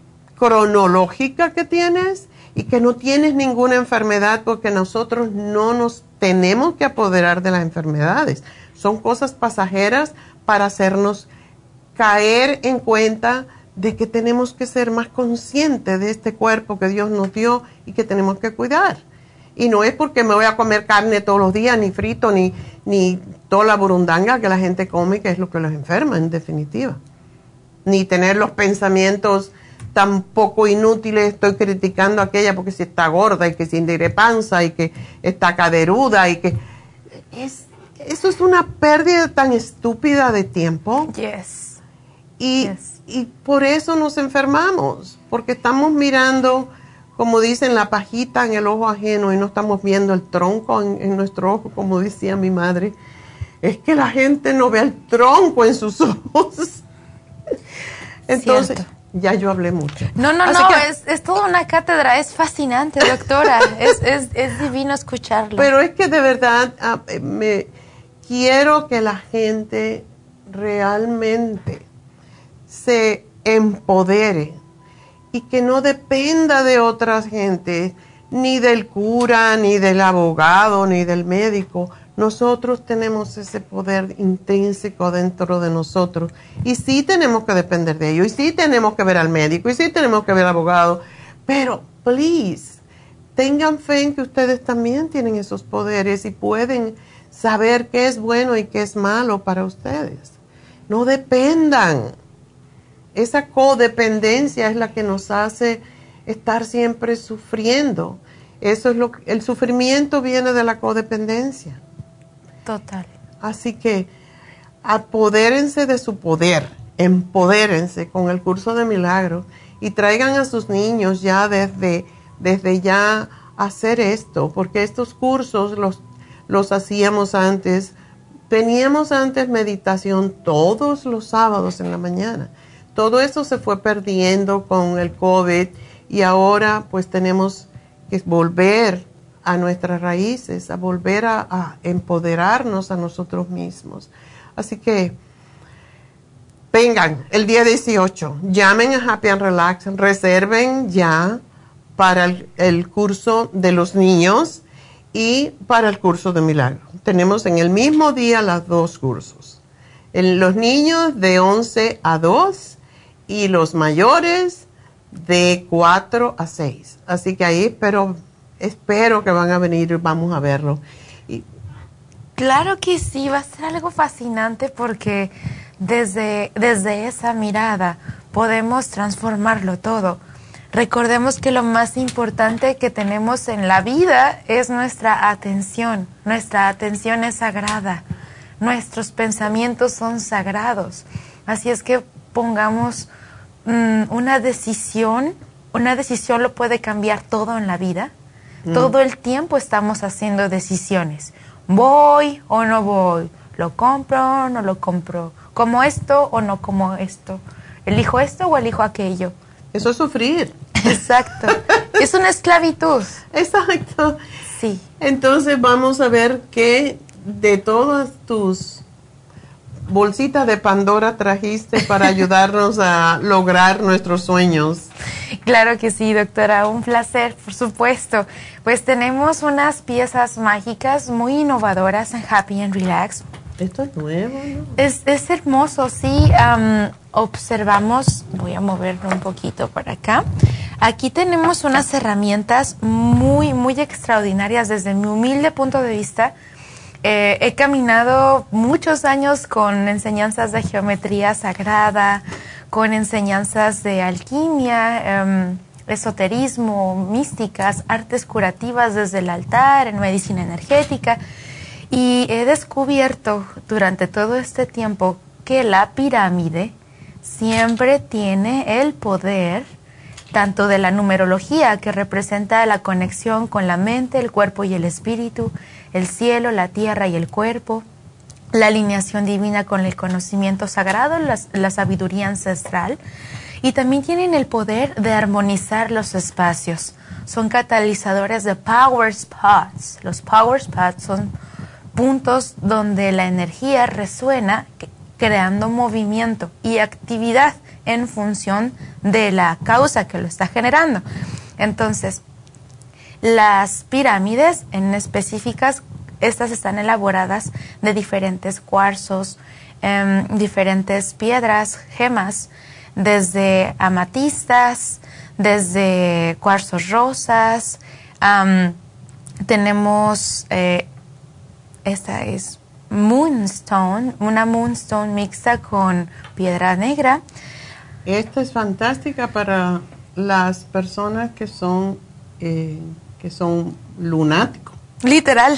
cronológica que tienes y que no tienes ninguna enfermedad, porque nosotros no nos tenemos que apoderar de las enfermedades. Son cosas pasajeras para hacernos caer en cuenta de que tenemos que ser más conscientes de este cuerpo que Dios nos dio y que tenemos que cuidar. Y no es porque me voy a comer carne todos los días, ni frito, ni, ni toda la burundanga que la gente come, que es lo que los enferma, en definitiva. Ni tener los pensamientos tan poco inútiles, estoy criticando a aquella porque si está gorda y que si tiene panza y que está caderuda y que... es Eso es una pérdida tan estúpida de tiempo. Yes. Y, yes. y por eso nos enfermamos, porque estamos mirando, como dicen, la pajita en el ojo ajeno y no estamos viendo el tronco en, en nuestro ojo, como decía mi madre. Es que la gente no ve el tronco en sus ojos. Entonces, cierto. Ya yo hablé mucho. No, no, Así no, que, es, es toda una cátedra, es fascinante, doctora. es, es, es divino escucharlo. Pero es que de verdad me quiero que la gente realmente se empodere y que no dependa de otras gente, ni del cura, ni del abogado, ni del médico. Nosotros tenemos ese poder intrínseco dentro de nosotros y sí tenemos que depender de ellos, y sí tenemos que ver al médico, y sí tenemos que ver al abogado, pero please, tengan fe en que ustedes también tienen esos poderes y pueden saber qué es bueno y qué es malo para ustedes. No dependan. Esa codependencia es la que nos hace estar siempre sufriendo. Eso es lo que, el sufrimiento viene de la codependencia. Total. Así que apodérense de su poder, empodérense con el curso de milagros y traigan a sus niños ya desde, desde ya a hacer esto, porque estos cursos los, los hacíamos antes. Teníamos antes meditación todos los sábados en la mañana. Todo eso se fue perdiendo con el COVID y ahora pues tenemos que volver a nuestras raíces, a volver a, a empoderarnos a nosotros mismos. Así que vengan el día dieciocho, llamen a Happy and Relax, reserven ya para el, el curso de los niños y para el curso de milagro. Tenemos en el mismo día los dos cursos. En los niños de once a dos y los mayores de cuatro a seis. Así que ahí espero, espero que van a venir y vamos a verlo. Y claro que sí, va a ser algo fascinante porque desde, desde esa mirada podemos transformarlo todo. Recordemos que lo más importante que tenemos en la vida es nuestra atención. Nuestra atención es sagrada. Nuestros pensamientos son sagrados. Así es que pongamos mmm, una decisión. Una decisión lo puede cambiar todo en la vida. Mm. Todo el tiempo estamos haciendo decisiones. ¿Voy o no voy? ¿Lo compro o no lo compro? ¿Como esto o no como esto? ¿Elijo esto o elijo aquello? Eso es sufrir. Exacto. Es una esclavitud. Exacto. Sí. Entonces vamos a ver qué de todas tus bolsitas de Pandora trajiste para ayudarnos a lograr nuestros sueños. Claro que sí, doctora. Un placer, por supuesto. Pues tenemos unas piezas mágicas muy innovadoras en Happy and Relax. Esto es nuevo, ¿no? Es, es hermoso, sí. Um, observamos, voy a moverlo un poquito para acá. Aquí tenemos unas herramientas muy, muy extraordinarias desde mi humilde punto de vista. Eh, he caminado muchos años con enseñanzas de geometría sagrada, con enseñanzas de alquimia, um, esoterismo, místicas, artes curativas desde el altar, en medicina energética. Y he descubierto durante todo este tiempo que la pirámide siempre tiene el poder tanto de la numerología, que representa la conexión con la mente, el cuerpo y el espíritu, el cielo, la tierra y el cuerpo, la alineación divina con el conocimiento sagrado, la, la sabiduría ancestral, y también tienen el poder de armonizar los espacios. Son catalizadores de power spots. Los power spots son puntos donde la energía resuena, creando movimiento y actividad en función de la causa que lo está generando. Entonces, las pirámides en específicas, estas están elaboradas de diferentes cuarzos, eh, diferentes piedras, gemas, desde amatistas, desde cuarzos rosas. Um, tenemos, eh, esta es Moonstone, una Moonstone mixta con piedra negra. Esta es fantástica para las personas que son eh, que son lunáticos. Literal.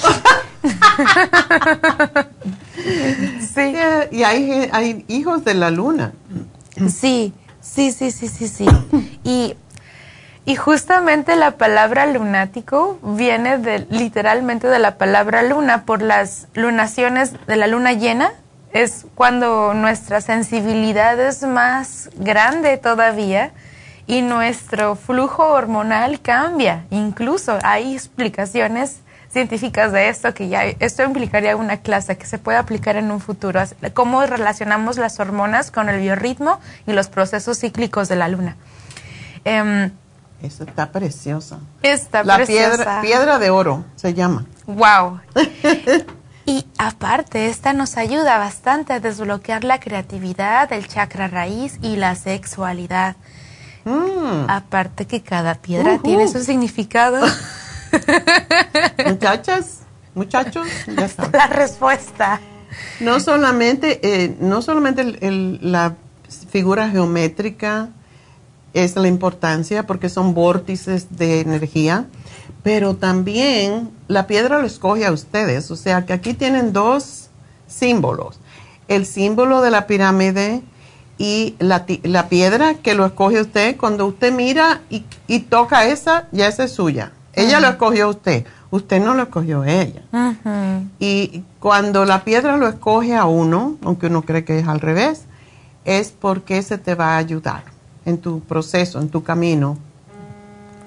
Sí. Y hay, hay hijos de la luna. Sí, sí, sí, sí, sí, sí. Y, y justamente la palabra lunático viene de, literalmente de la palabra luna, por las lunaciones de la luna llena. Es cuando nuestra sensibilidad es más grande todavía y nuestro flujo hormonal cambia. Incluso hay explicaciones científicas de esto, que ya esto implicaría una clase que se puede aplicar en un futuro. Cómo relacionamos las hormonas con el biorritmo y los procesos cíclicos de la luna. Um, Eso está preciosa. Está la preciosa. Piedra, piedra de oro se llama. Wow. Y aparte, esta nos ayuda bastante a desbloquear la creatividad, el chakra raíz y la sexualidad. Mm. Aparte que cada piedra uh-huh. tiene su significado. Muchachas, muchachos, ya saben. La respuesta. No solamente, eh, no solamente el, el, la figura geométrica es la importancia, porque son vórtices de energía, pero también la piedra lo escoge a ustedes. O sea que aquí tienen dos símbolos. El símbolo de la pirámide y la, la piedra que lo escoge usted. Cuando usted mira y, y toca esa, ya esa es suya. Ella uh-huh. lo escogió a usted. Usted no lo escogió a ella. Uh-huh. Y cuando la piedra lo escoge a uno, aunque uno cree que es al revés, es porque se te va a ayudar en tu proceso, en tu camino.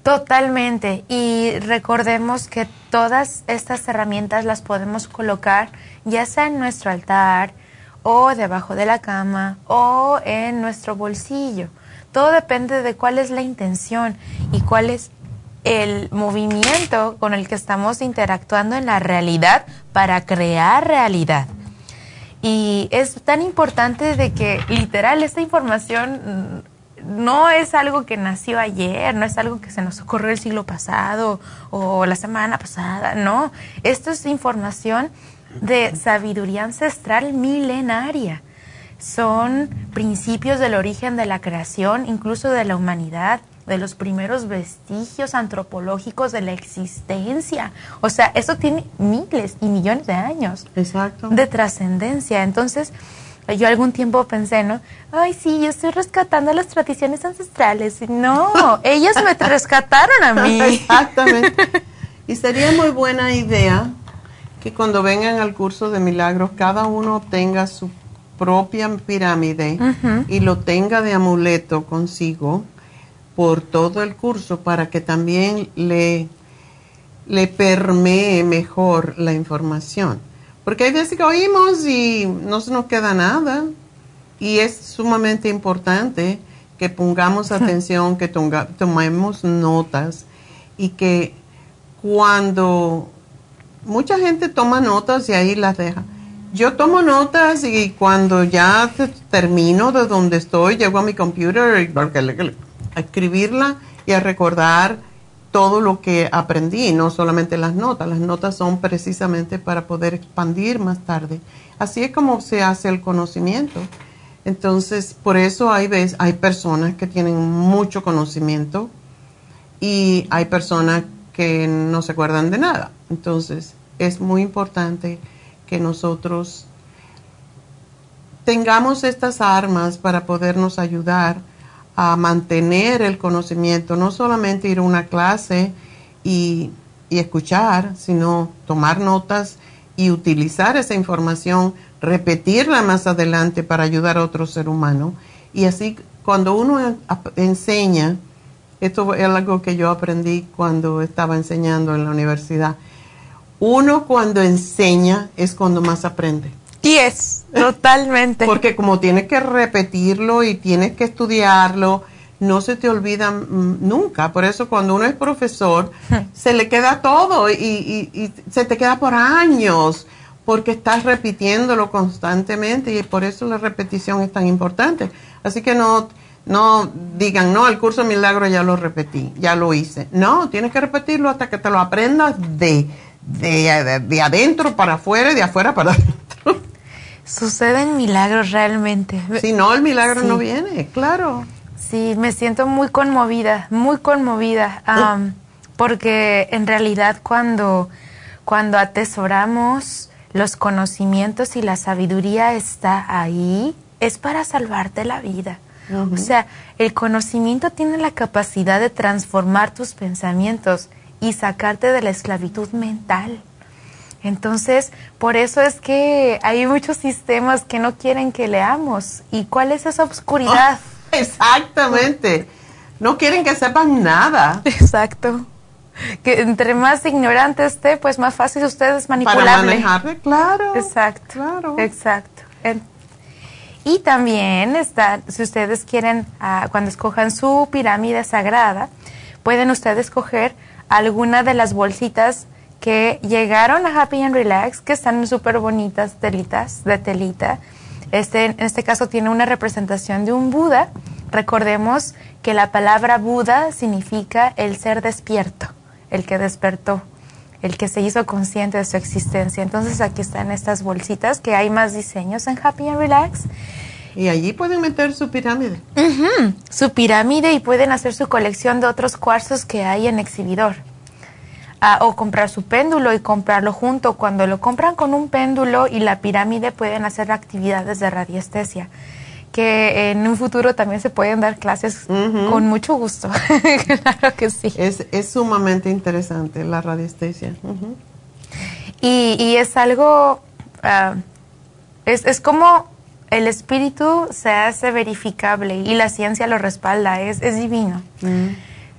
Totalmente. Y recordemos que todas estas herramientas las podemos colocar ya sea en nuestro altar o debajo de la cama o en nuestro bolsillo. Todo depende de cuál es la intención y cuál es el movimiento con el que estamos interactuando en la realidad para crear realidad. Y es tan importante de que literal esta información no es algo que nació ayer, no es algo que se nos ocurrió el siglo pasado o la semana pasada, no. Esto es información de sabiduría ancestral milenaria. Son principios del origen de la creación, incluso de la humanidad, de los primeros vestigios antropológicos de la existencia. O sea, eso tiene miles y millones de años. Exacto. De trascendencia. Entonces, yo algún tiempo pensé, ¿no? Ay, sí, yo estoy rescatando las tradiciones ancestrales. No, ellas me rescataron a mí. Exactamente. Y sería muy buena idea que cuando vengan al curso de milagros, cada uno tenga su propia pirámide uh-huh. y lo tenga de amuleto consigo por todo el curso para que también le, le permee mejor la información. Porque hay veces que oímos y no se nos queda nada. Y es sumamente importante que pongamos atención, que tonga, tomemos notas y que cuando mucha gente toma notas y ahí las deja. Yo tomo notas y cuando ya termino de donde estoy, llego a mi computer a escribirla y a recordar todo lo que aprendí, no solamente las notas. Las notas son precisamente para poder expandir más tarde. Así es como se hace el conocimiento. Entonces, por eso hay, veces, hay personas que tienen mucho conocimiento y hay personas que no se acuerdan de nada. Entonces, es muy importante que nosotros tengamos estas armas para podernos ayudar a mantener el conocimiento, no solamente ir a una clase y, y escuchar, sino tomar notas y utilizar esa información, repetirla más adelante para ayudar a otro ser humano. Y así, cuando uno enseña, esto es algo que yo aprendí cuando estaba enseñando en la universidad, uno cuando enseña es cuando más aprende. Y es, totalmente. Porque como tienes que repetirlo y tienes que estudiarlo, no se te olvida mm, nunca. Por eso cuando uno es profesor, se le queda todo y, y, y se te queda por años, porque estás repitiéndolo constantemente y por eso la repetición es tan importante. Así que no, no digan, no, el curso de milagro ya lo repetí, ya lo hice. No, tienes que repetirlo hasta que te lo aprendas de, de, de, de adentro para afuera y de afuera para adentro. Suceden milagros realmente. Si no, el milagro sí. no viene, claro. Sí, me siento muy conmovida, muy conmovida, um, porque en realidad cuando, cuando atesoramos los conocimientos y la sabiduría está ahí, es para salvarte la vida. Uh-huh. O sea, el conocimiento tiene la capacidad de transformar tus pensamientos y sacarte de la esclavitud mental. Entonces, por eso es que hay muchos sistemas que no quieren que leamos. ¿Y cuál es esa oscuridad? Oh, exactamente. No quieren que sepan nada. Exacto. Que entre más ignorante esté, pues más fácil ustedes manipularle. Para manejarle, claro. Exacto. Claro. Exacto. Y también está, si ustedes quieren, uh, cuando escojan su pirámide sagrada, pueden ustedes escoger alguna de las bolsitas que llegaron a Happy and Relax, que están súper bonitas, telitas, de telita. Este, en este caso tiene una representación de un Buda. Recordemos que la palabra Buda significa el ser despierto, el que despertó, el que se hizo consciente de su existencia. Entonces aquí están estas bolsitas, que hay más diseños en Happy and Relax. Y allí pueden meter su pirámide. Uh-huh. Su pirámide, y pueden hacer su colección de otros cuarzos que hay en exhibidor. Uh, o comprar su péndulo y comprarlo junto. Cuando lo compran con un péndulo y la pirámide, pueden hacer actividades de radiestesia, que en un futuro también se pueden dar clases uh-huh. con mucho gusto. Claro que sí. Es, es sumamente interesante la radiestesia. Uh-huh. y, y es algo, uh, es, es como el espíritu se hace verificable y la ciencia lo respalda, es, es divino. Uh-huh.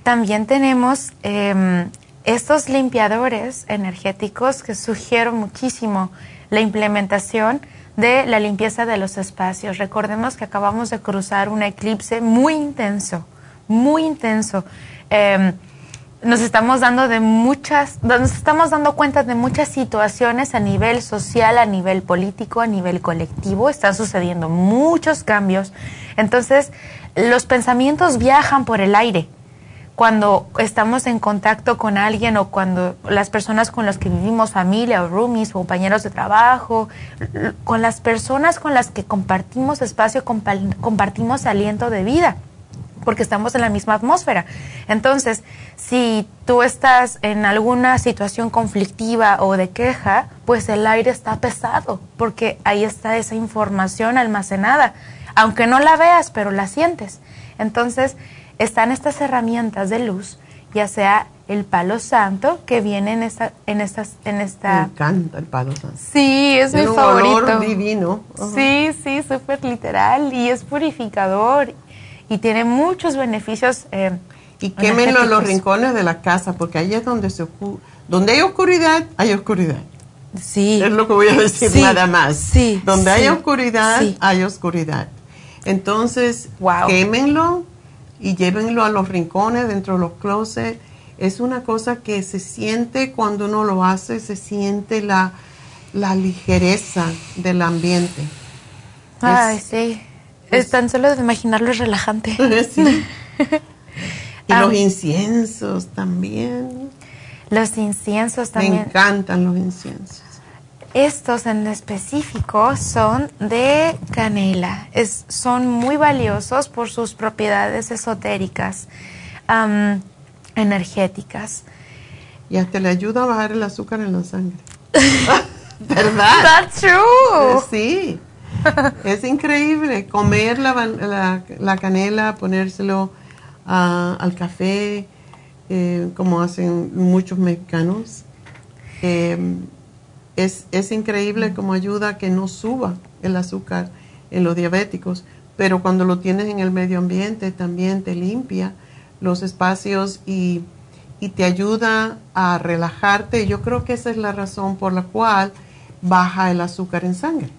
también tenemos eh, estos limpiadores energéticos que sugiero muchísimo la implementación de la limpieza de los espacios. Recordemos que acabamos de cruzar un eclipse muy intenso, muy intenso. Eh, nos estamos dando de muchas, nos estamos dando cuenta de muchas situaciones a nivel social, a nivel político, a nivel colectivo. Están sucediendo muchos cambios. Entonces, los pensamientos viajan por el aire. Cuando estamos en contacto con alguien o cuando las personas con las que vivimos, familia o roomies, compañeros de trabajo, con las personas con las que compartimos espacio, compa- compartimos aliento de vida, porque estamos en la misma atmósfera. Entonces, si tú estás en alguna situación conflictiva o de queja, pues el aire está pesado, porque ahí está esa información almacenada, aunque no la veas, pero la sientes. Entonces, están estas herramientas de luz, ya sea el palo santo, que viene en esta... En estas, en esta... Me encanta el palo santo. Sí, es Tiene mi un favorito. olor divino. Uh-huh. Sí, sí, súper literal, y es purificador, y tiene muchos beneficios. Eh, y quémenlo en los rincones de la casa, porque ahí es donde se ocu- donde hay oscuridad, hay oscuridad. Sí. Es lo que voy a decir, sí, nada más. Sí. Donde sí, hay oscuridad, sí. hay oscuridad. Entonces, wow. quémenlo y llévenlo a los rincones, dentro de los closets. Es una cosa que se siente cuando uno lo hace, se siente la, la ligereza del ambiente. Ay, es, sí. Es, es tan solo de imaginarlo es relajante. Sí. Y um, los inciensos también. Los inciensos también. Me encantan los inciensos. Estos en específico son de canela. Es, son muy valiosos por sus propiedades esotéricas, um, energéticas. Y hasta le ayuda a bajar el azúcar en la sangre. ¿Verdad? That's true. Sí. Es increíble. Comer la, la, la canela, ponérselo uh, al café, eh, como hacen muchos mexicanos. Eh, Es, es increíble cómo ayuda a que no suba el azúcar en los diabéticos, pero cuando lo tienes en el medio ambiente también te limpia los espacios y, y te ayuda a relajarte. Yo creo que esa es la razón por la cual baja el azúcar en sangre.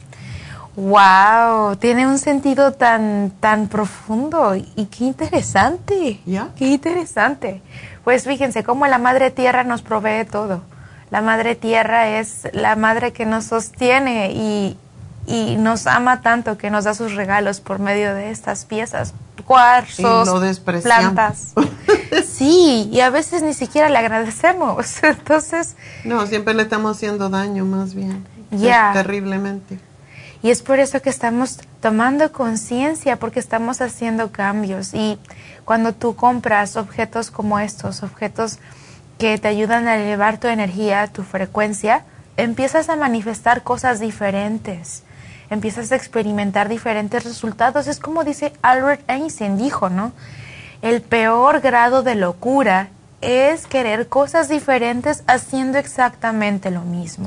Wow, tiene un sentido tan tan profundo y qué interesante. ¿Ya? Qué interesante. Pues fíjense cómo la Madre Tierra nos provee todo. La Madre Tierra es la madre que nos sostiene y, y nos ama tanto que nos da sus regalos por medio de estas piezas, cuarzos, plantas. Sí, y a veces ni siquiera le agradecemos. Entonces, no, siempre le estamos haciendo daño más bien. Ya. Yeah. Terriblemente. Y es por eso que estamos tomando conciencia, porque estamos haciendo cambios. Y cuando tú compras objetos como estos, objetos que te ayudan a elevar tu energía, tu frecuencia, empiezas a manifestar cosas diferentes, empiezas a experimentar diferentes resultados. Es como dice Albert Einstein, dijo, ¿no? El peor grado de locura es querer cosas diferentes haciendo exactamente lo mismo.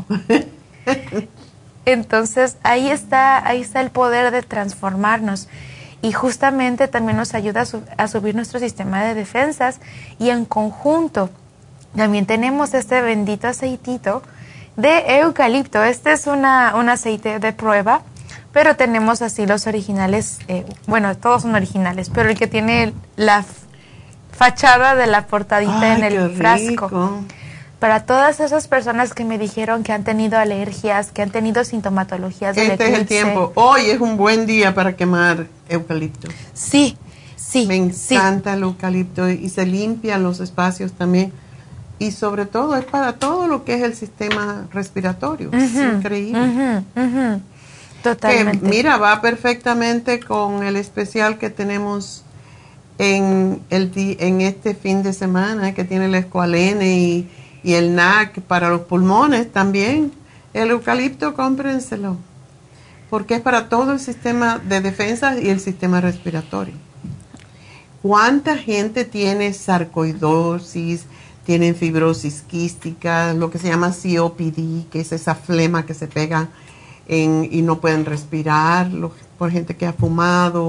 Entonces, ahí está, ahí está el poder de transformarnos. Y justamente también nos ayuda a, sub- a subir nuestro sistema de defensas, y en conjunto también tenemos este bendito aceitito de eucalipto. Este es una, un aceite de prueba, pero tenemos así los originales, eh, bueno, todos son originales, pero el que tiene la f- fachada de la portadita. Ay, en el frasco. Rico. Para todas esas personas que me dijeron que han tenido alergias, que han tenido sintomatologías del eclipse. Este es el tiempo. Hoy es un buen día para quemar eucalipto. Sí, sí. Me encanta sí. el eucalipto y se limpian los espacios también. Y sobre todo es para todo lo que es el sistema respiratorio. Uh-huh, es increíble. Uh-huh, uh-huh. Totalmente. Que, mira, va perfectamente con el especial que tenemos en, el, en este fin de semana, que tiene el escualene y, y el N A C para los pulmones también. El eucalipto, cómprenselo. Porque es para todo el sistema de defensa y el sistema respiratorio. ¿Cuánta gente tiene sarcoidosis? Tienen fibrosis quística, lo que se llama C O P D, que es esa flema que se pega en, y no pueden respirar, lo, por gente que ha fumado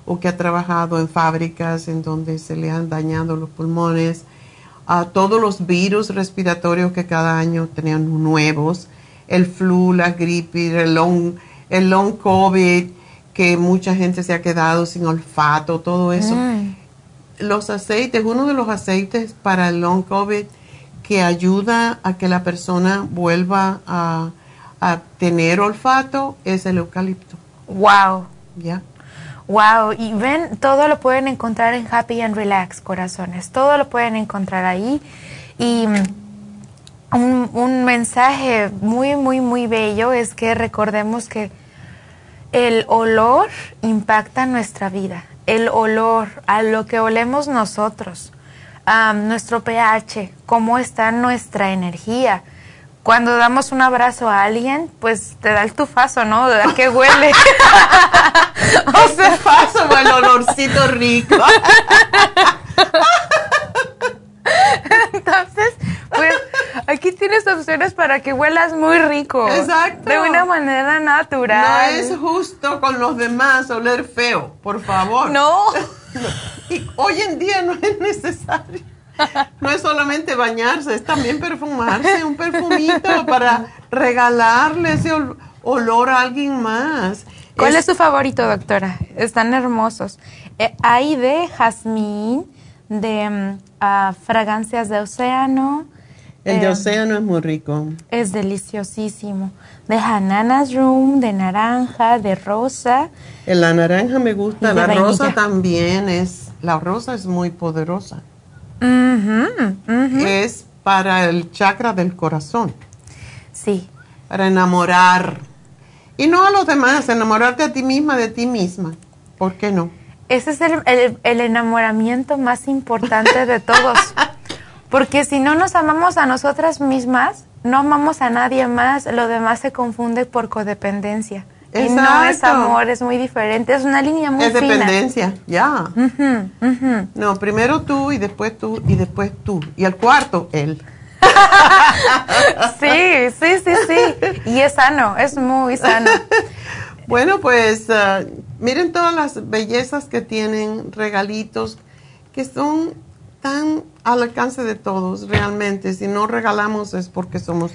o que ha trabajado en fábricas en donde se le han dañado los pulmones, a todos los virus respiratorios que cada año tenían nuevos, el flu, la gripe, el long, el long COVID, que mucha gente se ha quedado sin olfato, todo eso. Mm. Los aceites, uno de los aceites para el long COVID que ayuda a que la persona vuelva a, a tener olfato es el eucalipto. Wow. Ya. Yeah. Wow, y ven, todo lo pueden encontrar en Happy and Relax, corazones. Todo lo pueden encontrar ahí. Y un, un mensaje muy, muy, muy bello es que recordemos que el olor impacta nuestra vida. El olor, a lo que olemos nosotros, um, nuestro pH, cómo está nuestra energía. Cuando damos un abrazo a alguien, pues te da el tufazo, ¿no? ¿A qué huele? O sea, tufazo o el olorcito rico. Entonces, pues aquí tienes opciones para que huelas muy rico. Exacto. De una manera natural. No es justo con los demás oler feo, por favor. No. Y hoy en día no es necesario. No es solamente bañarse, es también perfumarse, un perfumito para regalarle ese ol olor a alguien más. ¿Cuál es, es su favorito, doctora? Están hermosos. Eh, hay de jazmín, de uh, fragancias de océano. El eh, de océano es muy rico. Es deliciosísimo. De Hananas Room, de naranja, de rosa. En la naranja me gusta, la vainilla. rosa también es, la rosa es muy poderosa. Uh-huh, uh-huh. Es para el chakra del corazón. Sí. Para enamorar. Y no a los demás, enamorarte a ti misma, de ti misma. ¿Por qué no? Ese es el, el, el enamoramiento más importante de todos. Porque si no nos amamos a nosotras mismas, no amamos a nadie más, lo demás se confunde por codependencia. Exacto. Y no es amor, es muy diferente, es una línea muy fina. Es dependencia, ya. Uh-huh, uh-huh. No, primero tú y después tú y después tú. Y el cuarto, él. Sí, sí, sí, sí. Y es sano, es muy sano. Bueno, pues uh, miren todas las bellezas que tienen, regalitos, que son tan al alcance de todos, realmente. Si no regalamos es porque somos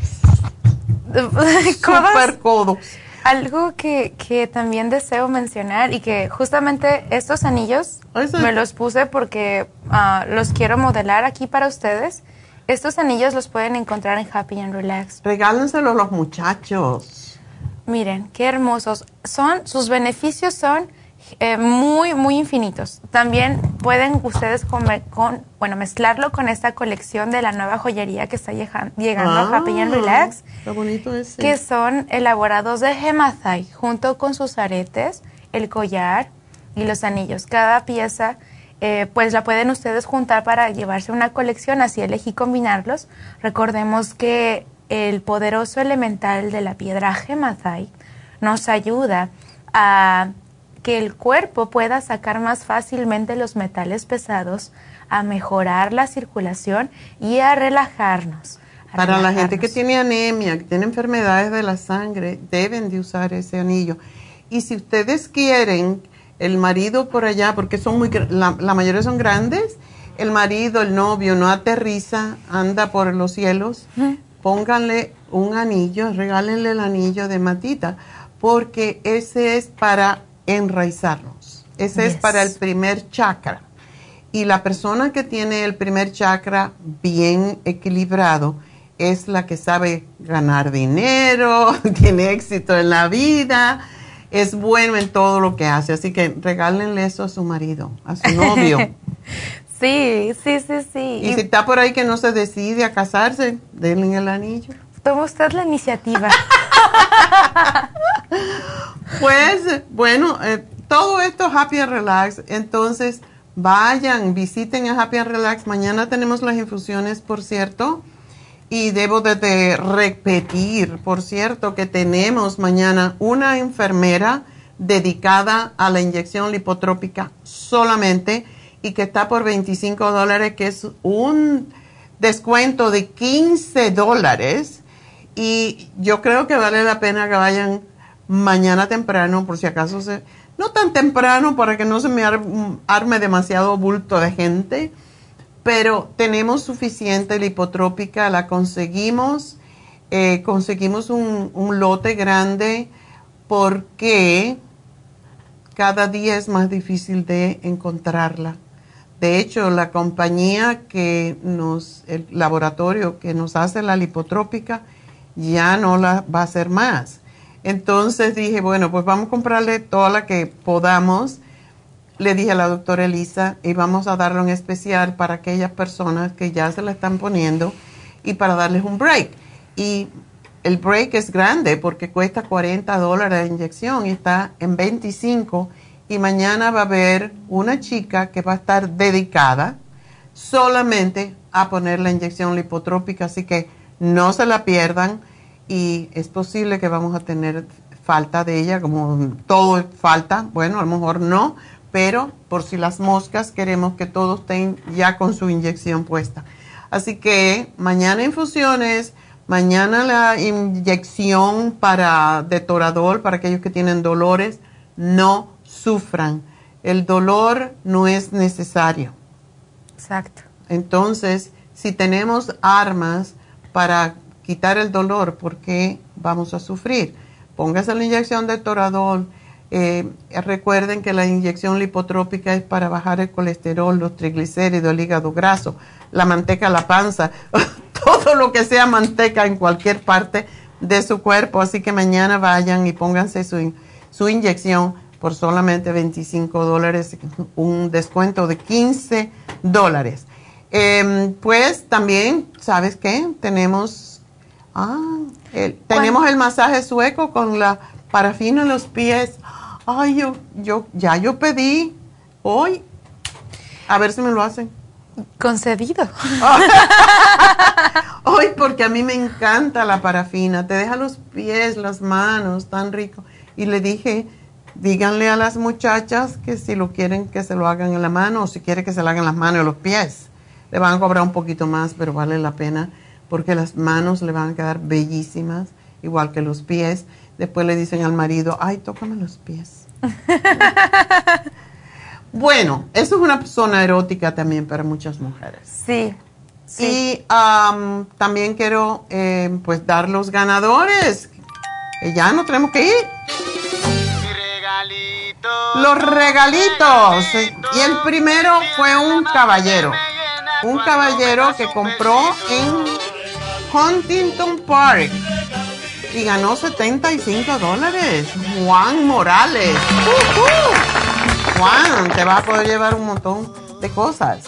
super codos. Algo que, que también deseo mencionar y que justamente estos anillos Eso me los puse porque uh, los quiero modelar aquí para ustedes. Estos anillos los pueden encontrar en Happy and Relax. Regálenselo a los muchachos. Miren, qué hermosos. Son, sus beneficios son eh, muy, muy infinitos. También pueden ustedes comer con, bueno, mezclarlo con esta colección de la nueva joyería que está llegando ah, a Happy and Relax. Qué bonito ese. Que son elaborados de hematite, junto con sus aretes, el collar y los anillos. Cada pieza, eh, pues la pueden ustedes juntar para llevarse una colección, así elegí combinarlos. Recordemos que el poderoso elemental de la piedra hematite nos ayuda a que el cuerpo pueda sacar más fácilmente los metales pesados, a mejorar la circulación y a relajarnos. A Para relajarnos. la gente que tiene anemia, que tiene enfermedades de la sangre, deben de usar ese anillo. Y si ustedes quieren, el marido por allá, porque son muy, la, la mayoría son grandes, el marido, el novio no aterriza, anda por los cielos, ¿Mm? Pónganle un anillo, regálenle el anillo de matita, porque ese es para enraizarnos. Ese yes. es para el primer chakra. Y la persona que tiene el primer chakra bien equilibrado es la que sabe ganar dinero, tiene éxito en la vida, es bueno en todo lo que hace. Así que regálenle eso a su marido, a su novio. Sí, sí, sí, sí. Y, y si está por ahí que no se decide a casarse, denle el anillo. Toma usted la iniciativa. Pues, bueno, eh, todo esto Happy and Relax. Entonces, vayan, visiten a Happy and Relax. Mañana tenemos las infusiones, por cierto. Y debo de, de repetir, por cierto, que tenemos mañana una enfermera dedicada a la inyección lipotrópica solamente y que está por veinticinco dólares, que es un descuento de quince dólares. Y yo creo que vale la pena que vayan mañana temprano, por si acaso se, no tan temprano para que no se me ar- arme demasiado bulto de gente, pero tenemos suficiente lipotrópica, la conseguimos, eh, conseguimos un, un lote grande porque cada día es más difícil de encontrarla. De hecho, la compañía que nos, el laboratorio que nos hace la lipotrópica ya no la va a hacer más. Entonces dije, bueno, pues vamos a comprarle toda la que podamos. Le dije a la doctora Elisa, y vamos a darle un especial para aquellas personas que ya se la están poniendo y para darles un break. Y el break es grande porque cuesta cuarenta dólares la inyección y está en veinticinco. Y mañana va a haber una chica que va a estar dedicada solamente a poner la inyección lipotrópica, así que no se la pierdan. Y es posible que vamos a tener falta de ella, como todo falta, bueno, a lo mejor no, pero por si las moscas queremos que todos estén ya con su inyección puesta. Así que mañana infusiones, mañana la inyección para de Toradol para aquellos que tienen dolores, no sufran. El dolor no es necesario. Exacto. Entonces, si tenemos armas para quitar el dolor, ¿por qué vamos a sufrir? Póngase la inyección de Toradol. Eh, recuerden que la inyección lipotrópica es para bajar el colesterol, los triglicéridos, el hígado graso, la manteca, la panza, todo lo que sea manteca en cualquier parte de su cuerpo. Así que mañana vayan y pónganse su, su inyección por solamente veinticinco dólares, un descuento de quince dólares. Eh, pues también, ¿sabes qué? Tenemos... Ah, el, tenemos el masaje sueco con la parafina en los pies. Ay, yo, yo, ya yo pedí hoy. A ver si me lo hacen. Concedido. Hoy, porque a mí me encanta la parafina. Te deja los pies, las manos, tan rico. Y le dije, díganle a las muchachas que si lo quieren que se lo hagan en la mano o si quieren que se lo hagan en las manos o los pies. Le van a cobrar un poquito más, pero vale la pena. Porque las manos le van a quedar bellísimas, igual que los pies. Después le dicen al marido, ay, tócame los pies. Bueno, eso es una zona erótica también para muchas mujeres. Sí. sí. Y um, también quiero eh, pues dar los ganadores. Que ya no tenemos que ir. Los regalitos. Y el primero fue un caballero. Un caballero que compró en Huntington Park y ganó setenta y cinco dólares. Juan Morales. Uh-huh. Juan, te vas a poder llevar un montón de cosas.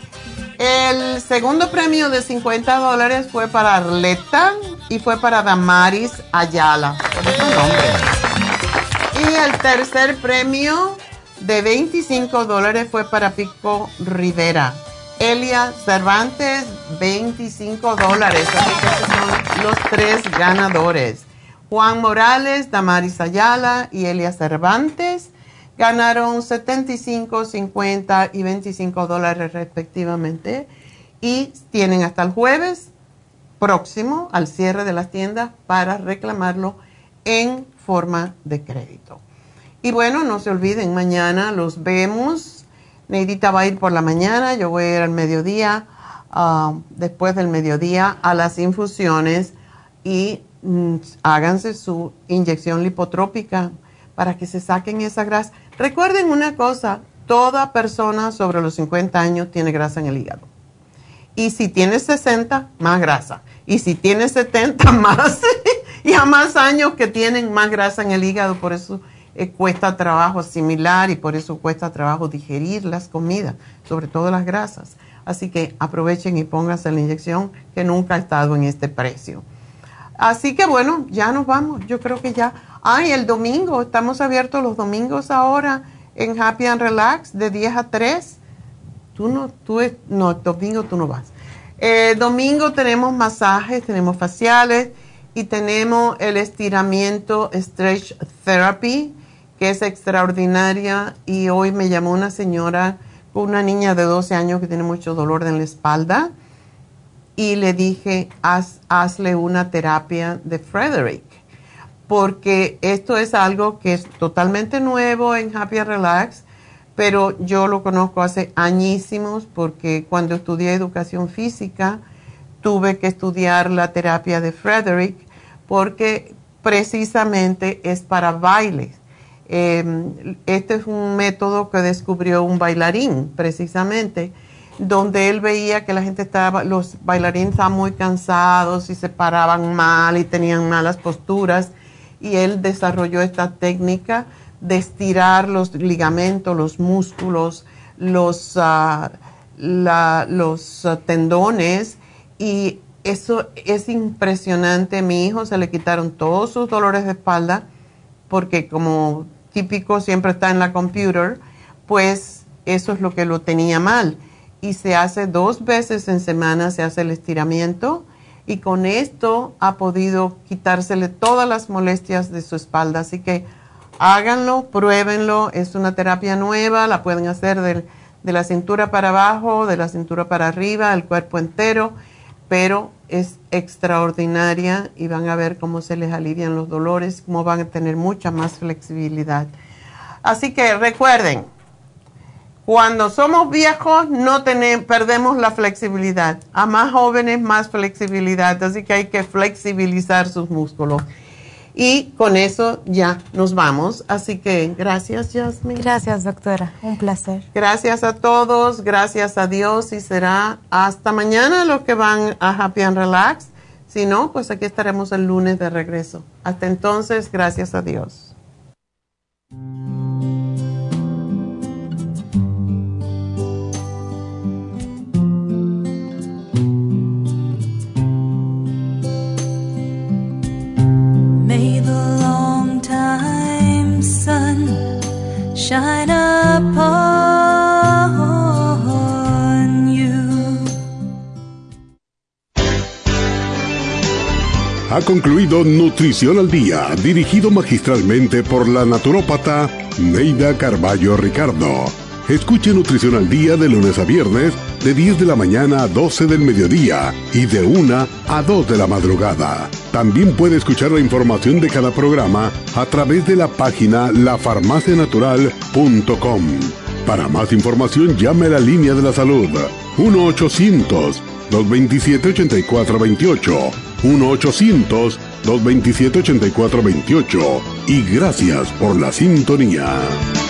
El segundo premio de cincuenta dólares fue para Arleta y fue para Damaris Ayala. Por ese nombre. Y el tercer premio de veinticinco dólares fue para Pico Rivera. Elia Cervantes, veinticinco dólares. Así que estos son los tres ganadores. Juan Morales, Damaris Ayala y Elia Cervantes ganaron setenta y cinco, cincuenta y veinticinco dólares respectivamente. Y tienen hasta el jueves próximo, al cierre de las tiendas, para reclamarlo en forma de crédito. Y bueno, no se olviden, mañana los vemos. Neidita va a ir por la mañana, yo voy a ir al mediodía, uh, después del mediodía a las infusiones y mm, háganse su inyección lipotrópica para que se saquen esa grasa. Recuerden una cosa, toda persona sobre los cincuenta años tiene grasa en el hígado. Y si tienes sesenta, más grasa. Y si tienes setenta, más. Y a más años que tienen más grasa en el hígado, por eso Eh, cuesta trabajo asimilar y por eso cuesta trabajo digerir las comidas, sobre todo las grasas. Así que aprovechen y pónganse la inyección que nunca ha estado en este precio. Así que bueno, ya nos vamos. Yo creo que ya. Ay, el domingo, estamos abiertos los domingos ahora en Happy and Relax de diez a tres. Tú no, tú, no, domingo tú no vas. Eh, domingo tenemos masajes, tenemos faciales y tenemos el estiramiento Stretch Therapy, que es extraordinaria. Y hoy me llamó una señora con una niña de doce años que tiene mucho dolor en la espalda y le dije, Haz, hazle una terapia de Frederick. porque esto es algo que es totalmente nuevo en Happy and Relax, pero yo lo conozco hace añísimos porque cuando estudié educación física tuve que estudiar la terapia de Frederick porque precisamente es para bailes. Eh, este es un método que descubrió un bailarín precisamente, donde él veía que la gente estaba, los bailarines estaban muy cansados y se paraban mal y tenían malas posturas, y él desarrolló esta técnica de estirar los ligamentos, los músculos, los, uh, la, los uh, tendones, y eso es impresionante. A mi hijo se le quitaron todos sus dolores de espalda porque como típico siempre está en la computer, pues eso es lo que lo tenía mal. Y se hace dos veces en semana, se hace el estiramiento, y con esto ha podido quitársele todas las molestias de su espalda. Así que háganlo, pruébenlo, es una terapia nueva, la pueden hacer de, de la cintura para abajo, de la cintura para arriba, el cuerpo entero, pero es extraordinaria y van a ver cómo se les alivian los dolores, cómo van a tener mucha más flexibilidad. Así que recuerden, cuando somos viejos no tenemos, perdemos la flexibilidad. A más jóvenes, más flexibilidad. Así que hay que flexibilizar sus músculos. Y con eso ya nos vamos. Así que gracias, Jasmine. Gracias, doctora. Un placer. Gracias a todos. Gracias a Dios. Y será hasta mañana los que van a Happy and Relax. Si no, pues aquí estaremos el lunes de regreso. Hasta entonces, gracias a Dios. May the long time sun shine upon you. Ha concluido Nutrición al Día, dirigido magistralmente por la naturópata Neida Carballo Ricardo. Escuche Nutrición al Día de lunes a viernes de diez de la mañana a doce del mediodía y de una a dos de la madrugada. También puede escuchar la información de cada programa a través de la página la farmacia natural punto com. Para más información llame a la línea de la salud uno ochocientos, dos veintisiete, ochenta y cuatro veintiocho, uno ochocientos, dos veintisiete, ochenta y cuatro veintiocho, y gracias por la sintonía.